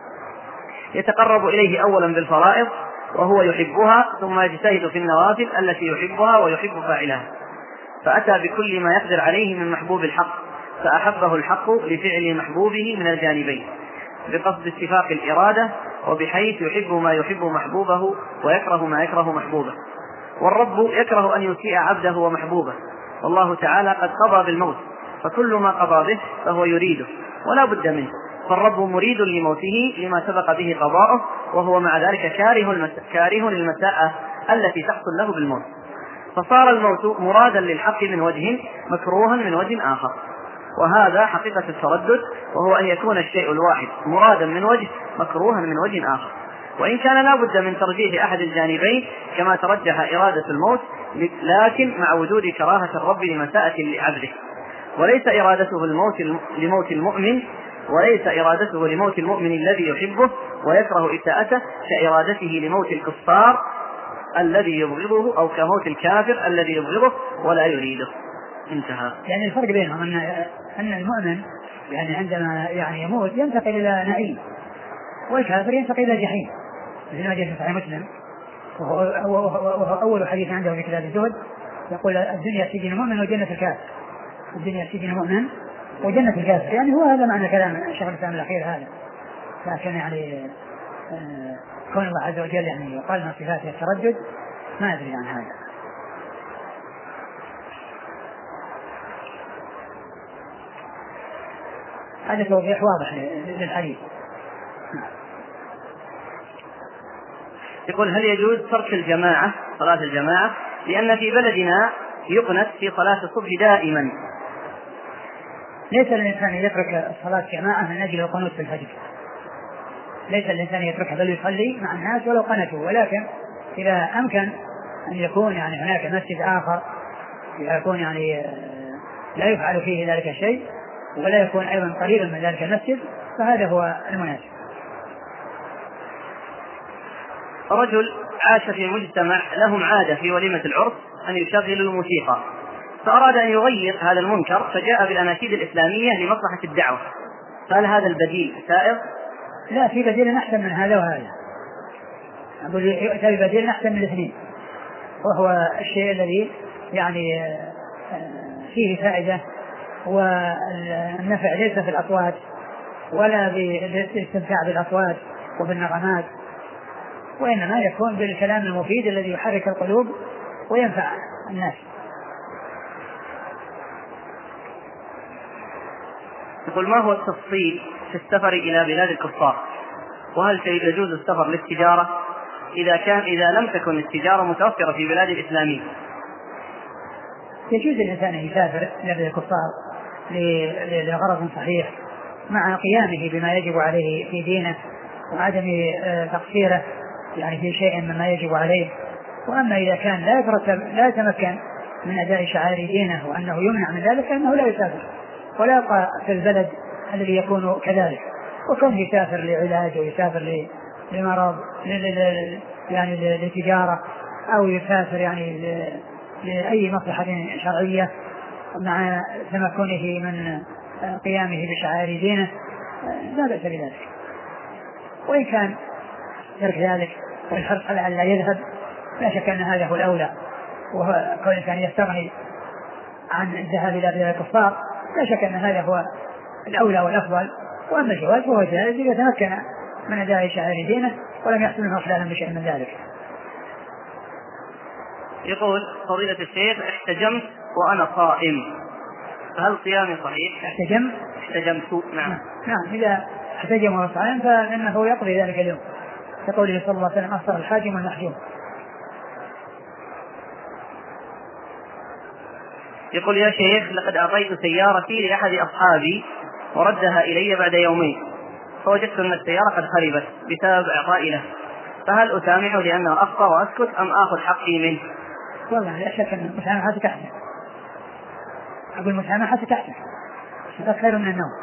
يتقرب إليه أولا بالفرائض وهو يحبها، ثم يجتهد في النوافل التي يحبها ويحب فاعلها، فأتى بكل ما يقدر عليه من محبوب الحق، فأحبه الحق لفعل محبوبه من الجانبين بقصد اتفاق الإرادة، وبحيث يحب ما يحب محبوبه ويكره ما يكره محبوبه. والرب يكره أن يسيء عبده ومحبوبه، والله تعالى قد قضى بالموت، فكل ما قضى به فهو يريده ولا بد منه، فالرب مريد لموته لما سبق به قضاؤه، وهو مع ذلك كاره, كاره للمساءة التي تحصل له بالموت، فصار الموت مرادا للحق من وجه مكروها من وجه آخر. وهذا حقيقة التردد، وهو أن يكون الشيء الواحد مرادا من وجه مكروها من وجه آخر، وإن كان لا بد من ترجيح أحد الجانبين كما ترجح إرادة الموت، لكن مع وجود كراهة الرب لمساءة لعبده، وليس إرادته الموت لموت المؤمن وليس إرادته لموت المؤمن الذي يحبه ويكره إساءته كإرادته لموت الكفار الذي يبغضه، أو كموت الكافر الذي يبغضه ولا يريده. انتهى.
يعني الفرق بينهم أن أن المؤمن يعني عندما يعني يموت ينتقل إلى نعيم، والكافر ينتقل إلى جحيم، مثل ما جاء في صحيح مسلم، وهو أول حديث عنده في كتاب الزهد، يقول الدنيا سجن المؤمن وجنة الكافر، الدنيا سجن المؤمن وجنة الكافر، يعني هو هذا معنى كلام الشيخ الإسلام الأخير هذا. لكن يعني كون الله عز وجل يعني يقال من صفاته التردد ما أدري عن هذا. هذا توضيح واضح للحديث.
يقول هل يجوز ترك الجماعة صلاة الجماعة لأن في بلدنا يقنت في صلاة الصبح دائما؟
ليس الإنسان يترك الصلاة جماعة من أجل القنوت في الفجر، ليس الإنسان يتركها بل يصلي مع الناس ولو قنتوا، ولكن إذا أمكن أن يكون يعني هناك مسجد آخر يكون يعني لا يفعل فيه ذلك الشيء ولا يكون أيضا قريبا من ذلك المسجد فهذا هو المناسب.
رجل عاش في مجتمع لهم عادة في وليمة العرس أن يشغلوا الموسيقى، فأراد أن يغير هذا المنكر فجاء بالأناشيد الإسلامية لمصلحة الدعوة، فهل هذا البديل سائغ؟
لا، في بديل أحسن من هذا وهذا، أقول يؤتى ببديل أحسن من الاثنين، وهو الشيء الذي يعني فيه فائدة والنفع ليس في الأصوات ولا بالاستمتاع بالأصوات وفي النغمات، وإنما يكون بالكلام المفيد الذي يحرك القلوب وينفع الناس.
يقول ما هو التفصيل في السفر إلى بلاد الكفار؟ وهل يجوز السفر للتجارة إذا كان إذا لم تكن التجارة متوفرة في بلاد الإسلامية؟
يجوز الإنسان يسافر إلى بلاد الكفار لغرض صحيح مع قيامه بما يجب عليه في دينه وعدم تقصيره يعني في شيء مما يجب عليه. وأما إذا كان لا يترتب لا يتمكن من أداء شعائر دينه وأنه يمنع من ذلك فإنه لا يسافر ولا يبقى في البلد الذي يكون كذلك، وكون يسافر لعلاج ويسافر لمرض يعني لتجارة أو يسافر يعني لأي مصلحة شرعية مع تمكنه من قيامه بشعائر دينه لا بأس بذلك. وإن كان ترك ذلك والحرص على أن لا يذهب لا شك أن هذا هو الأولى، وهو كون الإنسان يستغني عن الذهاب إلى بلاد الكفار لا شك أن هذا هو الأولى والأفضل. وأما الجواز فهو جائز إذا تمكن من أداء شعائر دينه ولم يحصل منه خلالا بشيء من ذلك.
يقول فضيلة الشيخ احتجمت وأنا صائم فهل صيامي صحيح؟
احتجم
احتجمت. نعم.
نعم إذا احتجم وهو صائم فإنه يقضي ذلك اليوم، كقوله صلى الله عليه وسلم أفطر الحاجم والمحجوم.
يقول يا شيخ لقد أعطيت سيارتي لأحد أصحابي وردها إلي بعد يومين، فوجدت أن السيارة قد خربت بسبب إعطائي له، فهل أسامحه لأنه أخطأ وأسكت أم آخذ حقي منه؟
والله لا شك أن المسامحة تحسن، أقول المسامحة تحسن، هذا خير من النوم.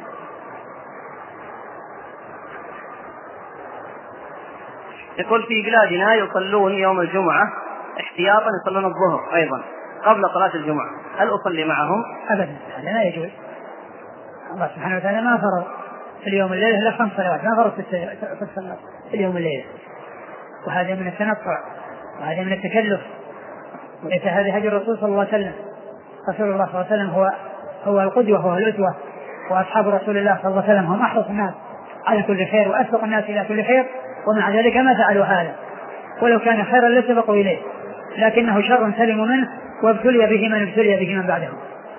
يقول في بلادنا يصلون يوم الجمعة احتياطا يصلون الظهر أيضا قبل صلاة الجمعة، هل أصلي معهم؟
أبدا، هذا لا يجوز. الله سبحانه وتعالى ما فرض في اليوم الليلة إلا خمس صلوات، ما فرض في الصلاة في اليوم الليلة، وهذا من التنطع وهذا من التكلف، وليس هذا هدي الرسول صلى الله عليه وسلم. رسول الله صلى الله عليه وسلم هو هو القدوة وهو الأسوة، وأصحاب رسول الله صلى الله عليه وسلم هم أحرص الناس على كل خير وأسبق الناس إلى كل خير، ومع ذلك ما فعلوا هذا، ولو كان خيرا لسبقوا إليه، لكنه شر سلموا منه وابتلي به من ابتلي به من بعدهم.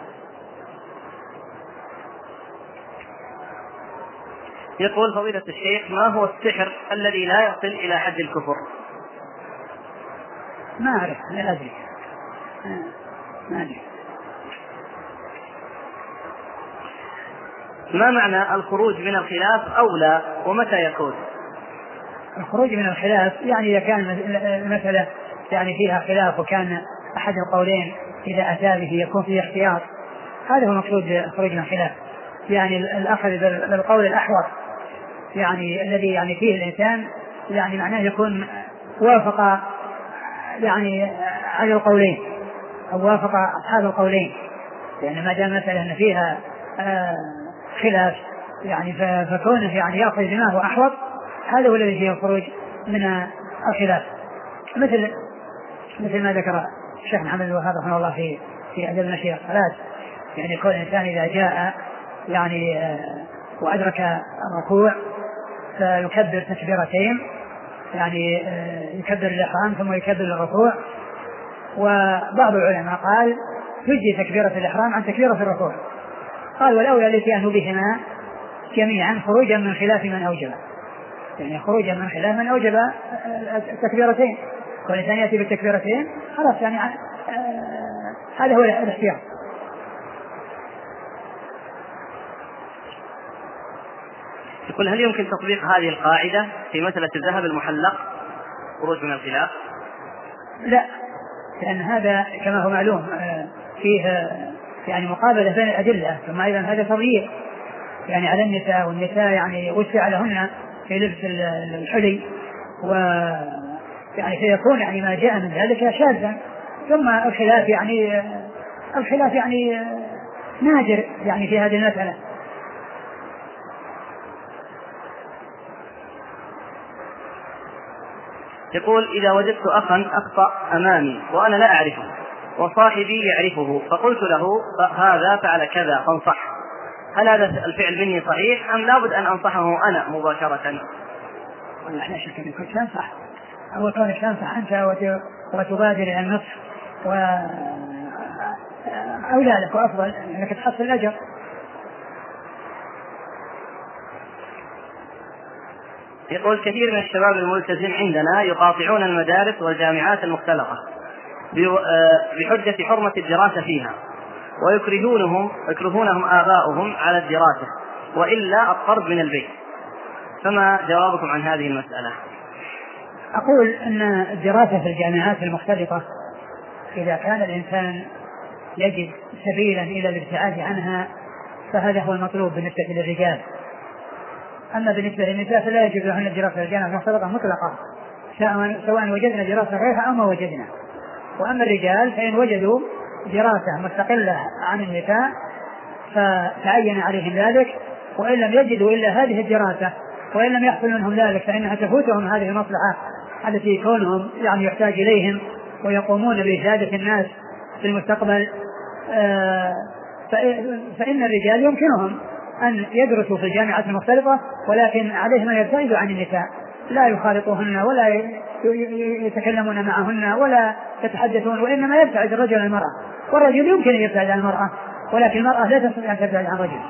يقول فضيلة الشيخ ما هو السحر الذي لا يصل إلى حد الكفر؟
ما أعرف، لا أدري، ما أدري.
ما معنى الخروج من الخلاف أولى ومتى يكون؟
الخروج من الخلاف يعني إذا كان المسألة يعني فيها خلاف وكان أحد القولين إذا أتى به يكون فيه احتياط، هذا هو مقصود الخروج من الخلاف، يعني الأخذ بالقول الأحوط، يعني الذي يعني فيه الإنسان يعني معناه يكون وافق يعني على القولين أو وافق أصحاب القولين، يعني ما دام مثلا أن فيها آه خلاف يعني فكونه يعني يأخذ بما هو أحوط، هذا هو الذي فيه الخروج من الخلاف، مثل مثل ما ذكر الشيخ محمد بن وهاب رحمه الله في في أدب نشير الصلاة، يعني يكون الإنسان إذا جاء يعني آه وأدرك الركوع فيكبر تكبيرتين، يعني آه يكبر الإحرام ثم يكبر الركوع، وبعض العلماء قال تجي تكبيرة الإحرام عن تكبيرة الركوع، قال والأولى الاتيان بهما جميعا خروجا من خلاف من أوجب، يعني خروجا من خلاف من أوجب التكبيرتين، والإنسان يأتي بالتكبيرتين خلاص يعني آه هذا هو الاختيار.
يقول هل يمكن تطبيق هذه القاعدة في مسألة الذهب المحلق خروج من الخلاف؟
لا، لأن هذا كما هو معلوم فيه يعني مقابلة بين الأدلة، ثم أيضا هذا تضييق يعني على النساء، والنساء يعني وسع لهن في لبس الحلي، و يعني سيكون يعني ما جاء من ذلك شاذا، ثم الخلاف يعني الخلاف يعني نادر يعني في هذه المسألة.
يقول إذا وجدت أخا أخطأ أمامي وأنا لا أعرفه وصاحبي يعرفه فقلت له هذا فعل كذا فانصح، هل هذا الفعل مني صحيح أم لابد أن أنصحه أنا مباشرة؟
والله لا شك أن كنت تنصح، أو كونك تنصح أنت وتبادر إلى النصح وأولى لك وأفضل أنك تحصل الأجر.
يقول كثير من الشباب الملتزم عندنا يقاطعون المدارس والجامعات المختلطة بحجة حرمة الدراسة فيها، ويكرهونهم يكرهونهم آباؤهم على الدراسة وإلا الطرد من البيت، فما جوابكم عن هذه المسألة؟
أقول أن الدراسة في الجامعات المختلطة إذا كان الإنسان يجد سبيلا إلى الابتعاد عنها فهذا هو المطلوب بالنسبة للرجال، أما بالنسبة للنساء فلا يجب لهن الدراسة في الجامعة المختلطة مطلقة سواء وجدنا دراسة غيرها أو ما وجدنا. وأما الرجال فإن وجدوا دراسة مستقلة عن النساء فتعين عليهم ذلك، وإن لم يجدوا إلا هذه الدراسة وإن لم يحصل منهم ذلك فإنها تفوتهم هذه المصلحة التي كونهم يعني يحتاج إليهم ويقومون بإفادة الناس في المستقبل. فإن الرجال يمكنهم أن يدرسوا في الجامعات المختلطة، ولكن عليهم أن يبتعدوا عن النساء، لا يخالطوهن ولا يتكلمون معهن ولا يتحدثون، وإنما يبتعد الرجل عن المرأة، والرجل يمكن أن يبتعد عن المرأة ولكن المرأة لا تستطيع أن تبتعد عن رجل.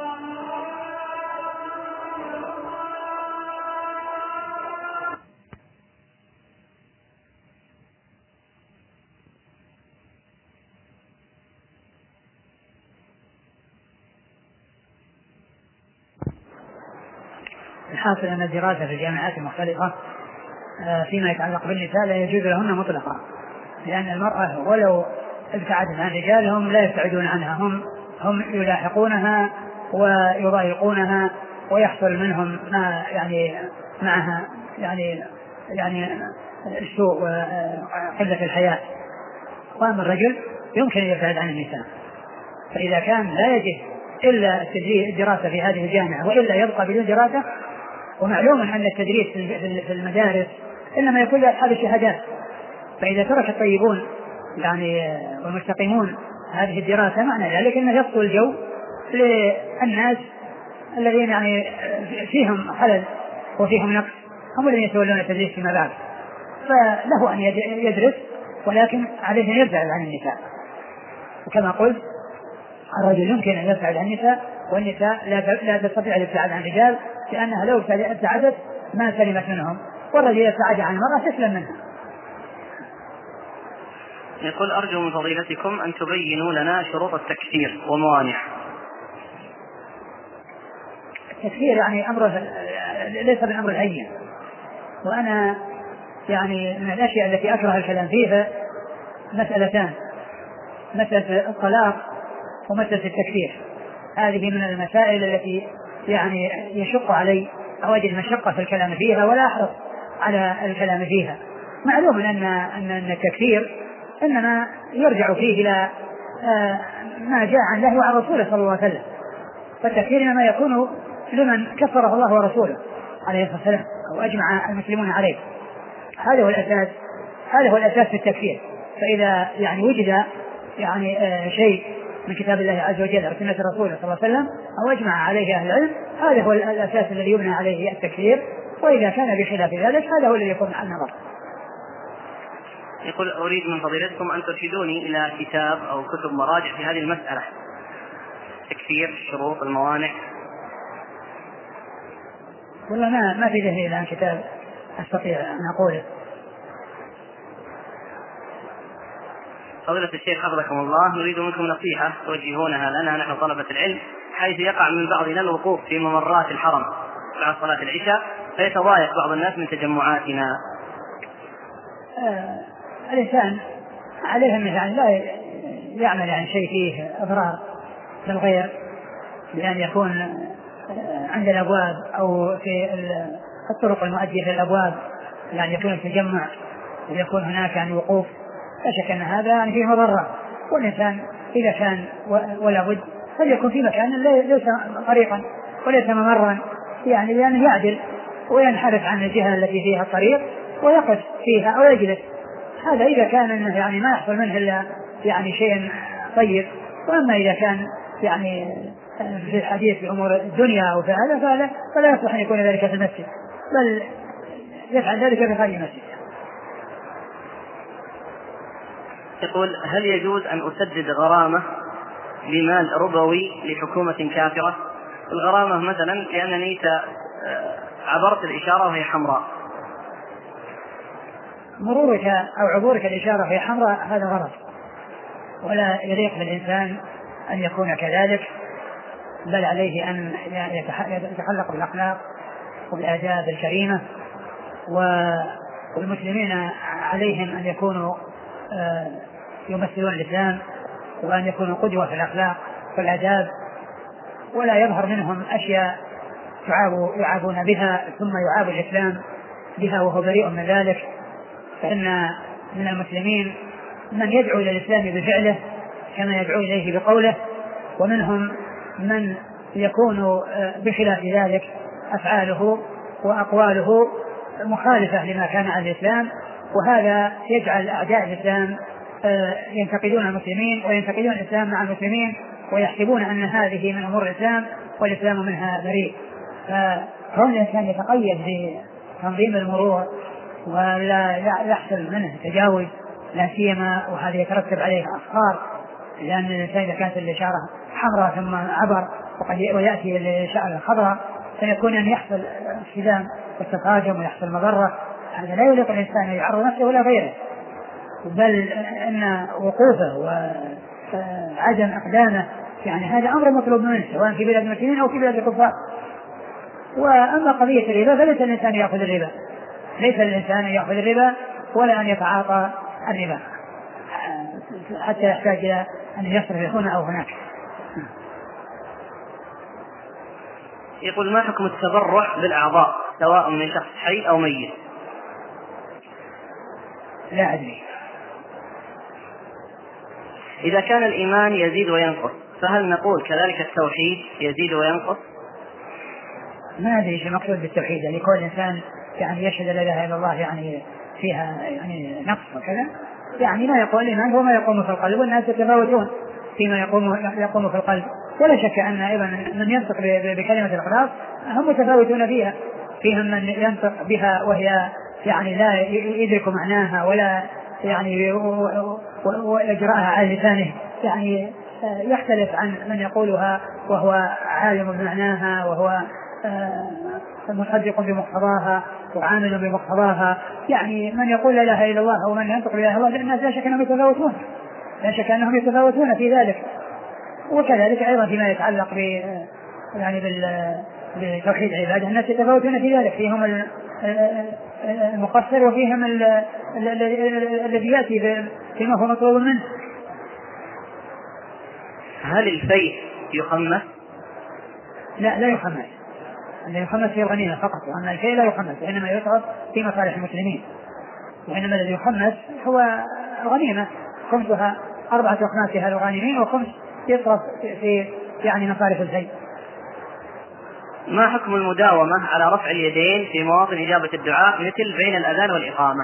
الحاصل أن الدراسة في الجامعات المختلفة فيما يتعلق بالنساء لا يجوز لهن مطلقا، لأن المرأة ولو ابتعدت عن الرجال هم لا يبتعدون عنها، هم هم يلاحقونها ويضايقونها ويحصل منهم ما يعني معها يعني يعني السوء وقلة الحياة. وأما الرجل يمكن أن يبتعد عن النساء، فإذا كان لا يجد إلا الدراسة في هذه الجامعة وإلا يبقى بدون دراسة. ومعلوم أن التدريس في المدارس إنما يكون لأصحاب الشهادات، فإذا ترك الطيبون يعني والمستقيمون هذه الدراسة معنى ذلك أنه يبطل الجو للناس الذين يعني فيهم خلل وفيهم نقص، هم الذين يتولون التدريس فيما بعد. فله أن يدرس ولكن عليه أن يبتعد عن النساء، وكما قلت الرجل يمكن أن يبتعد عن النساء، والنساء لا تستطيع الابتعاد عن الرجال، لأنها لو ابتعدت ما سلمت منهم، والرجل يبتعد عن المرأة تسلم منها.
يقول أرجو من فضيلتكم أن تبينوا لنا شروط التكفير وموانعه.
التكفير يعني أمر ليس بالأمر الهين، وأنا يعني من الأشياء التي أكره الكلام فيها مسألتان: مسألة الطلاق ومسألة التكفير. هذه من المسائل التي يعني يشق علي أو أجد مشقة في الكلام فيها ولا أحرص على الكلام فيها. معلوم أن أن التكفير إنما يرجع فيه إلى ما جاء عن الله وعن رسوله صلى الله عليه وسلم، فالتكفير إنما يكون لمن كفره الله ورسوله عليه الصلاة والسلام أو أجمع المسلمون عليه. هذا هو الأساس، هذا هو الأساس في التكفير. فإذا يعني وجد يعني شيء من كتاب الله عز وجل أو سنة رسوله صلى الله عليه وسلم أو أجمع عليه أهل العلم، هذا هو الأساس الذي يبنى عليه التكفير. وإذا كان بخلاف ذلك هذا هو الذي يكون عن النظر.
يقول أريد من فضيلتكم أن ترشدوني إلى كتاب أو كتب مراجع في هذه المسألة، تكفير، الشروط، الموانع.
والله ما ما في ذهني الآن كتاب أستطيع أن أقوله.
فضيلة الشيخ حفظكم الله، نريد منكم نصيحة توجهونها لنا نحن طلبة العلم، حيث يقع من بعضنا الوقوف في ممرات الحرم بعد صلاة العشاء فيتضايق بعض الناس من تجمعاتنا.
آه الإنسان عليه أن يعني لا يعمل عن شيء فيه أضرار للغير، بأن يكون عند الأبواب أو في الطرق المؤدية للأبواب يعني يكون التجمع ويكون هناك يعني وقوف. لا شك أن هذا يعني فيه مضرة، والإنسان إذا كان ولا بد فليكن في مكان ليس طريقا وليس ممرا، يعني لأنه يعدل وينحرف عن الجهة التي فيها الطريق ويقف فيها أو يجلس. هذا إذا كان يعني ما يحصل منه إلا يعني شيء طيب. وأما إذا كان يعني في الحديث في أمور الدنيا أو فعلا فلا, فلا يصلح أن يكون ذلك في المسجد، بل يفعل ذلك في خارج المسجد.
يقول هل يجوز أن أسدد غرامة لمال ربوي لحكومة كافرة؟ الغرامة مثلا لأنني عبرت الإشارة وهي حمراء.
مرورك أو عبورك الإشارة وهي حمراء هذا غلط، ولا يليق بالإنسان أن يكون كذلك، بل عليه أن يتخلق بالأخلاق وبالآداب الكريمة. والمسلمين عليهم أن يكونوا يمثلون الإسلام وأن يكونوا قدوة في الأخلاق والآداب، ولا يظهر منهم أشياء يعابون بها ثم يعاب الإسلام بها وهو بريء من ذلك. فإن من المسلمين من يدعو إلى الإسلام بفعله كما يدعو إليه بقوله، ومنهم من يكون بخلاف ذلك أفعاله وأقواله مخالفة لما كان على الإسلام، وهذا يجعل أعداء الإسلام ينتقدون المسلمين وينتقدون الإسلام مع المسلمين ويحسبون أن هذه من أمور الإسلام والإسلام منها بريء. فهون الإنسان يتقيد بتنظيم المرور ولا يحصل منه تجاوز، لا سيما وهذا يترتب عليه أخطار
لأن الإنسان إذا كانت الإشارة حمراء ثم عبر وقد ويأتي الإشارة خضراء فيكون أن يحصل اصطدام والتفاجم ويحصل مضرة. هذا لا يليق الإنسان أن يعرض نفسه ولا غيره، بل أن وقوفه وعدم أقدامه يعني هذا أمر مطلوب منه سواء في بلاد المسلمين أو في بلاد الكفار. وأما قضية الربا فليس الإنسان يأخذ الربا، ليس الإنسان يأخذ الربا ولا أن يتعاطى الربا حتى يحتاج إلى أن يصرف هنا أو هناك.
يقول ما حكم التبرع بالأعضاء سواء من شخص حي أو ميت؟
لا أدري.
إذا كان الإيمان يزيد وينقص فهل نقول كذلك التوحيد يزيد وينقص؟
ما أدري ايش المقصود بالتوحيد، يعني كل إنسان يعني يشهد لا إله إلا الله يعني فيها يعني نقص وكذا، يعني ما يقول الإيمان هو ما يقوم في القلب، والناس يتفاوتون فيما يقوم يقوم في القلب، ولا شك أن أيضا من ينطق بكلمة الإخلاص هم متفاوتون فيها، فيهم من ينطق بها وهي يعني لا يدرك معناها ولا يعني وإجراءها على لسانه يعني يختلف عن من يقولها وهو عالم بمعناها وهو مصدق بمقتضاها وعامل بمقتضاها. يعني من يقول لا اله الا الله او من ينطق لا اله الا الله الناس لا شك انهم يتفاوتون لا شك انهم يتفاوتون في ذلك. وكذلك ايضا فيما يتعلق ب يعني بتوحيد العباده الناس يتفاوتون في ذلك، فيهم المقصر وفيهم الذي ياتي فيما هو مطلوب منه.
هل الفيء يخمس؟
لا لا يخمس، أن يخمس في الغنيمة فقط، وأن الفيء لا يخمس وإنما يصرف في مصالح المسلمين، وإنما الذي يخمس هو الغنيمة خمسها أربعة أخماسها للغانمين وخمس يصرف في يعني مصارف الفيء.
ما حكم المداومة على رفع اليدين في مواطن إجابة الدعاء مثل بين الأذان والإقامة؟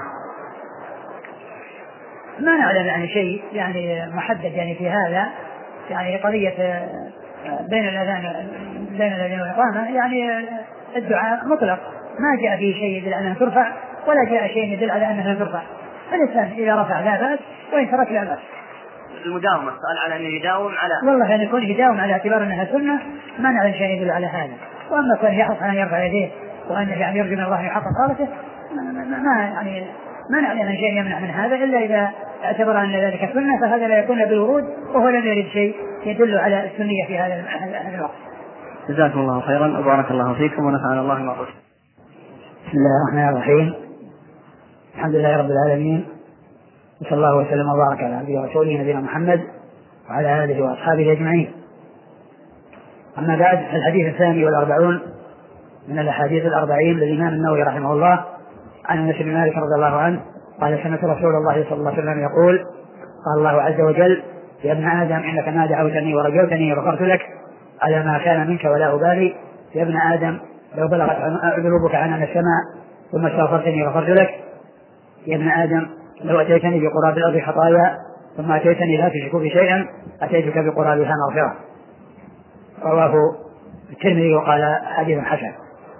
ما نعلم يعني شيء يعني محدد يعني في هذا، يعني قضية بين الأذان بين الأذان والإقامة يعني الدعاء مطلق ما جاء فيه شيء يدل على أنها ترفع ولا جاء شيء يدل على أنها ترفع، فالإنسان إذا رفع لا بأس وإن ترك لا بأس.
المداومة سؤال على أنه يداوم على
والله أن يكون يداوم على اعتبار أنها سنة ما نعلم شيء يدل على هذا، وأما كان يحرص أن يرفع يديه وأن يعني يرجو من الله يحقق صالته ما يعني ما نعلم شيء يمنع من هذا إلا إذا اعتبر أن ذلك سنة، فهذا لا يكون بالورود وهو لم يرد شيء يدل على السنية في هذا الوقت.
جزاكم الله خيرا وبارك الله فيكم ونفعنا الله ما قلت.
بسم الله الرحمن الرحيم، الحمد لله رب العالمين، وصلى الله وسلم وبارك على عبده ورسوله نبينا محمد وعلى آله وأصحابه أجمعين. أما بعد، الحديث الثاني والأربعون من الأحاديث الأربعين للإمام النووي رحمه الله عن أنس بن مالك رضي الله عنه قال سمعت رسول الله صلى الله عليه وسلم يقول قال الله عز وجل يا ابن آدم إنك ما دعوتني ورجوتني غفرت لك على ما كان منك ولا أبالي. يا ابن آدم لو بلغت ذنوبك عنان السماء ثم استغفرتني غفرت لك. يا ابن آدم لو أتيتني بقراب الأرض خطايا ثم أتيتني لا تشرك بي شيئا أتيتك بقرابها مغفرة. رواه الترمذي وقال حديث حسن.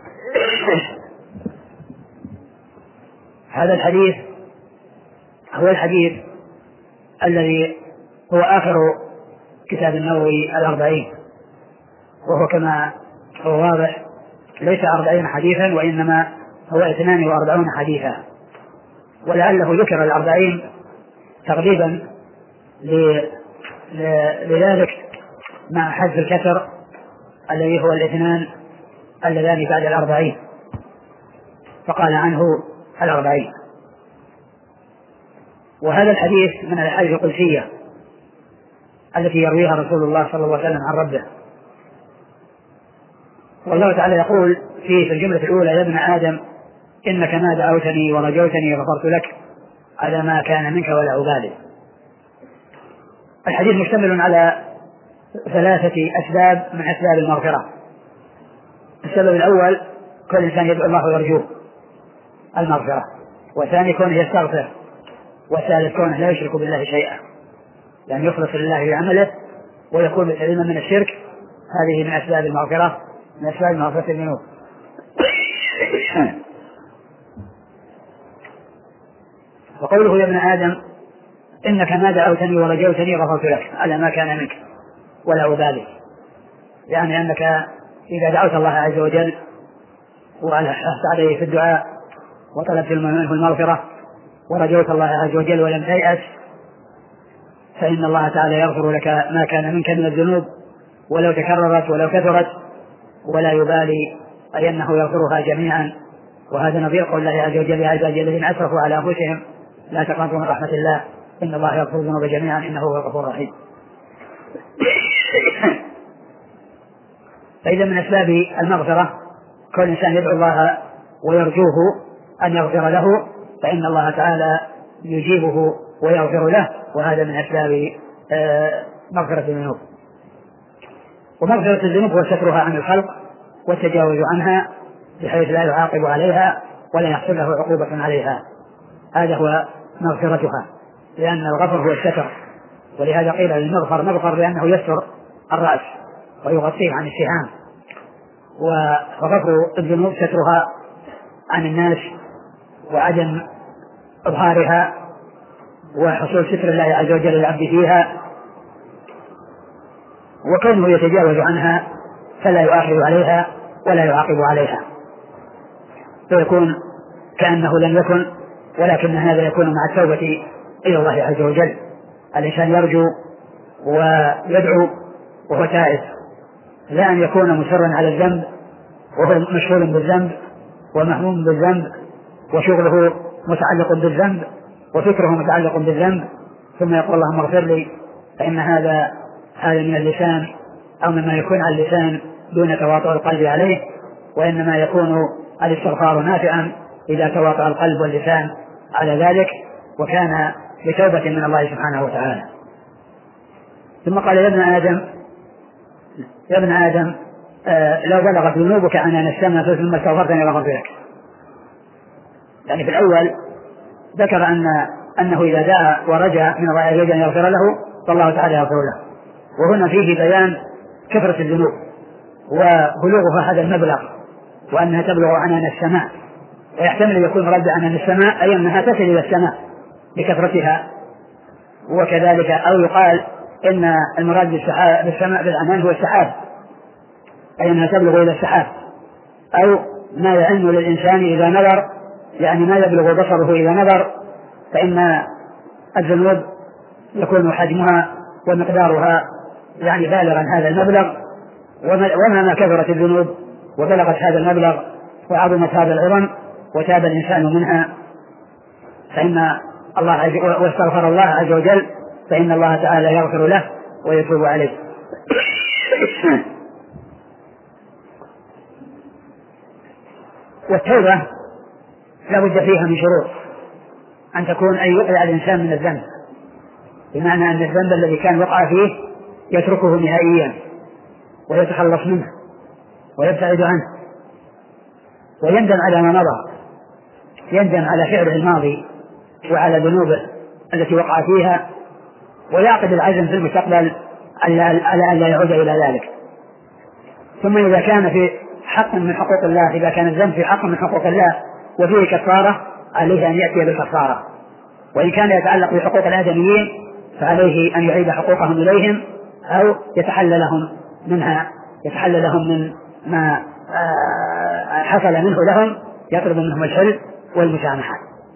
هذا الحديث هو الحديث الذي هو آخر كتاب النووي الأربعين، وهو كما هو واضح ليس أربعين حديثا وإنما هو اثنان وأربعون حديثا، ولعله ذكر الأربعين تغليبا لذلك مع حذف الكسر الذي هو الاثنان اللذان بعد الأربعين فقال عنه الأربعين. وهذا الحديث من الأحاديث القدسية التي يرويها رسول الله صلى الله عليه وسلم عن ربه، والله تعالى يقول فيه في الجملة الأولى يا ابن آدم إنك ما دعوتني ورجوتني غفرت لك على ما كان منك ولا أبالي. الحديث مشتمل على ثلاثة أسباب من أسباب المغفرة. السبب الأول كل إنسان يدعو الله ويرجوه المغفرة، والثاني كونه يستغفر، والثالث كونه لا يشرك بالله شيئا يعني يخلص لله بعمله ويكون سليما من الشرك. هذه من أسباب المغفرة من أسباب مغفرة الذنوب. وقوله يا ابن آدم إنك ما دعوتني ورجوتني غفرت لك على ما كان منك ولا أبالي. يعني أنك إذا دعوت الله عز وجل وألحت عليه في الدعاء وطلبت منه المغفرة ورجوت الله عز وجل ولم تيأس، فإن الله تعالى يغفر لك ما كان منك من الذنوب ولو تكررت ولو كثرت، ولا يبالي، أي أنه يغفرها جميعا. وهذا نظير قول الله عز وجل: يا عبادي الذين أسرفوا على أنفسهم لا تقنطوا من رحمة الله إن الله يغفر الذنوب جميعا إنه هو الغفور الرحيم. فإذا من أسباب المغفرة كل إنسان يدعو الله ويرجوه أن يغفر له، فإن الله تعالى يجيبه ويغفر له، وهذا من أسباب مغفرة الذنوب. ومغفرة الذنوب هو سترها عن الخلق والتجاوز عنها بحيث لا يعاقب عليها ولا يحصل له عقوبة عليها، هذا هو مغفرتها، لأن الغفر هو الستر، ولهذا قيل للمغفر مغفر لأنه يستر الرأس ويغطيه عن السهام. وغفر الذنوب سترها عن الناس وعدم إظهارها وحصول ستر الله عز وجل للعبد فيها، وكونه يتجاوز عنها فلا يؤاخذ عليها ولا يعاقب عليها، فيكون كأنه لم يكن، ولكن هذا يكون مع التوبة إلى الله عز وجل. الإنسان يرجو ويدعو وهو تائب، لا أن يكون مصرا على الذنب وهو مشغول بالذنب ومهموم بالذنب وشغله متعلق بالذنب وفكره متعلق بالذنب، ثم يقول اللهم اغفر لي، فإن هذا هذا من اللسان أو مما يكون على اللسان دون تواطؤ القلب عليه، وإنما يكون الاستغفار نافعا إذا تواطأ القلب واللسان على ذلك وكان بتوبة من الله سبحانه وتعالى. ثم قال: يا ابن آدم يا ابن آدم آه لو بلغت ذنوبك عنان السماء ثم استغفرتني غفرت لك. يعني في الأول ذكر أن أنه إذا دعا ورجع من الله عز وجل أن يغفر له فالله تعالى يغفر له، وهنا فيه بيان كثرة الذنوب وبلوغها هذا المبلغ، وأنها تبلغ عنان السماء، ويحتمل أن يكون رد عنان السماء أي أنها تصل إلى السماء بكثرتها، وكذلك أو يقال إن المراد بالسماء بالعنان هو السحاب، أي أنها تبلغ إلى السحاب، أو ما يعن للإنسان إذا نظر، يعني ما يبلغ بصره إذا نظر، فإن الذنوب يكون حجمها ومقدارها يعني بالغا هذا المبلغ، ومهما كثرت الذنوب وبلغت هذا المبلغ وعظمت هذا العظم وتاب الإنسان منها فإن الله عز واستغفر الله عز وجل فإن الله تعالى يغفر له ويتوب عليه. والتوبة لا بد فيها من شروط، أن تكون أن يقلع الإنسان من الذنب، بمعنى أن الذنب الذي كان وقع فيه يتركه نهائيا ويتخلص منه ويبتعد عنه ويندم على ما مضى، يندم على فعله الماضي وعلى ذنوبه التي وقع فيها، ويعقد العزم في المستقبل على أن لا يعود إلى ذلك. ثم إذا كان في حق من حقوق الله، إذا كان الذنب في حق من حقوق الله وفيه كفارة عليه أن يأتي بالكفارة، وإن كان يتعلق بحقوق الآدميين فعليه أن يعيد حقوقهم إليهم أو يتحلل لهم منها، يتحلل لهم من ما حصل منه لهم، يطلب منهم الحل والمسامحة.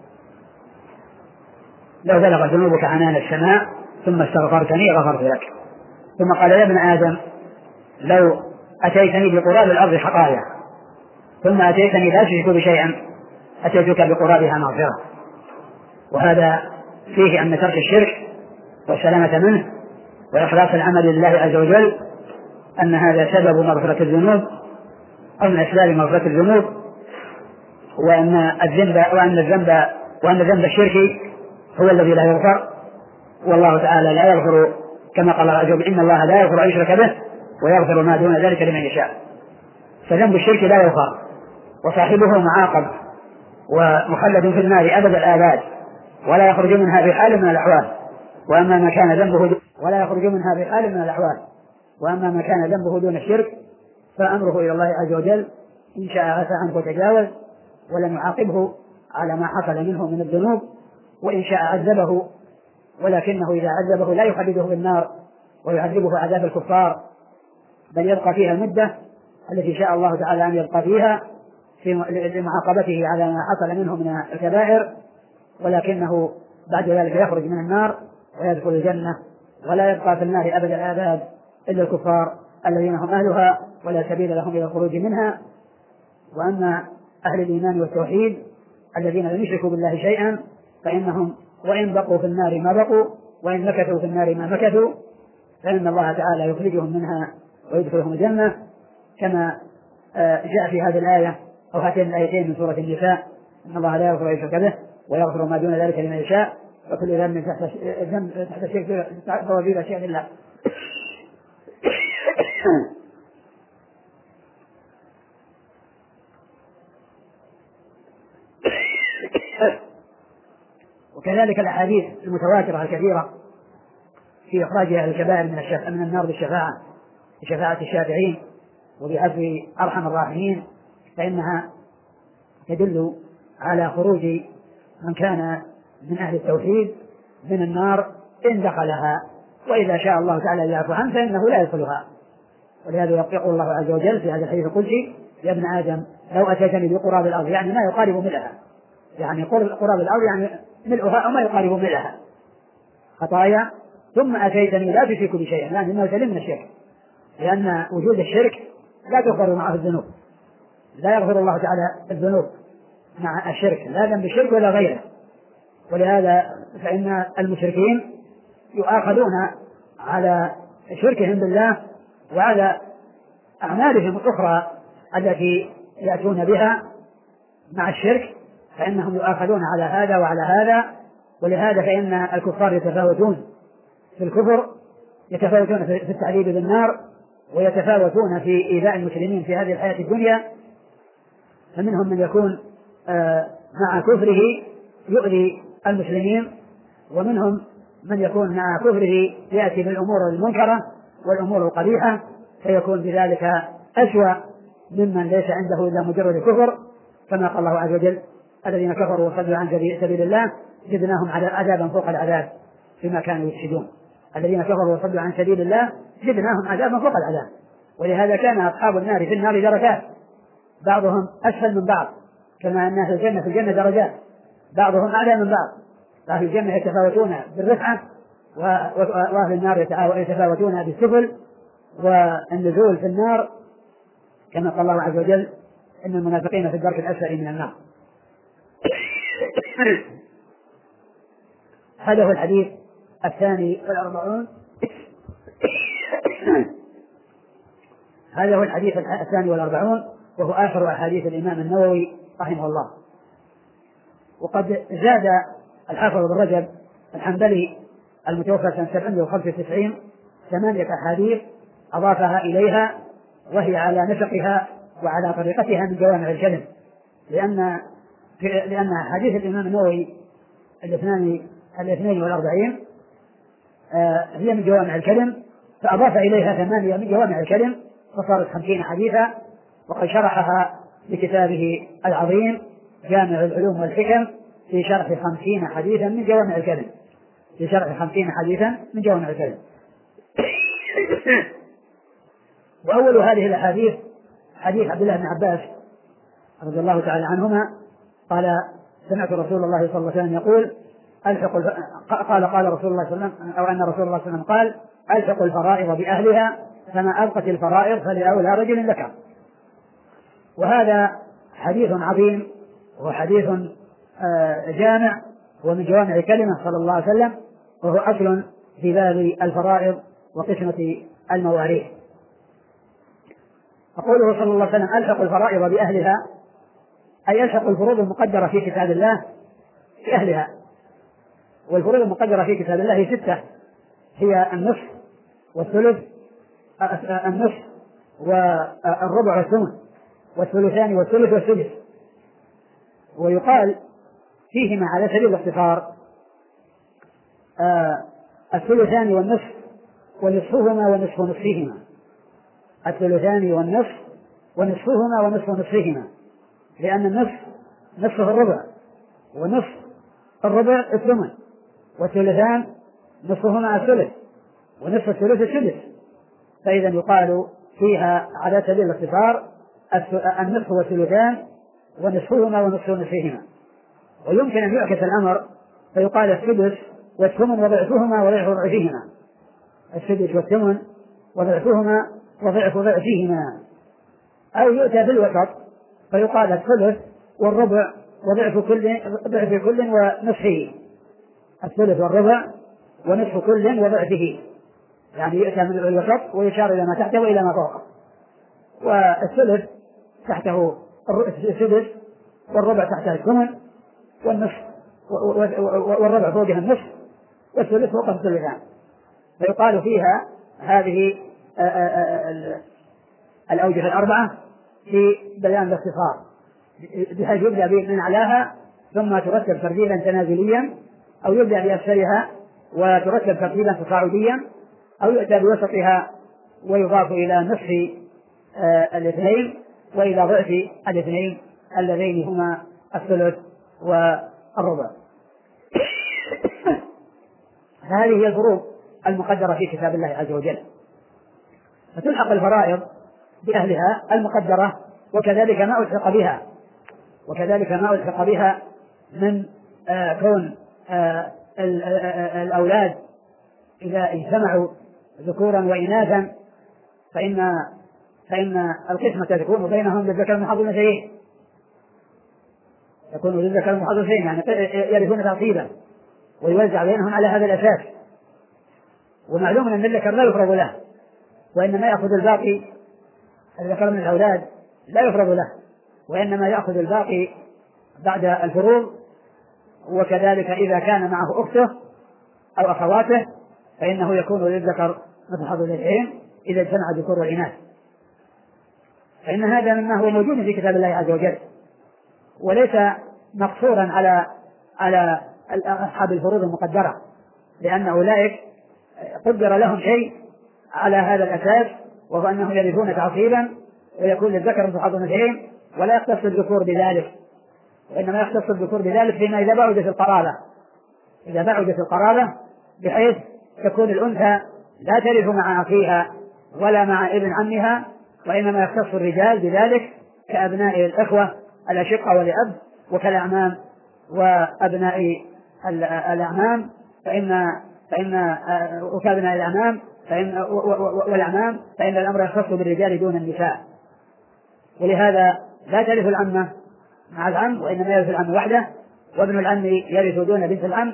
لو بلغت ذنوبك عنان السماء ثم استغفرتني غفرت لك. ثم قال: يا ابن آدم لو أتيتني بقراب الأرض خطايا ثم أتيتني لا تشرك بشيئا أتيتك بقرابها مغفرة. وهذا فيه أن ترك الشرك والسلامة منه وإخلاص العمل لله عز وجل أن هذا سبب مغفرة الذنوب أو من أسباب مغفرة الذنوب، وأن الذنب وأن الذنب وأن ذنب الشرك هو الذي لا يغفر، والله تعالى لا يغفر كما قال عز وجل: إن الله لا يغفر أن يشرك به ويغفر ما دون ذلك لمن يشاء. فذنب الشرك لا يغفر وصاحبه معاقب ومخلد في النار أبد الآباد ولا يخرج منها بحال من الأحوال، وأما ما كان ذنبه ولا يخرج منها بحال من الأحوال وأما ما كان ذنبه دون الشرك فأمره إلى الله عز وجل، إن شاء عفى عنه وتجاوز ولم يعاقبه على ما حصل منه من الذنوب، وإن شاء عذبه ولكنه إذا عذبه لا يحدده بالنار ويعذبه عذاب الكفار، بل يبقى فيها المدة التي شاء الله تعالى أن يبقى فيها في لمعاقبته على ما حصل منه من الكبائر، ولكنه بعد ذلك يخرج من النار ويدخل الجنة، ولا يبقى في النار أبد الآباد إلا الكفار الذين هم أهلها ولا سبيل لهم إلى الخروج منها. وأما أهل الإيمان والتوحيد الذين لم يشركوا بالله شيئا فإنهم وإن بقوا في النار ما بقوا، وإن مكثوا في النار ما مكثوا، فإن الله تعالى يخرجهم منها ويدخلهم الجنة، كما جاء في هذه الآية أو هاتين الآيتين من سورة النساء: إن الله لا يغفر أن يشرك به ويغفر ما دون ذلك لمن يشاء، وكل ذنب تحت ذنب تحت الشرك فهو في مشيئة الله. وكذلك الأحاديث المتواترة الكثيرة في إخراج أهل الكبائر من الشفاعة من النار بالشفاعة بشفاعة الشافعين وبعفو أرحم الراحمين، فإنها تدل على خروج من كان من أهل التوحيد من النار إن دخلها، وإذا شاء الله تعالى أن يعفو عنه فإنه لا يدخلها. ولهذا يقول الله عز وجل في هذا الحديث القدسي: يا ابن آدم لو أتيتني بقراب الأرض، يعني ما يقارب ملئها، يعني قراب الأرض يعني ملئها أو ما يقارب ملئها خطايا، ثم أتيتني لا تشرك بشيئا، يعني ما يسلم من الشرك، لأن وجود الشرك لا تغفر معه الذنوب، لا يغفر الله تعالى الذنوب مع الشرك، لا ذنب الشرك ولا غيره. ولهذا فإن المشركين يؤاخذون على شركهم بالله وعلى أعمالهم الأخرى التي يأتون بها مع الشرك، فإنهم يؤاخذون على هذا وعلى هذا. ولهذا فإن الكفار يتفاوتون في الكفر، يتفاوتون في التعذيب بالنار، ويتفاوتون في إيذاء المسلمين في هذه الحياة الدنيا، فمنهم من يكون مع كفره يؤذي المسلمين، ومنهم من يكون مع كفره يأتي بالأمور المنكرة والأمور القبيحة، فيكون بذلك أسوأ ممن ليس عنده إلا مجرد كفر، كما قال الله عز وجل: الذين كفروا وصدوا عن سبيل الله زدناهم عذابا فوق العذاب فيما كانوا يفسدون. الذين كفروا وصدوا عن سبيل الله زدناهم عذابا فوق العذاب. ولهذا كان أصحاب النار في النار درجات، بعضهم أسفل من بعض، كما أن أهل الجنة في الجنة درجات، بعضهم أعلى من بعض. فأهل الجنة يتفاوتون بالرفعة، وأهل النار يتفاوتون بالسفل والنزول في النار، كما قال الله عز وجل: إن المنافقين في الدرك الأسفل من النار. هذا هو الحديث الثاني والأربعون هذا هو الحديث الثاني والأربعون وهو آخر أحاديث الإمام النووي رحمه الله. وقد زاد الحافظ بن رجب الحنبلي المتوفى سنة سبعمائة وخمسة وتسعين ثمانية أحاديث أضافها إليها، وهي على نسقها وعلى طريقتها من جوامع الكلم، لأن لأن حديث الإمام النووي الاثنان الاثنين والأربعين آه هي من جوامع الكلم، فأضاف إليها ثمانية من جوامع الكلم فصارت خمسين حديثا. وقد شرحها بكتابه العظيم جامع العلوم والحكم في شرح خمسين حديثا من جوامع الكلم في شرح خمسين حديثا من جوامع الكلم. وأول هذه الأحاديث حديث عبد الله بن عباس رضي الله تعالى عنهما قال: سمعت رسول الله صلى الله عليه وسلم يقول: ألحق الف... قال قال رسول الله صلى الله عليه وسلم أو أن رسول الله صلى الله عليه وسلم قال: ألحق الفرائض بأهلها، فما أبقت الفرائض فلأولى رجل ذكر. وهذا حديث عظيم وحديث جامع ومن جوامع كلمة صلى الله عليه وسلم، وهو أصل في باب الفرائض وقسمة المواريث. فقوله صلى الله عليه وسلم: ألحق الفرائض بأهلها، أي ألحق الفروض المقدرة في كتاب الله بأهلها. والفروض المقدرة في كتاب الله هي ستة، هي النصف والثلث النصف والربع والثمن والثلثان والثلث والسدس. ويقال فيهما على سبيل الاختصار آه الثلثان والنصف ونصفهما ونصف نصفهما، الثلثان والنصف ونصفهما ونصف نصفهما، لأن النصف نصف الربع ونصف الربع الثمن، والثلثان نصفه مع الثلث، ونصف الثلث السدس، فإذا يقال فيها على سبيل الاختصار النصف والثلثان ونصفهما ونصف نصفهما. ويمكن أن يعكس الأمر فيقال السدس والثمن وضعفهما وضعف ضعفهما، السدس والثمن وضعفهما وضعف ضعفهما. أو يؤتى بالوسط فيقال الثلث والربع وضعف كل ضعف كل ونصفه، الثلث والربع ونصف كل وضعفه، يعني يؤتى من الوسط ويشار إلى ما تحته وإلى ما فوقه. والثلث تحته السدس والربع تحته الثمن والنصف والربع فوقها النصف والثلث فوقه الثلثان. فيقال فيها هذه الأوجه الأربعة في بيان الاختصار، بحيث يبدأ من أعلاها ثم ترتب ترتيبا تنازليا، أو يبدأ بأسفلها وترتب ترتيبا تصاعديا، أو يؤتى بوسطها ويضاف إلى نصف الاثنين وإلى ضعف الاثنين اللذين هما الثلث والربع. هذه هي الفروض المقدرة في كتاب الله عز وجل، فتلحق الفرائض بأهلها المقدرة، وكذلك ما ألحق بها وكذلك ما ألحق بها من آه كون آه الأولاد إذا اجتمعوا ذكورا وإناثا فإن فإن القسمة تكون بينهم للذكر من حظ الأنثيين، يكون للذكر من حظ الأنثيين، يعني يرثون تعصيبا ويوزع بينهم على هذا الأساس. ومعلوم أن الذكر لا يفرض له، وإنما يأخذ الباقي، الذكر من الأولاد لا يفرض له، وإنما يأخذ الباقي بعد الفروض. وكذلك إذا كان معه أخته أو أخواته فإنه يكون للذكر مثل حظ الأنثيين إذا اجتمع الذكور والإناث. فإن هذا مما هو موجود في كتاب الله عز وجل، وليس مقصورا على على أصحاب الفروض المقدرة، لأن أولئك قدر لهم شيء على هذا الأساس، وهو أنهم يرثون تعصيبا ويكون للذكر مثل حظ الأنثيين، ولا يختص الذكور بذلك، وإنما يختص الذكور بذلك فيما إذا بعدت القرابة إذا بعدت القرابة بحيث تكون الأنثى لا ترث مع أخيها ولا مع ابن عمها، وإنما يختص الرجال بذلك كأبناء الأخوة الأشقة والأب، وكالأعمام وأبناء الأعمام فإن فإن وكأبناء الأعمام فإن والأعمام فإن الأمر يختص بالرجال دون النساء. ولهذا لا ترث العمة مع العم، وإنما يرث العم وحده، وابن العم يرث دون بنت العم،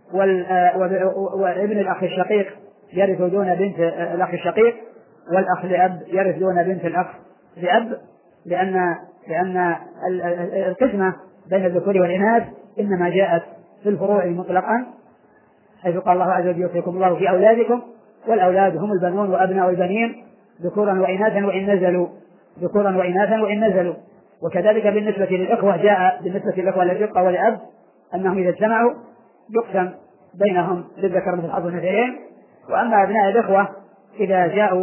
وابن الأخ الشقيق يرث دون بنت الأخ الشقيق، والأخ لأب يرث دون بنت الأخ لأب، لأن لأن القسمة بين الذكور والإناث إنما جاءت في الفروع مطلقا، حيث قال الله عز وجل يوصيكم الله في أولادكم، والأولاد هم البنون وأبناء البنين ذكورا وإناثا وإن نزلوا ذكورا وإناثا وإن نزلوا. وكذلك بالنسبة للإخوة جاء بالنسبة للإخوة الأشقة والأب أنهم إذا اجتمعوا يقسم بينهم للذكر مثل حظ الأنثيين. وأما أبناء الإخوة إذا جاءوا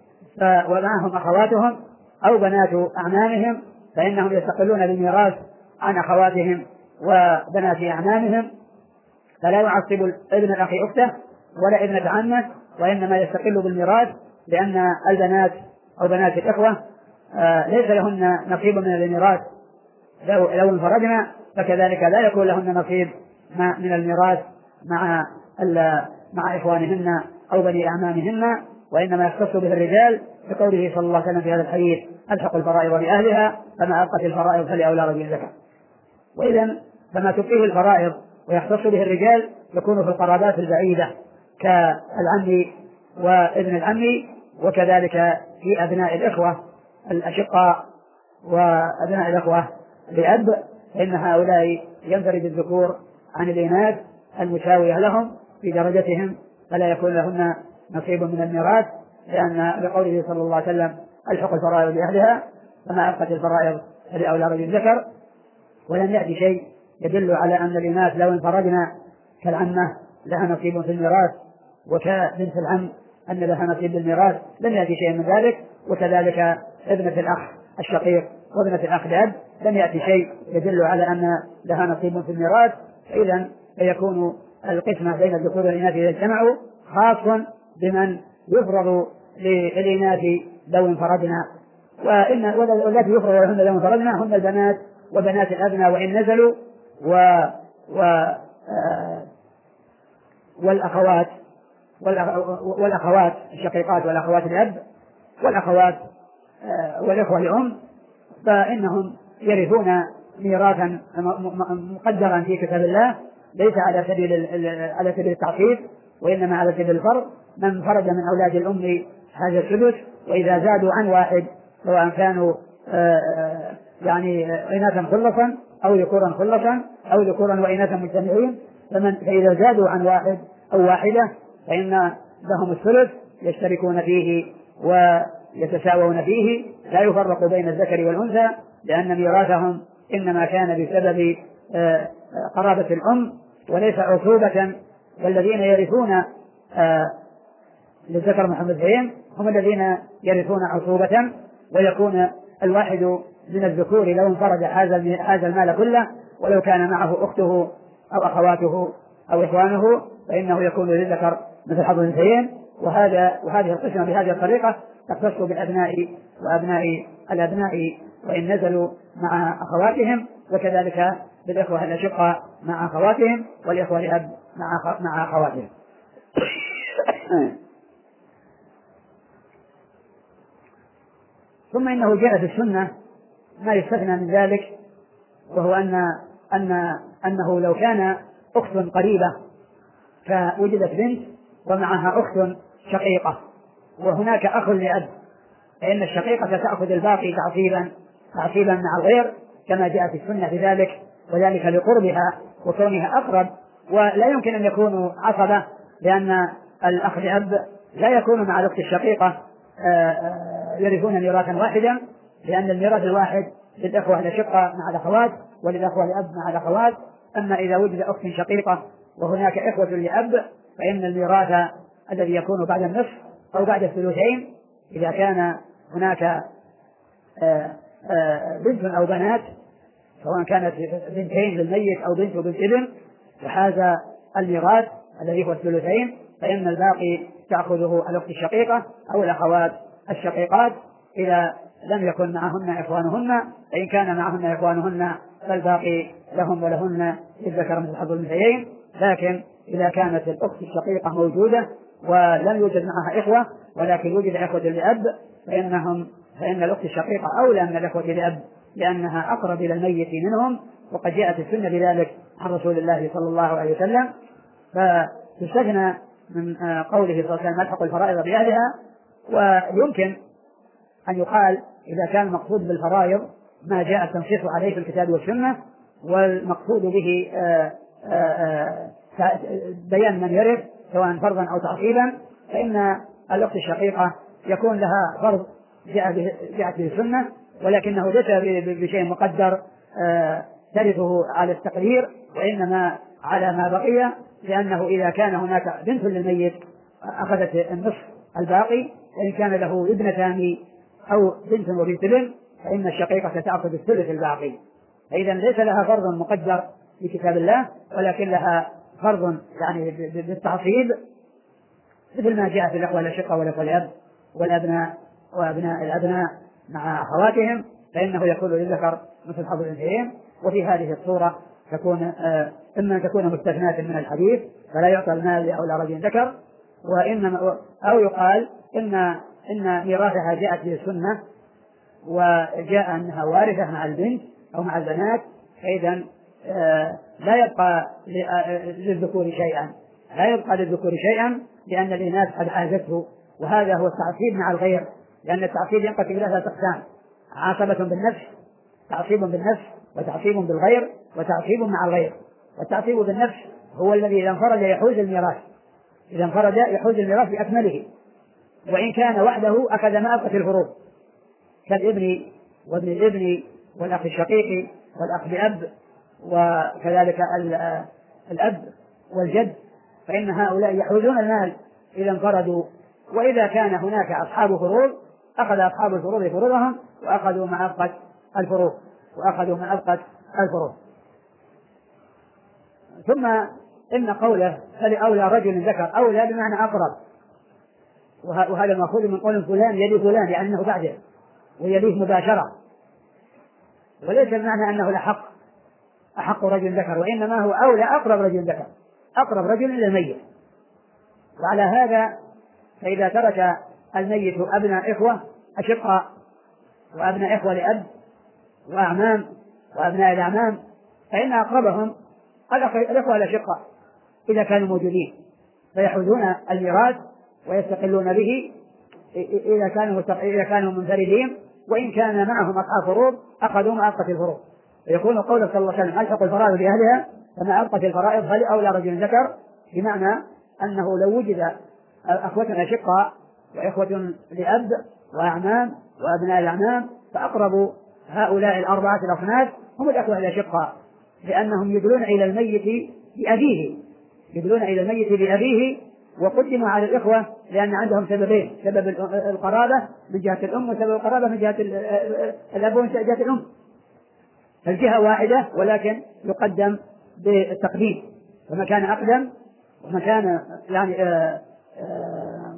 ومعهم أخواتهم أو بنات أعمامهم فإنهم يستقلون بالميراث عن أخواتهم وبنات أعمامهم، فلا يعصب ابن الأخ أخته ولا ابنة عمه، وإنما يستقل بالميراث، لأن البنات أو بنات الإخوة آه ليس لهن نصيب من الميراث لو, لو انفردنا، فكذلك لا يكون لهن نصيب من الميراث مع مع إخوانهن أو بني أعمامهن، وإنما يختص به الرجال بقوله صلى الله عليه وسلم في هذا الحديث ألحق الفرائض بأهلها فما أبقت الفرائض فلأولى رجل ذكر. وإذا فما تبقيه الفرائض ويختص به الرجال يكون في القرابات البعيدة كالعم وابن العم، وكذلك في أبناء الإخوة الأشقاء وأبناء الإخوة لأب، فإن هؤلاء ينفرد الذكور عن الإناث المساوية لهم في درجتهم، فلا يكون لهن نصيب من الميراث، لأن بقوله صلى الله عليه وسلم ألحق الفرائض بأهلها فما أبقت الفرائض فلأولى رجل ذكر. ولم يأتي شيء يدل على أن الإناث لو انفردنا كالعمة لها نصيب في الميراث وكبنت العم أن لها نصيب بالميراث، لم يأتي شيء من ذلك. وكذلك ابنة الأخ الشقيق وابنة الأخ الأب لم يأتي شيء يدل على أن لها نصيب في الميراث. فإذا فيكون القسمة بين الذكور والإناث إذا اجتمعوا خاص بمن يفرض للإناث لو انفردنا، وإن والتي يفرض لهن لو انفردنا هن البنات وبنات الأبناء وإن نزلوا، و, و آه والأخوات والأخوات الشقيقات والأخوات الأب والأخوات آه والإخوة لأم، فإنهم يرثون ميراثا مقدرا في كتاب الله ليس على سبيل على سبيل التعصيب وإنما على سبيل الفرض. من فرد من أولاد الأم هذا الثلث، وإذا زادوا عن واحد سواء كانوا يعني إناثا خلصا أو ذكورا خلصا أو ذكورا وإناثا مجتمعين، فمن فإذا زادوا عن واحد أو واحدة فإن لهم الثلث يشتركون فيه ويتساوون فيه، لا يفرق بين الذكر والأنثى، لأن ميراثهم إنما كان بسبب قرابة الأم وليس عصوبة. والذين يرثون للذكر مثل الأنثيين هم الذين يرثون عصوبة، ويكون الواحد من الذكور لو انفرد هذا المال كله، ولو كان معه أخته أو أخواته أو إخوانه فإنه يكون للذكر مثل حظ الأنثيين. وهذا وهذه القسمة بهذه الطريقة تختص بالأبناء وأبناء الأبناء وإن نزلوا مع أخواتهم، وكذلك بالإخوة الأشقاء مع أخواتهم، والإخوة الأب مع مع أخواتهم. ثم إنه جاء في السنة ما يستثنى من ذلك، وهو أن أن أنه لو كان أخت قريبة فوجدت بنت ومعها أخت شقيقة وهناك أخ لأب، فإن الشقيقة تأخذ الباقي تعصيبا تعصيبا مع الغير كما جاء في السنة في ذلك، وذلك لقربها وكونها أقرب، ولا يمكن أن يكونوا عصبة، لأن الأخ لأب لا يكون مع الأخت الشقيقة يرثون ميراثا واحدا، لأن الميراث الواحد للأخوة الأشقاء مع الأخوات وللأخوة لأب مع الأخوات. أما إذا وجد أخت شقيقة وهناك إخوة لأب فإن الميراث الذي يكون بعد النصف أو بعد الثلثين إذا كان هناك بنت أو بنات سواء كانت بنتين للميت أو بنت وبنت ابن وهذا الميراث الذي هو الثلثين، فإن الباقي تأخذه الأخت الشقيقة أو الأخوات الشقيقات إذا لم يكن معهن إخوانهن، فإن كان معهن إخوانهن فالباقي لهم ولهن للذكر مثل حظ الأنثيين. لكن إذا كانت الأخت الشقيقة موجودة ولم يوجد معها إخوة ولكن وجد إخوة لأب فإنهم فإن الأخت الشقيقة أولى من الإخوة لأب لأنها أقرب إلى الميت منهم، وقد جاءت السنة بذلك عن رسول الله صلى الله عليه وسلم. فتستثنى من قوله صلى الله عليه وسلم ملحق الفرائض بأهلها. ويمكن أن يقال إذا كان المقصود بالفرائض ما جاء التنصيص عليه في الكتاب والسنة، والمقصود به آآ آآ بيان من يرث سواء فرضا أو تعصيبا، فإن الأخت الشقيقة يكون لها فرض جاءت به السنة، ولكنه ليس بشيء مقدر ترثه على التقدير وإنما على ما بقي، لأنه إذا كان هناك بنت للميت أخذت النصف الباقي، وإن كان له ابنتان أو بنت وبنت ابن فإن الشقيقة تأخذ الثلث الباقي. فإذا ليس لها فرض مقدر في كتاب الله ولكن لها فرض يعني بالتعصيب مثل ما جاء في الأخوة الأشقة والأخوة الأب والأبناء وأبناء الأبناء مع أخواتهم، فإنه يكون للذكر مثل حظ الأنثيين. وفي هذه الصورة تكون إما أن تكون مستثناة من الحديث فلا يعطى المال لأولى رجل ذكر، وإنما أو يقال إن إن ميراثها جاءت به السنة وجاء أنها وارثة مع البنت أو مع البنات، فإذا لا يبقى للذكور شيئا لا يبقى للذكور شيئا لأن الإناث قد حازته. وهذا هو التعصيب مع الغير، لأن التعصيب ينقسم إلى ثلاثة أقسام: عصبة بالنفس، تعصيب بالنفس، وتعصيب بالغير، وتعصيب مع الغير. والتعصيب بالنفس هو الذي إذا انفرد يحوز الميراث إذا انفرد يحوز الميراث بأكمله، وإن كان وحده أخذ ما أبقت الفروض كالابن وابن الابن والأخ الشقيق والأخ بأب وكذلك الأب والجد، فإن هؤلاء يحوزون المال إذا انفردوا. وإذا كان هناك أصحاب فروض أخذ أصحاب الفروض فروضهم وأخذوا ما أبقت الفروض وأخذوا ما أبقت الفروض. ثم إن قوله فلأولى رجل ذكر أولى بمعنى أقرب، وهذا مأخوذ من قول فلان يلي فلان لأنه بعده ويليه مباشرة، وليس المعنى أنه لحق أحق رجل ذكر، وإنما هو أولى أقرب رجل ذكر، أقرب رجل إلى الميت. وعلى هذا فإذا ترك الميت أبناء إخوة أشقاء وأبناء إخوة لأب وأعمام وأبناء الأعمام فإن أقربهم الإخوة الأشقاء إذا كانوا موجودين، فيحوزون الميراث ويستقلون به إذا كانوا إذا كانوا منفردين، وإن كان معهم أصحاب فروض أخذوا ما أبقت الفروض. ويكون قوله صلى الله عليه وسلم ألحق الفرائض بأهلها فما أبقت الفرائض فلأولى رجل ذكر، بمعنى أنه لو وجد أخوة أشقاء وإخوة لأب وأعمام وأبناء الأعمام فأقرب هؤلاء الأربعة الأصناف هم الأخوة الأشقاء، لأنهم يدلون إلى الميت بأبيه يدلون إلى الميت بأبيه وقدموا على الإخوة لأن عندهم سببين: سبب القرابة من جهة الأم وسبب القرابة من جهة الأب ومن جهة الأم، فالجهة واحدة ولكن يقدم بالتقديم، فما كان أقدم وما كان يعني آآ آآ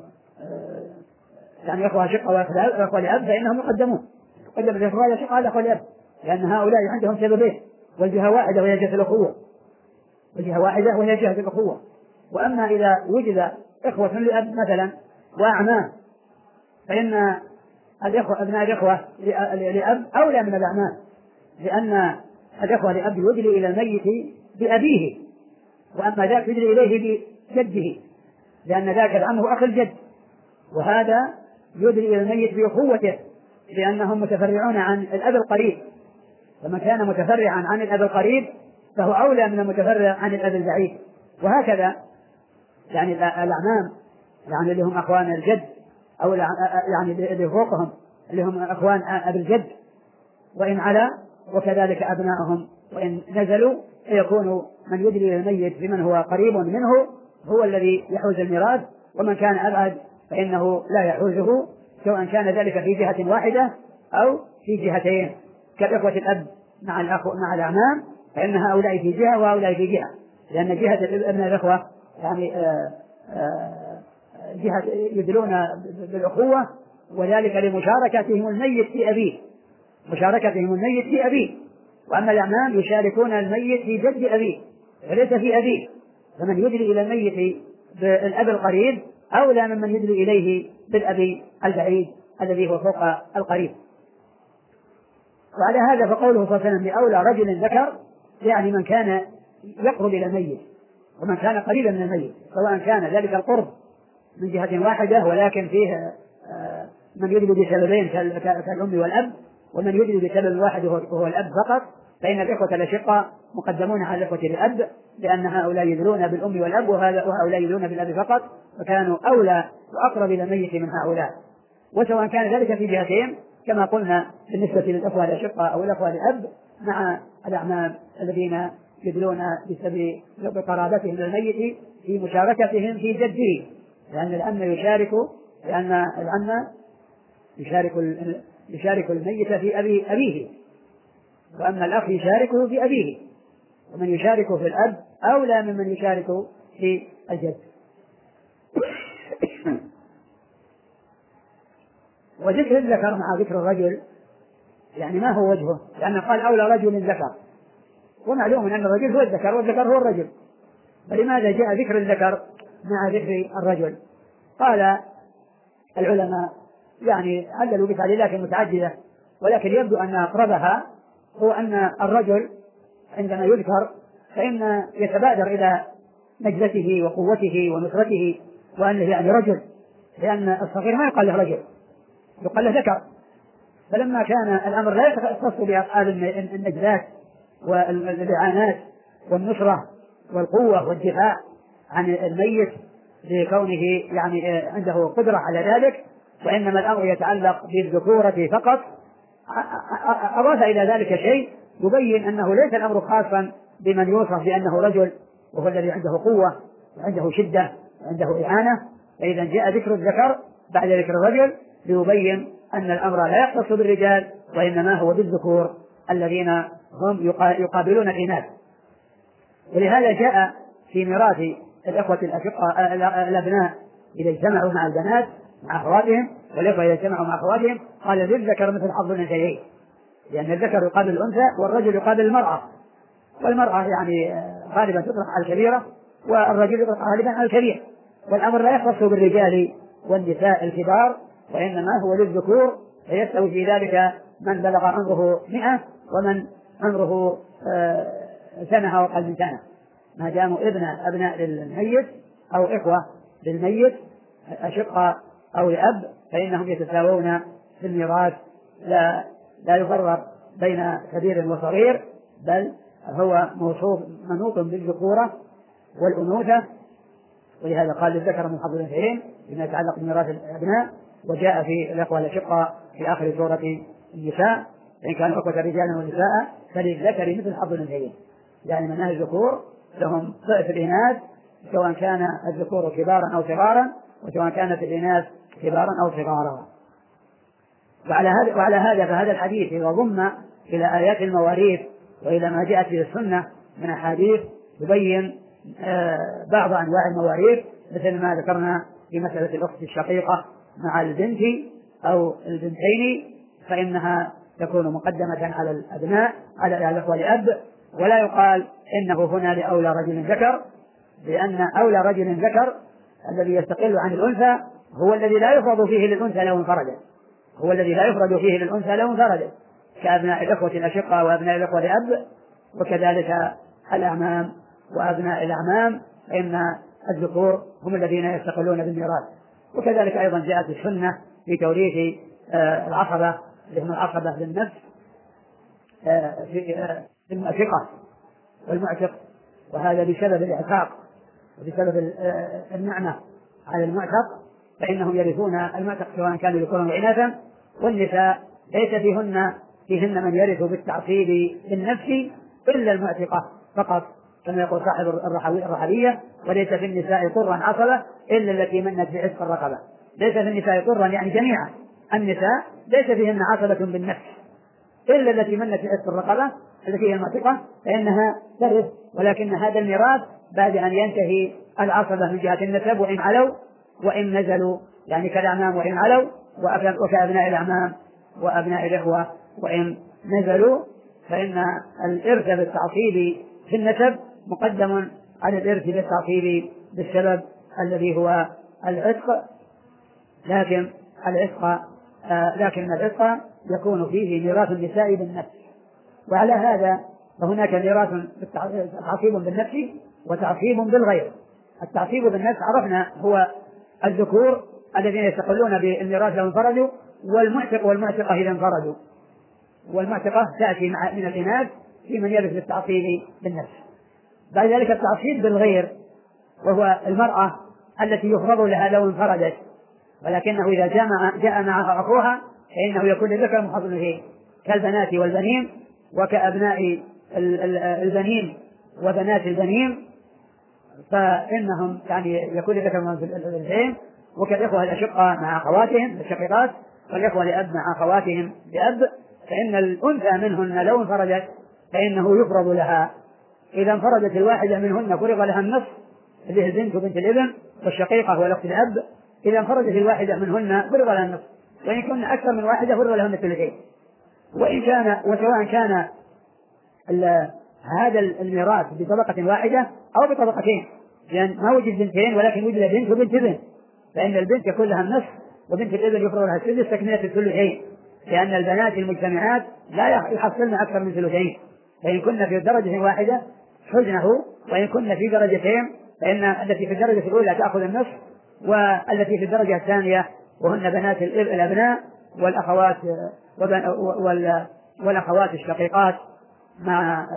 يعني إخوة شقة وإخوة لأب فإنهم يقدمون يقدم الإخوة شقة على إخوة لأب، لأن هؤلاء عندهم سببين والجهة واحدة وهي جهة الأخوة والجهة واحدة وهي جهة الأخوة. وأما إذا وجد إخوة لأب مثلا وأعمام فإن الإخوة أبناء الإخوة لأب أولى من الأعمام، لأن الإخوة لأب يدلي إلى الميت بأبيه، وأما ذاك يدلي إليه بجده، لأن ذاك العم هو أخ الجد، وهذا يدلي إلى الميت بأخوته لأنهم متفرعون عن الأب القريب، فمن كان متفرعا عن الأب القريب فهو أولى من المتفرع عن الأب البعيد. وهكذا يعني الأعمام يعني اللي هم أخوان الجد أو يعني اللي فوقهم اللي هم أخوان أبي الجد وإن علا، وكذلك أبنائهم وإن نزلوا فيكون من يدلي الميت بمن هو قريب منه هو الذي يحوز الميراث، ومن كان أبعد فإنه لا يحوزه، سواء كان ذلك في جهة واحدة أو في جهتين كإخوة الأب مع الأخو مع الأعمام، فإن هؤلاء في جهة وهؤلاء في جهة، لأن جهة ابن الأخوة يعني آآ آآ جهة يدلون بالأخوة، وذلك لمشاركتهم الميت في أبيه مشاركتهم الميت في أبيه وأما الأعمام يشاركون الميت في جد أبيه وليس في أبيه، فمن يدلي إلى الميت بالأب القريب أولى ممن يدلي إليه بالأب البعيد الذي هو فوق القريب. وعلى هذا فقوله صلى الله عليه وسلم لأولى رجل ذكر يعني من كان يقرب إلى الميت ومن كان قريبا من الميت، سواء كان ذلك القرب من جهة واحدة ولكن فيه من يدلي بسببين كالأم والأب، ومن يدلي بسبب واحد وهو الأب فقط، فإن الإخوة الأشقاء مقدمون على الإخوة الأب لأن هؤلاء يدلون بالأم والأب وهؤلاء يدلون بالأب فقط، فكانوا أولى وأقرب إلى الميت من هؤلاء، وسواء كان ذلك في جهتين كما قلنا بالنسبة للإخوة الأشقاء أو الإخوة الأب مع الأعمام الذين يدلون بسبب قرابتهم للميت في مشاركتهم في جده، لأن العم يشارك لأن العم يشارك يشارك الميت في أبي أبيه، وأما الأخ يشاركه في أبيه، ومن يشاركه في الأب أولى ممن يشاركه في الجد. وذكر الذكر مع ذكر الرجل يعني ما هو وجهه؟ لأنه قال أولى رجل ذكر، ومعلوم أن الرجل هو الذكر والذكر هو الرجل، فلماذا جاء ذكر الذكر مع ذكر الرجل؟ قال العلماء يعني عللوا بتعليلات متعددة، ولكن يبدو أن أقربها هو أن الرجل عندما يذكر فإن يتبادر إلى نجلته وقوته ونصرته وأنه يعني رجل، لأن الصغير ما يقال له رجل يقال له ذكر، فلما كان الأمر لا يختص بأفعال النجلات والإعانات والنصرة والقوة والدفاع عن الميت لكونه يعني عنده قدرة على ذلك، وإنما الأمر يتعلق بالذكورة فقط، أضاف إلى ذلك شيء يبين أنه ليس الأمر خاصا بمن يوصف بأنه رجل وهو الذي عنده قوة وعنده شدة وعنده إعانة، فإذا جاء ذكر الذكر بعد ذكر الرجل ليبين أن الأمر لا يختص بالرجال وإنما هو بالذكور الذين هم يقابلون الإناث. ولهذا جاء في ميراث الإخوة الأشقاء الأبناء إذا اجتمعوا مع البنات مع أخواتهم، والإخوة إذا اجتمعوا مع أخواتهم قال للذكر مثل حظ الأنثيين، لأن الذكر يقابل الأنثى والرجل يقابل المرأة، والمرأة يعني غالبا تطرح على الكبيرة والرجل يطرح غالبا على الكبير، والأمر لا يختص بالرجال والنساء الكبار وإنما هو للذكور، فيستوي في ذلك من بلغ عمره مئة ومن عمره سنة وأقل من سنة، ما داموا ابن أبناء للميت أو إخوة للميت أشقاء أو لأب فإنهم يتساوون في الميراث، لا لا يفرق بين كبير وصغير، بل هو موصوف منوط بالذكورة والأنوثة، ولهذا قال للذكر من حظ الأنثيين بما يتعلق بميراث الأبناء. وجاء في الإخوة الأشقاء في آخر سورة النساء إن كانوا إخوة رجالا ونساء فللذكر مثل حظ الأنثيين، يعني من أهل الذكور لهم ضعف الإناث سواء كان الذكور كبارا أو صغارا، وسواء كانت الإناث كبارا أو صغارا. وعلى هذا وعلى هذا فهذا الحديث إذا ضم إلى آيات المواريث وإلى ما جاءت به السنة من أحاديث يبين آه بعض أنواع المواريث مثل ما ذكرنا في مسألة الأخت الشقيقة مع البنت أو البنتين، فإنها تكون مقدمة على الأبناء على الأخوة لأب، ولا يقال إنه هنا لأولى رجل ذكر، لأن أولى رجل ذكر الذي يستقل عن الأنثى هو الذي لا يفرض فيه للأنثى لو انفردت، هو الذي لا يفرض فيه للأنثى لو انفردت، كأبناء الأخوة الأشقاء وأبناء الأخوة لأب، وكذلك الأعمام وأبناء الأعمام، فإن الذكور هم الذين يستقلون بالميراث. وكذلك أيضا جاءت السنة في توريث آه العصبة لهم العصبة للنفس آه في آه المعتقة والمعتق، وهذا بسبب الإعتاق وبسبب آه النعمة على المعتق، فإنهم يرثون المعتق سواء كانوا ذكورا وإناثا، والنساء ليس فيهن فيهن من يرث بالتعصيب بالنفس إلا المعتقة فقط، كما يقول صاحب الرحبية: وليس في النساء قرا عصبة إلا التي منت بعتق الرقبة. ليس في النساء قرا يعني جميعا النساء ليس فيهن عصبة بالنفس إلا التي منت بعتق الرقبة التي هي المعتقة، فإنها ترث، ولكن هذا الميراث بعد أن ينتهي العصبة من جهة النسب وإن علوا وإن نزلوا، يعني كالأعمام وإن علوا وكأبناء الأعمام وأبناء الإخوة وإن نزلوا، فإن الإرث بالتعصيب في النسب مقدم على الإرث بالتعصيب بالسبب الذي هو العتق، لكن العتق آه لكن العتق يكون فيه ميراث النساء بالنفس. وعلى هذا فهناك ميراث تعصيب بالنفس وتعصيب بالغير. التعصيب بالنفس عرفنا هو الذكور الذين يستقلون بالميراث لو انفردوا، والمعتق والمعتقة إذا انفردوا، والمعتقة تأتي مع من الإناث في من يرث بالتعصيب بالنفس. بعد ذلك التعصيب بالغير وهو المرأة التي يفرض لها لو انفردت، ولكنه إذا جاء, مع جاء معها أخوها فإنه يكون للذكر من حظ الأنثيين، كالبنات والبنين وكأبناء البنين وبنات البنين، فإنهم يعني يكون للذكر من حظ الأنثيين، وكالإخوة الأشقاء مع أخواتهم الشقيقات، والإخوة لأب مع أخواتهم لأب، فإن الأنثى منهن لو انفردت فإنه يفرض لها. إذا انفردت الواحدة منهن فرض لها النصف اللي هي البنت وبنت الابن والشقيقة والأخت الأب، إذا انفردت الواحدة منهن فرض لها النصف، وإن كن أكثر من واحدة فرض لهن الثلثين. وإن كان وسواء كان هذا الميراث بطبقة واحدة أو بطبقتين، لأن ما وجد بنتين ولكن وجد بنت وبنت ابن، فإن البنت يكون لها النصف وبنت الابن يفرض لها الثلث تكملة الثلثين، لأن البنات المجتمعات لا يحصلن أكثر من ثلثين، فإن كنا في درجة واحدة حزنه، وإن كنا في درجتين فإن التي في الدرجة الأولى تأخذ النصف، والتي في الدرجة الثانية وهن بنات الأبناء والأخوات والأخوات الشقيقات مع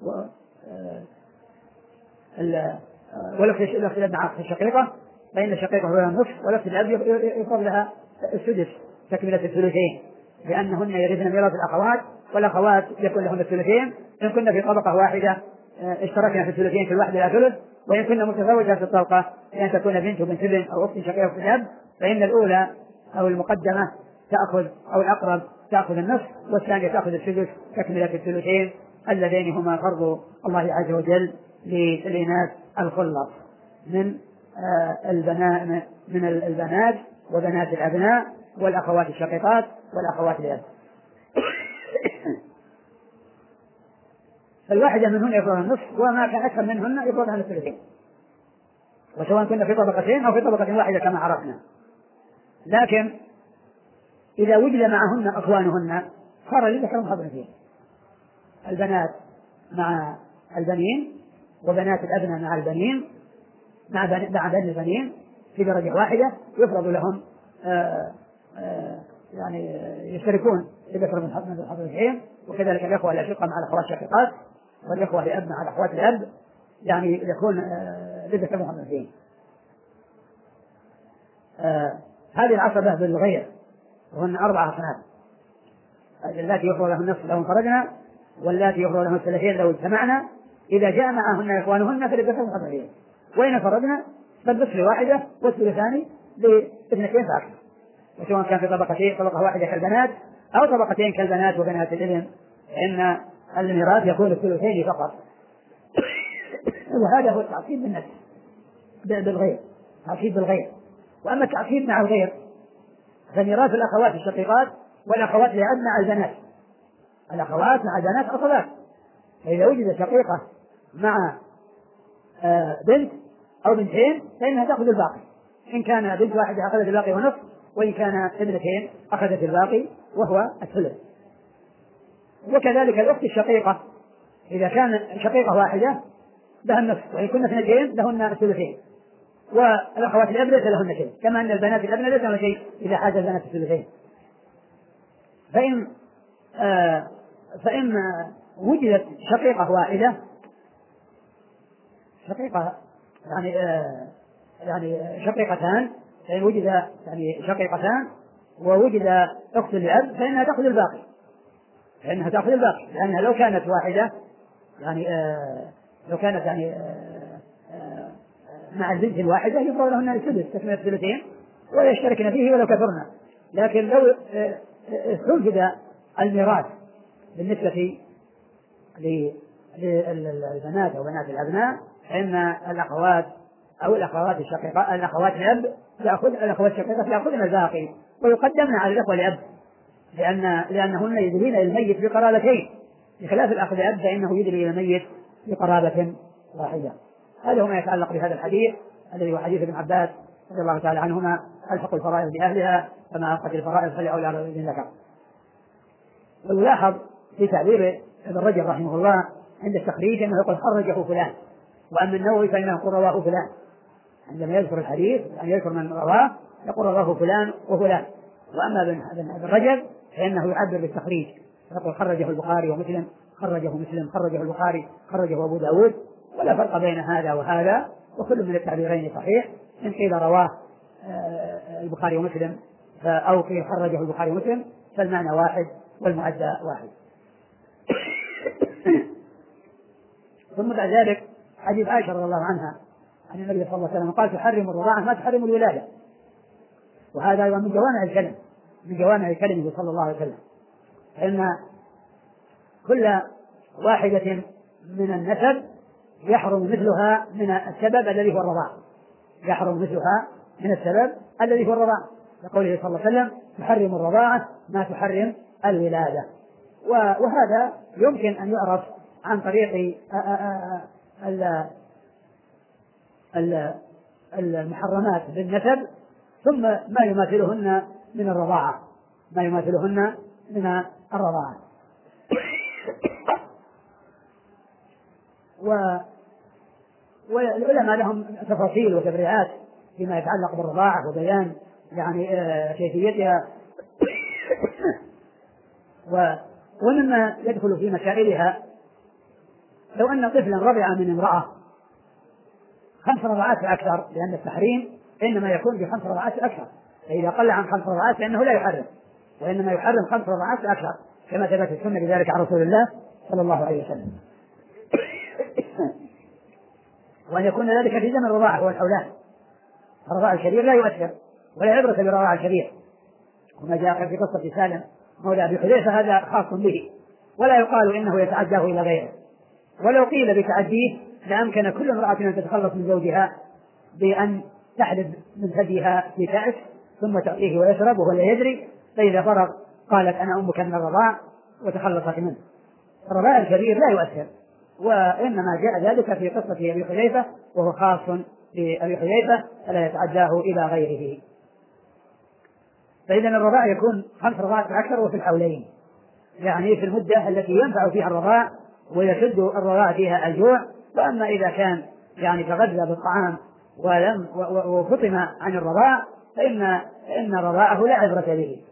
والأخت الأب مع الشقيقة، فإن الشقيقة هو النصف والأخت الأب يفرض لها السدس تكملة الثلثين، لأنهن يرثن ميراث الأخوات، والأخوات يكون لهن الثلثين إن كنا في طبقة واحدة اشتركنا في الثلثين في الواحدة إلى ثلث، وإن كنا متزوجة في الطبقة لأن تكون بنت وبنت ابن أو أخت شقيقة في الأب، فإن الأولى أو المقدمة تأخذ أو الأقرب تأخذ النصف، والثانية تأخذ السدس تكملة الثلثين اللذين هما فرض الله عز وجل للإناث الخلص من البنات من البنات وبنات الأبناء والأخوات الشقيقات والأخوات الأب. الواحدة منهن يفرضها النصف، وما كان أكثر منهن يفرضها الثلثين، وسواء كنا في طبقتين أو في طبقة واحدة كما عرفنا. لكن إذا وجد معهن أخوانهن صار لذكر حظ فيه، البنات مع البنين وبنات الأبناء مع البنين مع بني البنين في درجة واحدة، يفرض لهم آآ آآ يعني يشتركون في ذكر من حظ الحين. وكذلك الإخوة الأشقة مع الأخوات الشقيقات، والإخوة لأب مع الأخوات الأب، يعني يكون لذكر من حظ الحين. هذه العصبة بالغير وهن أربع أصناف: اللاتي يفرض لهن النصف لو انفردنا، واللاتي يفرض لهن الثلثين لو اجتمعنا، إذا جاء معهن إخوانهن فلذكر من حظ الحين، وإن فرضنا فالنصف لواحدة والثلثان لاثنتين فأكثر، وسواء كان في طبقتين طبقة واحدة كالبنات أو طبقتين كالبنات وبنات الابن، إن الميراث يكون الثلثين فقط. وهذا هو التعصيب بالنفس بالغير، تعصيب بالغير. وأما التعصيب مع الغير فميراث الأخوات الشقيقات والأخوات لأب مع البنات، الأخوات مع البنات أصلات، فإذا وجد شقيقة مع آه بنت أو بنتين فإنها تأخذ الباقي، إن كان بنت واحدة أخذت الباقي ونصف، وإن كان ابنتين أخذت الباقي وهو الثلث. وكذلك الأخت الشقيقة إذا كان شقيقة واحدة لها النصف، وإن كنا اثنتين لهن الثلثين، والأخوات الأب ليس لهن شيء، كما أن البنات الأبناء ليس لهن شيء إذا حاز البنات الثلثين. فإن آه فإن وجدت شقيقة واحدة، شقيقة يعني آه يعني شقيقتان، فإن وجد يعني شقيقتان ووجد أخت لأب فإنها تأخذ الباقي، فإنها تأخذ الباقي لأنها لو كانت واحدة يعني آه لو كانت يعني آه آه مع البنت الواحدة يفرض لهن السدس تكملة الثلثين ويشتركن فيه ولو كثرنا. لكن لو استوجد الميراث بالنسبة للبنات أو بنات الأبناء فإن الأخوات أو الأخوات الشقيقة الأخوات الأب يأخذ الأخوات الشقيقة يأخذن الباقي ويقدمن على الأخوة الأب، لأن لأنهن يدلين الميت بقرابتين، بخلاف الأخ الأب فإنه يدلي الميت بقرابة واحدة. هذا هو ما يتعلق بهذا الحديث الذي هو حديث ابن عباس رضي الله تعالى عنهما: ألحق الفرائض بأهلها فما ألحقت الفرائض فلأولى رجل ذكر. ويلاحظ في تعبير ابن رجب رحمه الله عند التخريج أنه يقول خرجه فلان، وأما النووي فإنه يقول رواه فلان. عندما يذكر الحديث يعني يذكر من رواه يقول رواه فلان وفلان، وأما ابن رجب فإنه يعبر بالتخريج يقول خرجه البخاري ومسلم، خرجه مسلم، خرجه البخاري، خرجه أبو داود، ولا فرق بين هذا وهذا، وكل من التعبيرين صحيح. إن قيل رواه البخاري ومسلم أو قيل خرجه البخاري ومسلم فالمعنى واحد والمعدى واحد. ثم بعد ذلك حديث عائشة رضي الله عنها عن النبي صلى الله عليه وسلم قال: تحرم الرضاعة ما تحرم الولادة. وهذا أيضا من جوامع الكلم من جوامع كلمه صلى الله عليه وسلم، فإن كل واحدة من النسب يحرم مثلها من السبب الذي هو الرضاعة، يحرم مثلها من السبب الذي هو الرضاعة، لقوله صلى الله عليه وسلم: تحرم الرضاعة ما تحرم الولادة. وهذا يمكن أن يعرف عن طريق المحرمات بالنسب ثم ما يماثلهن من الرضاعة ما يماثلهن من الرضاعة. والعلماء لهم تفاصيل وتبريعات فيما يتعلق بالرضاعة وبيان يعني كيفيتها ومما يدخل في مسائلها لو أن طفلا رضع من امرأة خمس رضعات فأكثر، لأن التحريم إنما يكون بخمس رضعات أكثر، فإذا قل عن خمس رضعات فإنه لا يحرم، وإنما يحرم خمس رضعات أكثر كما ثبت السنة بذلك عن رسول الله صلى الله عليه وسلم. وأن يكون ذلك في زمن الرضاعة هو الحولان، الرضاع الكبير لا يؤثر ولا عبرة بالرضاع الكبير، وما جاء في قصة سالم مولى أبي حذيفة هذا خاص به ولا يقال إنه يتعداه إلى غيره، ولو قيل بتعديه لأمكن كل امرأة أن تتخلص من زوجها بأن تحلب من ثديها في كأس ثم تعطيه ويشرب وهو لا يدري، فإذا فرغ قالت أنا أمك من الرضاع وتخلصت منه. الرضاع الكبير لا يؤثر، وإنما جاء ذلك في قصة أبي حذيفة وهو خاص بأبي حذيفة فلا يتعداه إلى غيره. فإذا الرضاع يكون خمس رضاعات أكثر وفي الحولين، يعني في المدة التي ينفع فيها الرضاع ويشد الرضاع فيها الجوع. وأما إذا كان يعني تغذى بالطعام ولم وفطم عن الرضاع فإن إن رضاعه لا عبرة به.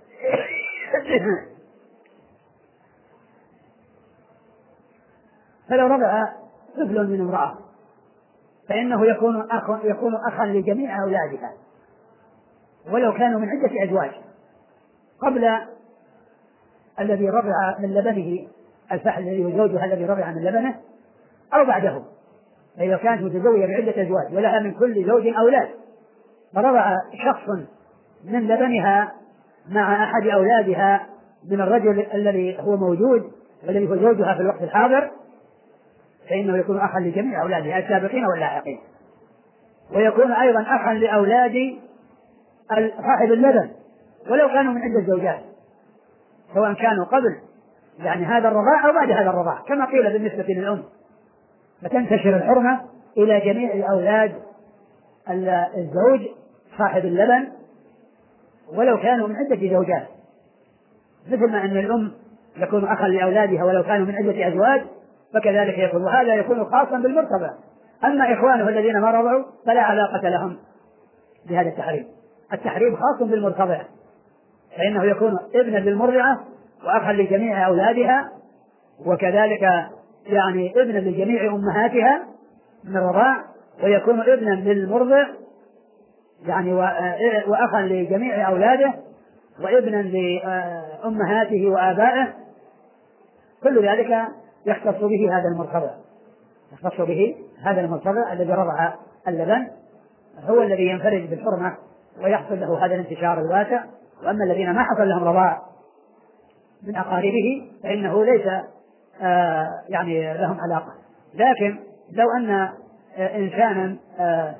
فلو رضع طفل من امرأة فإنه يكون أخ يكون أخا لجميع أولادها ولو كانوا من عدة أزواج، قبل الذي رضع من لبنه الفحل الذي زوجها الذي رضع من لبنه أو بعده. فإذا كانت متزوجة بعدة أزواج ولها من كل زوج أولاد فرضع شخص من لبنها مع أحد أولادها من الرجل الذي هو موجود والذي هو زوجها في الوقت الحاضر فإنه يكون أخا لجميع أولادها السابقين واللاحقين، ويكون أيضا أخا لأولاد صاحب اللبن ولو كانوا من عدة زوجات، سواء كانوا قبل يعني هذا الرضاع أو بعد هذا الرضاع، كما قيل بالنسبة للأم، فتنتشر الحرمة إلى جميع أولاد الزوج صاحب اللبن ولو كانوا من عدة زوجات، مثل ما أن الأم يكون أخا لأولادها ولو كانوا من عدة أزواج فكذلك يكون، وهذا يكون خاصا بالمرتبة. أما إخوانه الذين ما رضعوا فلا علاقة لهم بهذا التحريم، التحريم خاص بالمرتضع، فإنه يكون ابنا للمرضعة وأخا لجميع أولادها، وكذلك يعني ابنا لجميع أمهاتها من الرضاع، ويكون ابنا للمرضع يعني وأخا لجميع أولاده وابنا لأمهاته وآبائه، كل ذلك يختص به هذا المرتضع، يختص به هذا المرتضع الذي رضع اللبن، هو الذي ينفرد بالحرمة ويحصل له هذا الانتشار الواسع. وأما الذين ما حصل لهم رضاع من أقاربه فإنه ليس آه يعني لهم علاقة. لكن لو أن آه إنسانا آه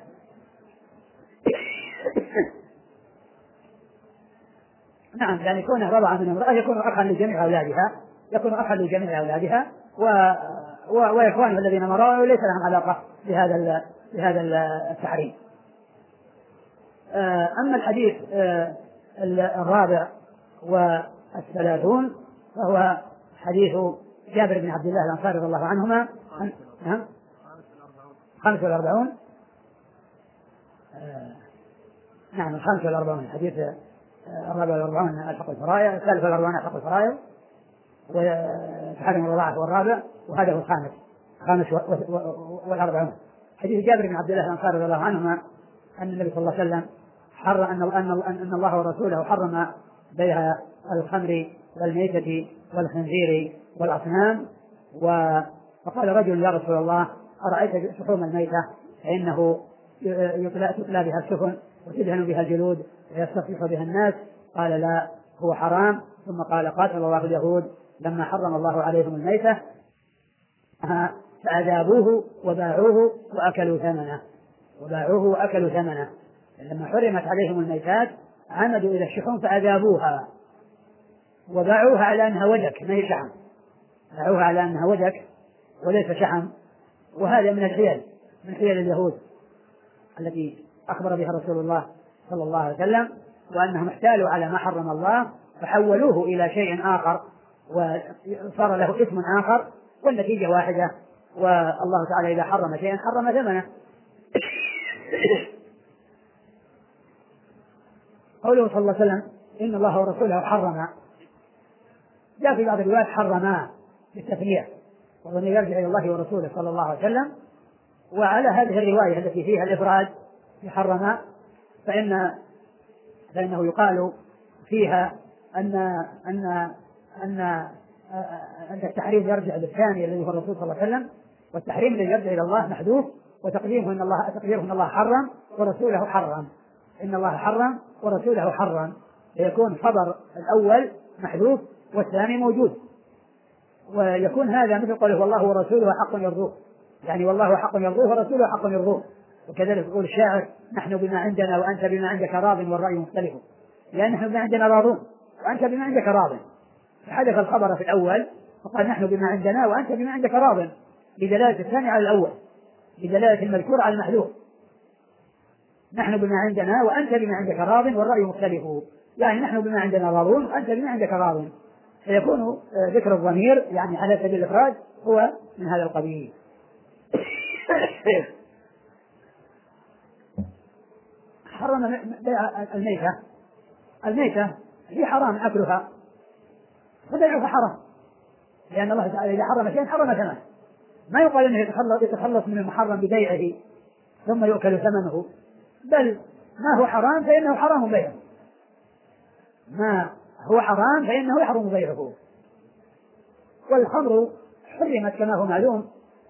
نعم يعني كونه رضع من امرأة يكون أخا لجميع أولادها، يكون أخا لجميع أولادها و... و... وإخوانه الذين مروا ليس لهم علاقة بهذا ال... بهذا التحريم. آه أما الحديث آه الرابع والثلاثون فهو حديث جابر بن عبد الله الأنصاري رضي الله عنهما. نعم خمس والأربعون آه نعم الخمس والأربعون الحديث الرابع والأربعون الحق الفرائض، الثالث والأربعون الحق الفرائض، وتحرم الرضاعة هو الرابع، وهذا هو الخامس خامس والأربعون. حديث جابر بن عبد الله الأنصاري رضي الله عنهما أن النبي صلى الله عليه وسلم حرم أن أن الله ورسوله حرم بيع الخمر والميتة والخنزير والأصنام. وقال رجل يا رسول الله أرأيت شحوم الميتة فإنه تتلى بها السفن وتدهن بها الجلود ويستصلح بها الناس، قال لا هو حرام. ثم قال قاتل الله اليهود لما حرم الله عليهم الميتة فأذابوه وباعوه وأكلوا ثمنه وباعوه وأكلوا ثمنه لما حرمت عليهم الميتات عمدوا إلى الشحوم فأذابوها وباعوها على أنها ودك ما هي شحم، باعوها على أنها ودك وليس شحم. وهذا من الحيل من حيل اليهود التي أخبر بها رسول الله صلى الله عليه وسلم، وأنهم احتالوا على ما حرم الله فحولوه إلى شيء آخر وصار له اسم آخر والنتيجة واحدة، والله تعالى إذا حرم شيئا حرم ثمنه. قوله صلى الله عليه وسلم إن الله ورسوله حرم، جاء في بعض الروايات حرما بالتثنية والضمير يرجع إلى الله ورسوله صلى الله عليه وسلم. وعلى هذه الرواية التي فيها الإفراد يحرم فإن فإنه يقال فيها أن أن أن أن التحريم يرجع للثاني الذي هو الرسول صلى الله عليه وسلم، والتحريم الذي يرجع إلى الله محذوف، وتقديمه إن الله تقديره إن الله حرم ورسوله حرم، إن الله حرم ورسوله حرم، فيكون خبر الأول محذوف والثاني موجود، ويكون هذا مثل قوله والله ورسوله حق يرضوه، يعني والله حق يرضوه ورسوله حق يرضوه. وكذلك يقول الشاعر نحن بما عندنا وأنت بما عندك راض والرأي مختلف، لأن نحن بما عندنا راضون وأنت بما عندك راض، فحدث الخبر في الأول فقال نحن بما عندنا وأنت بما عندك راض، بدلالة الثاني على الأول، بدلالة المذكور على المحذوف. نحن بما عندنا وأنت بما عندك راض والرأي مختلف، يعني نحن بما عندنا راضون وأنت بما عندك راض، فيكون ذكر الضمير يعني على سبيل الإفراد هو من هذا القبيل. حرم بيع الميتة، الميتة هي حرام أكلها فبيعها حرام، لأن الله تعالى إذا حرم شيئا حرم ثمنه، ما يقال أنه يتخلص من المحرم ببيعه ثم يؤكل ثمنه، بل ما هو حرام فإنه حرام بيعه، ما هو حرام فإنه يحرم بيعه. والخمر حرمت كما هو معلوم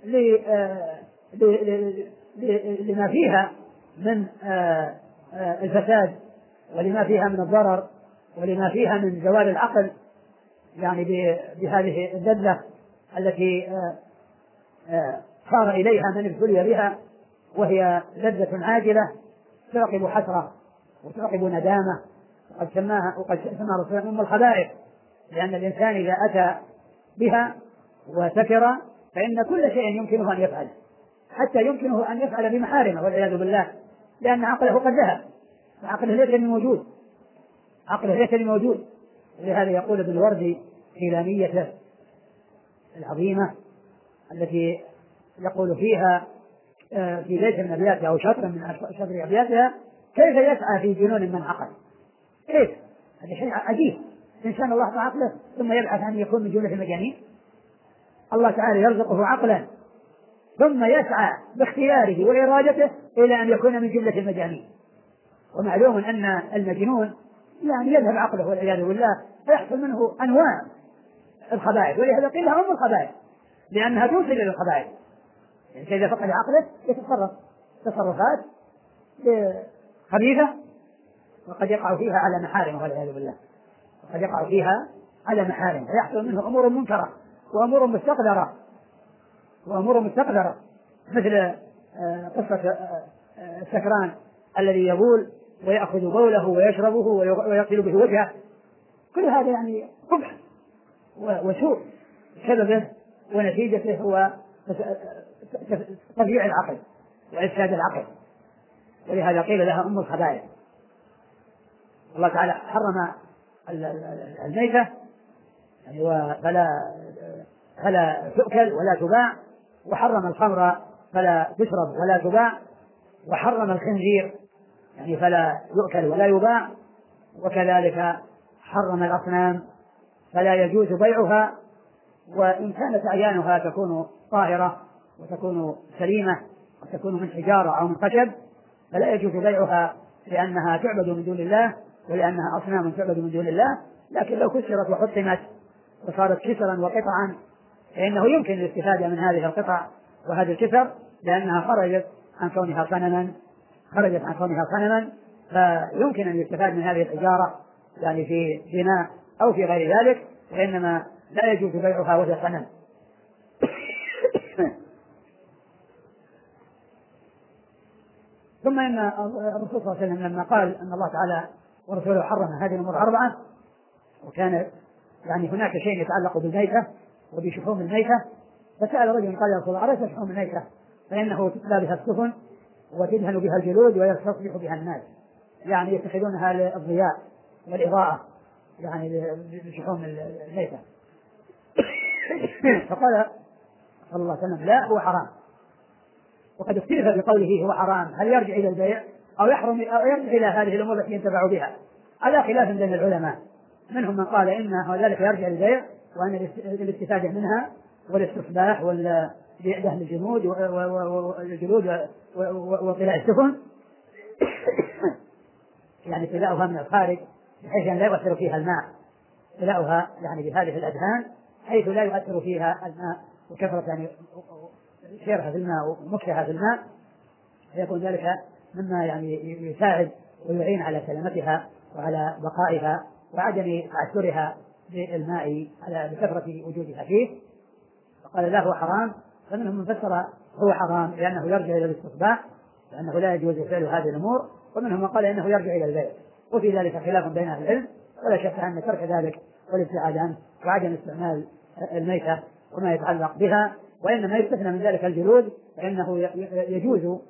لما فيها من الفساد ولما فيها من الضرر ولما فيها من زوال العقل، يعني بهذه اللذة التي صار إليها من ابتلي بها، وهي لذة عاجلة تعقب حسرة وتعقب ندامة، وقد سماها وقد سماها رسول الله أم الخبائث، لأن الإنسان إذا أتى بها وسكر فإن كل شيء يمكنه أن يفعل، حتى يمكنه أن يفعل بمحارمه والعياذ بالله، لأن عقله قد ذهب وعقله ليس موجود، عقله ليس موجود. ولهذا يقول ابن الوردي في لاميته العظيمة التي يقول فيها في بيت من أبياتها أو شطر من شطر أبياتها: كيف يسعى في جنون من عقل؟ كيف؟ هذا شيء عجيب، إنسان الله أعطاه عقله ثم يبحث عن يكون من جملة المجانين. الله تعالى يرزقه عقلا ثم يسعى باختياره وإرادته إلى أن يكون من جملة المجانين. ومعلوم أن المجنون يعني يذهب عقله والعياذ بالله فيحصل منه أنواع الخبائث، ولهذا قيل لها أم الخبائث لأنها توصل إلى الخبائث. يعني إذا فقد عقله يتصرف تصرفات خبيثة وقد يقع فيها على محارمه والعياذ بالله، وقد يقع فيها على محارمه فيحصل منه أمور منكرة وأمور مستقدرة وأمور مستقدرة مثل قصة السكران الذي يبول ويأخذ بوله ويشربه ويغسل به وجهه، كل هذا يعني قبح وسوء، سببه ونتيجته هو تضييع العقل وإفساد العقل، ولهذا قيل لها أم الخبائث. الله تعالى حرم الميتة يعني فلا فلا تؤكل ولا تباع، وحرم الخمر فلا تشرب ولا تباع، وحرم الخنزير يعني فلا يؤكل ولا يباع، وكذلك حرم الأصنام فلا يجوز بيعها، وإن كانت أعيانها تكون طاهرة وتكون سليمة وتكون من حجارة أو من خشب فلا يجوز بيعها لأنها تعبد من دون الله ولأنها أصنام تعبد من دون الله. لكن لو كسرت وحطمت وصارت كسرا وقطعا فإنه يمكن الاستفادة من هذه القطع وهذه الكسر، لأنها خرجت عن كونها صنما خرجت عن كونها صنما فيمكن أن يستفاد من هذه الحجارة يعني في بناء أو في غير ذلك، وإنما لا يجوز بيعها وهي صنم. ثم إن الرسول صلى الله عليه وسلم لما قال أن الله تعالى ورسوله حرم هذه الأمور أربعة، وكان يعني هناك شيء يتعلق بالميتة وبشحوم الميتة، فسأل رجل قال: يا رسول الله أليس شحوم الميتة فإنه تتلى بها السفن وتدهن بها الجلود ويستصبح بها الناس، يعني يتخذونها للضياء والإضاءة يعني لشحوم الميتة. فقال صلى الله عليه وسلم: لا، هو حرام. وقد اختلف بقوله هو حرام هل يرجع إلى البيع أو يحرم أو يرجع إلى هذه الأمور التي ينتفع بها، على خلاف بين العلماء، منهم من قال إن ذلك يرجع للبيع وأن الاستفادة منها والاستصباح ودهن الجنود والجلود وطلاء السفن يعني طلاؤها من الخارج بحيث أن لا يؤثر فيها الماء، طلاؤها يعني بهذه الأدهان حيث لا يؤثر فيها الماء وكثرة يعني سيرها في الماء ومكثها في الماء، فيكون ذلك مما يعني يساعد ويعين على سلامتها وعلى بقائها وعدم تعثرها بالماء على بكثرة وجودها فيه. فقال لا، هو حرام. فمنهم من فسر هو حرام لأنه يرجع إلى الاستصباح، لأنه لا يجوز فعل هذه الأمور، ومنهم من قال إنه يرجع إلى البيع، وفي ذلك خلاف بين أهل العلم، ولا شك أن ترك ذلك والابتعاد عنه وعدم استعمال الميتة وما يتعلق بها، وإنما يستثنى من ذلك الجلود، فإنه يجوز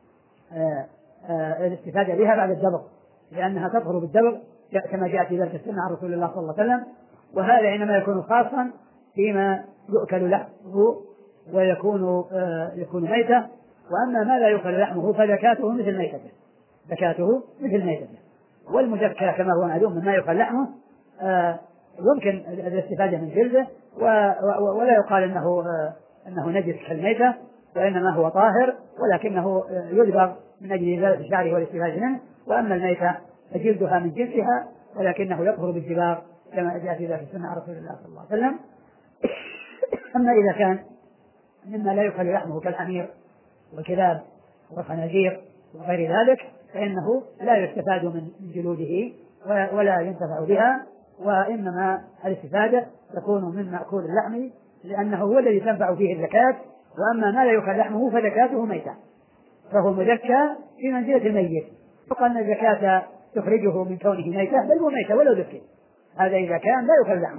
الاستفادة بها بعد الدبغ، لأنها تظهر بالدبغ كما جاء في ذلك السنة عن رسول الله صلى الله عليه وسلم. وهذا إنما يكون خاصا فيما يؤكل لحمه ويكون يكون ميتة، وأما ما لا يؤكل لحمه فزكاته مثل ميتته، زكاته مثل ميتته. والمزكى كما هو معلوم مما يؤكل لحمه يمكن الاستفادة من جلده، ولا يقال انه انه نجس كالميتة، وانما هو طاهر، ولكنه يذبغ من اجل ازالة شعره والاستفادة منه. واما الميتة فجلدها من جنسها، ولكنه يطهر بالدباغ كما جاء في ذلك السنة عن رسول الله صلى الله عليه وسلم. اما اذا كان مما لا يؤكل لحمه كالحمير والكلاب والخنازير وغير ذلك، فانه لا يستفاد من جلوده ولا ينتفع بها، وإنما الاستفادة تكون من مأكول اللحم، لأنه هو الذي تنفع فيه الزكاة. وأما ما لا يؤكل لحمه فزكاته ميتة، فهو مزكى في منزلة الميت، فقال أن الزكاة تخرجه من كونه ميتة، بل هو ميتة ولو ذكي، هذا إذا كان لا يؤكل لحمه.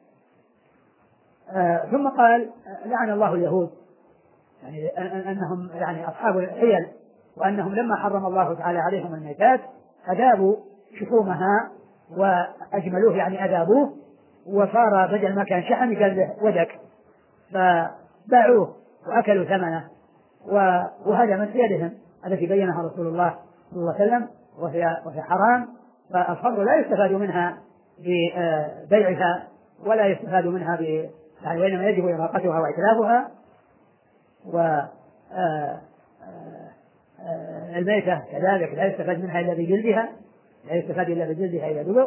آه ثم قال لعن الله اليهود، يعني أنهم يعني أصحاب الحيل، وأنهم لما حرم الله تعالى عليهم الميتات أذابوا شحومها وأجملوه، يعني أذابوه، وصار بدل ما كان شحم قال له ودك، فباعوه وأكلوا ثمنه، وهذا من سيادهم التي بينها رسول الله صلى الله عليه وسلم، وهي, وهي حرام. فالخمر لا يستفاد منها ببيعها ولا يستفاد منها ب... يعني وإنما يجب إراقتها وإتلافها. والميتة كذلك لا يستفاد منها إلا بجلدها، لا يستفاد إلا بجلدها إذا دبر،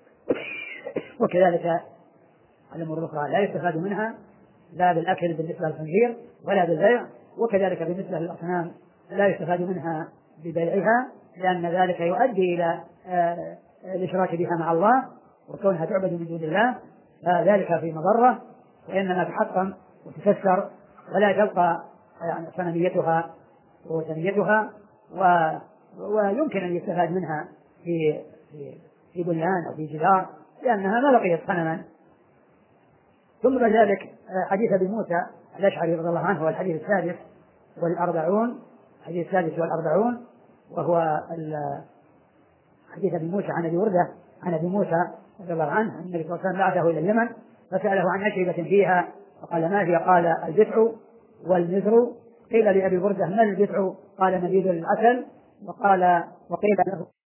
وكذلك الأمور الأخرى لا يستفاد منها لا بالأكل بالنسبة للخنزير ولا بالبيع، وكذلك بالنسبة للأصنام لا يستفاد منها ببيعها، لأن ذلك يؤدي إلى الإشراك بها مع الله وكونها تعبد من دون الله، فذلك في مضرة، وإنما تحطم وتكسر ولا تبقى يعني صنميتها وثنيتها، ويمكن أن يستفاد منها في في في بنيان أو في جدار، لأنها ما بقيت صنما. ثم بعد ذلك حديث أبي موسى الأشعري رضي الله عنه هو الحديث السادس والأربعون، الحديث السادس والأربعون، وهو حديث أبي موسى عن أبي وردة عن أبي موسى رضي الله عنه أن النبي صلى الله عليه وسلم بعثه إلى اليمن فسأله عن أشربة فيها، فقال ما هي؟ قال البتع والمزر. قيل لأبي وردة ما البتع؟ قال نبيذ العسل. وقال وقيل له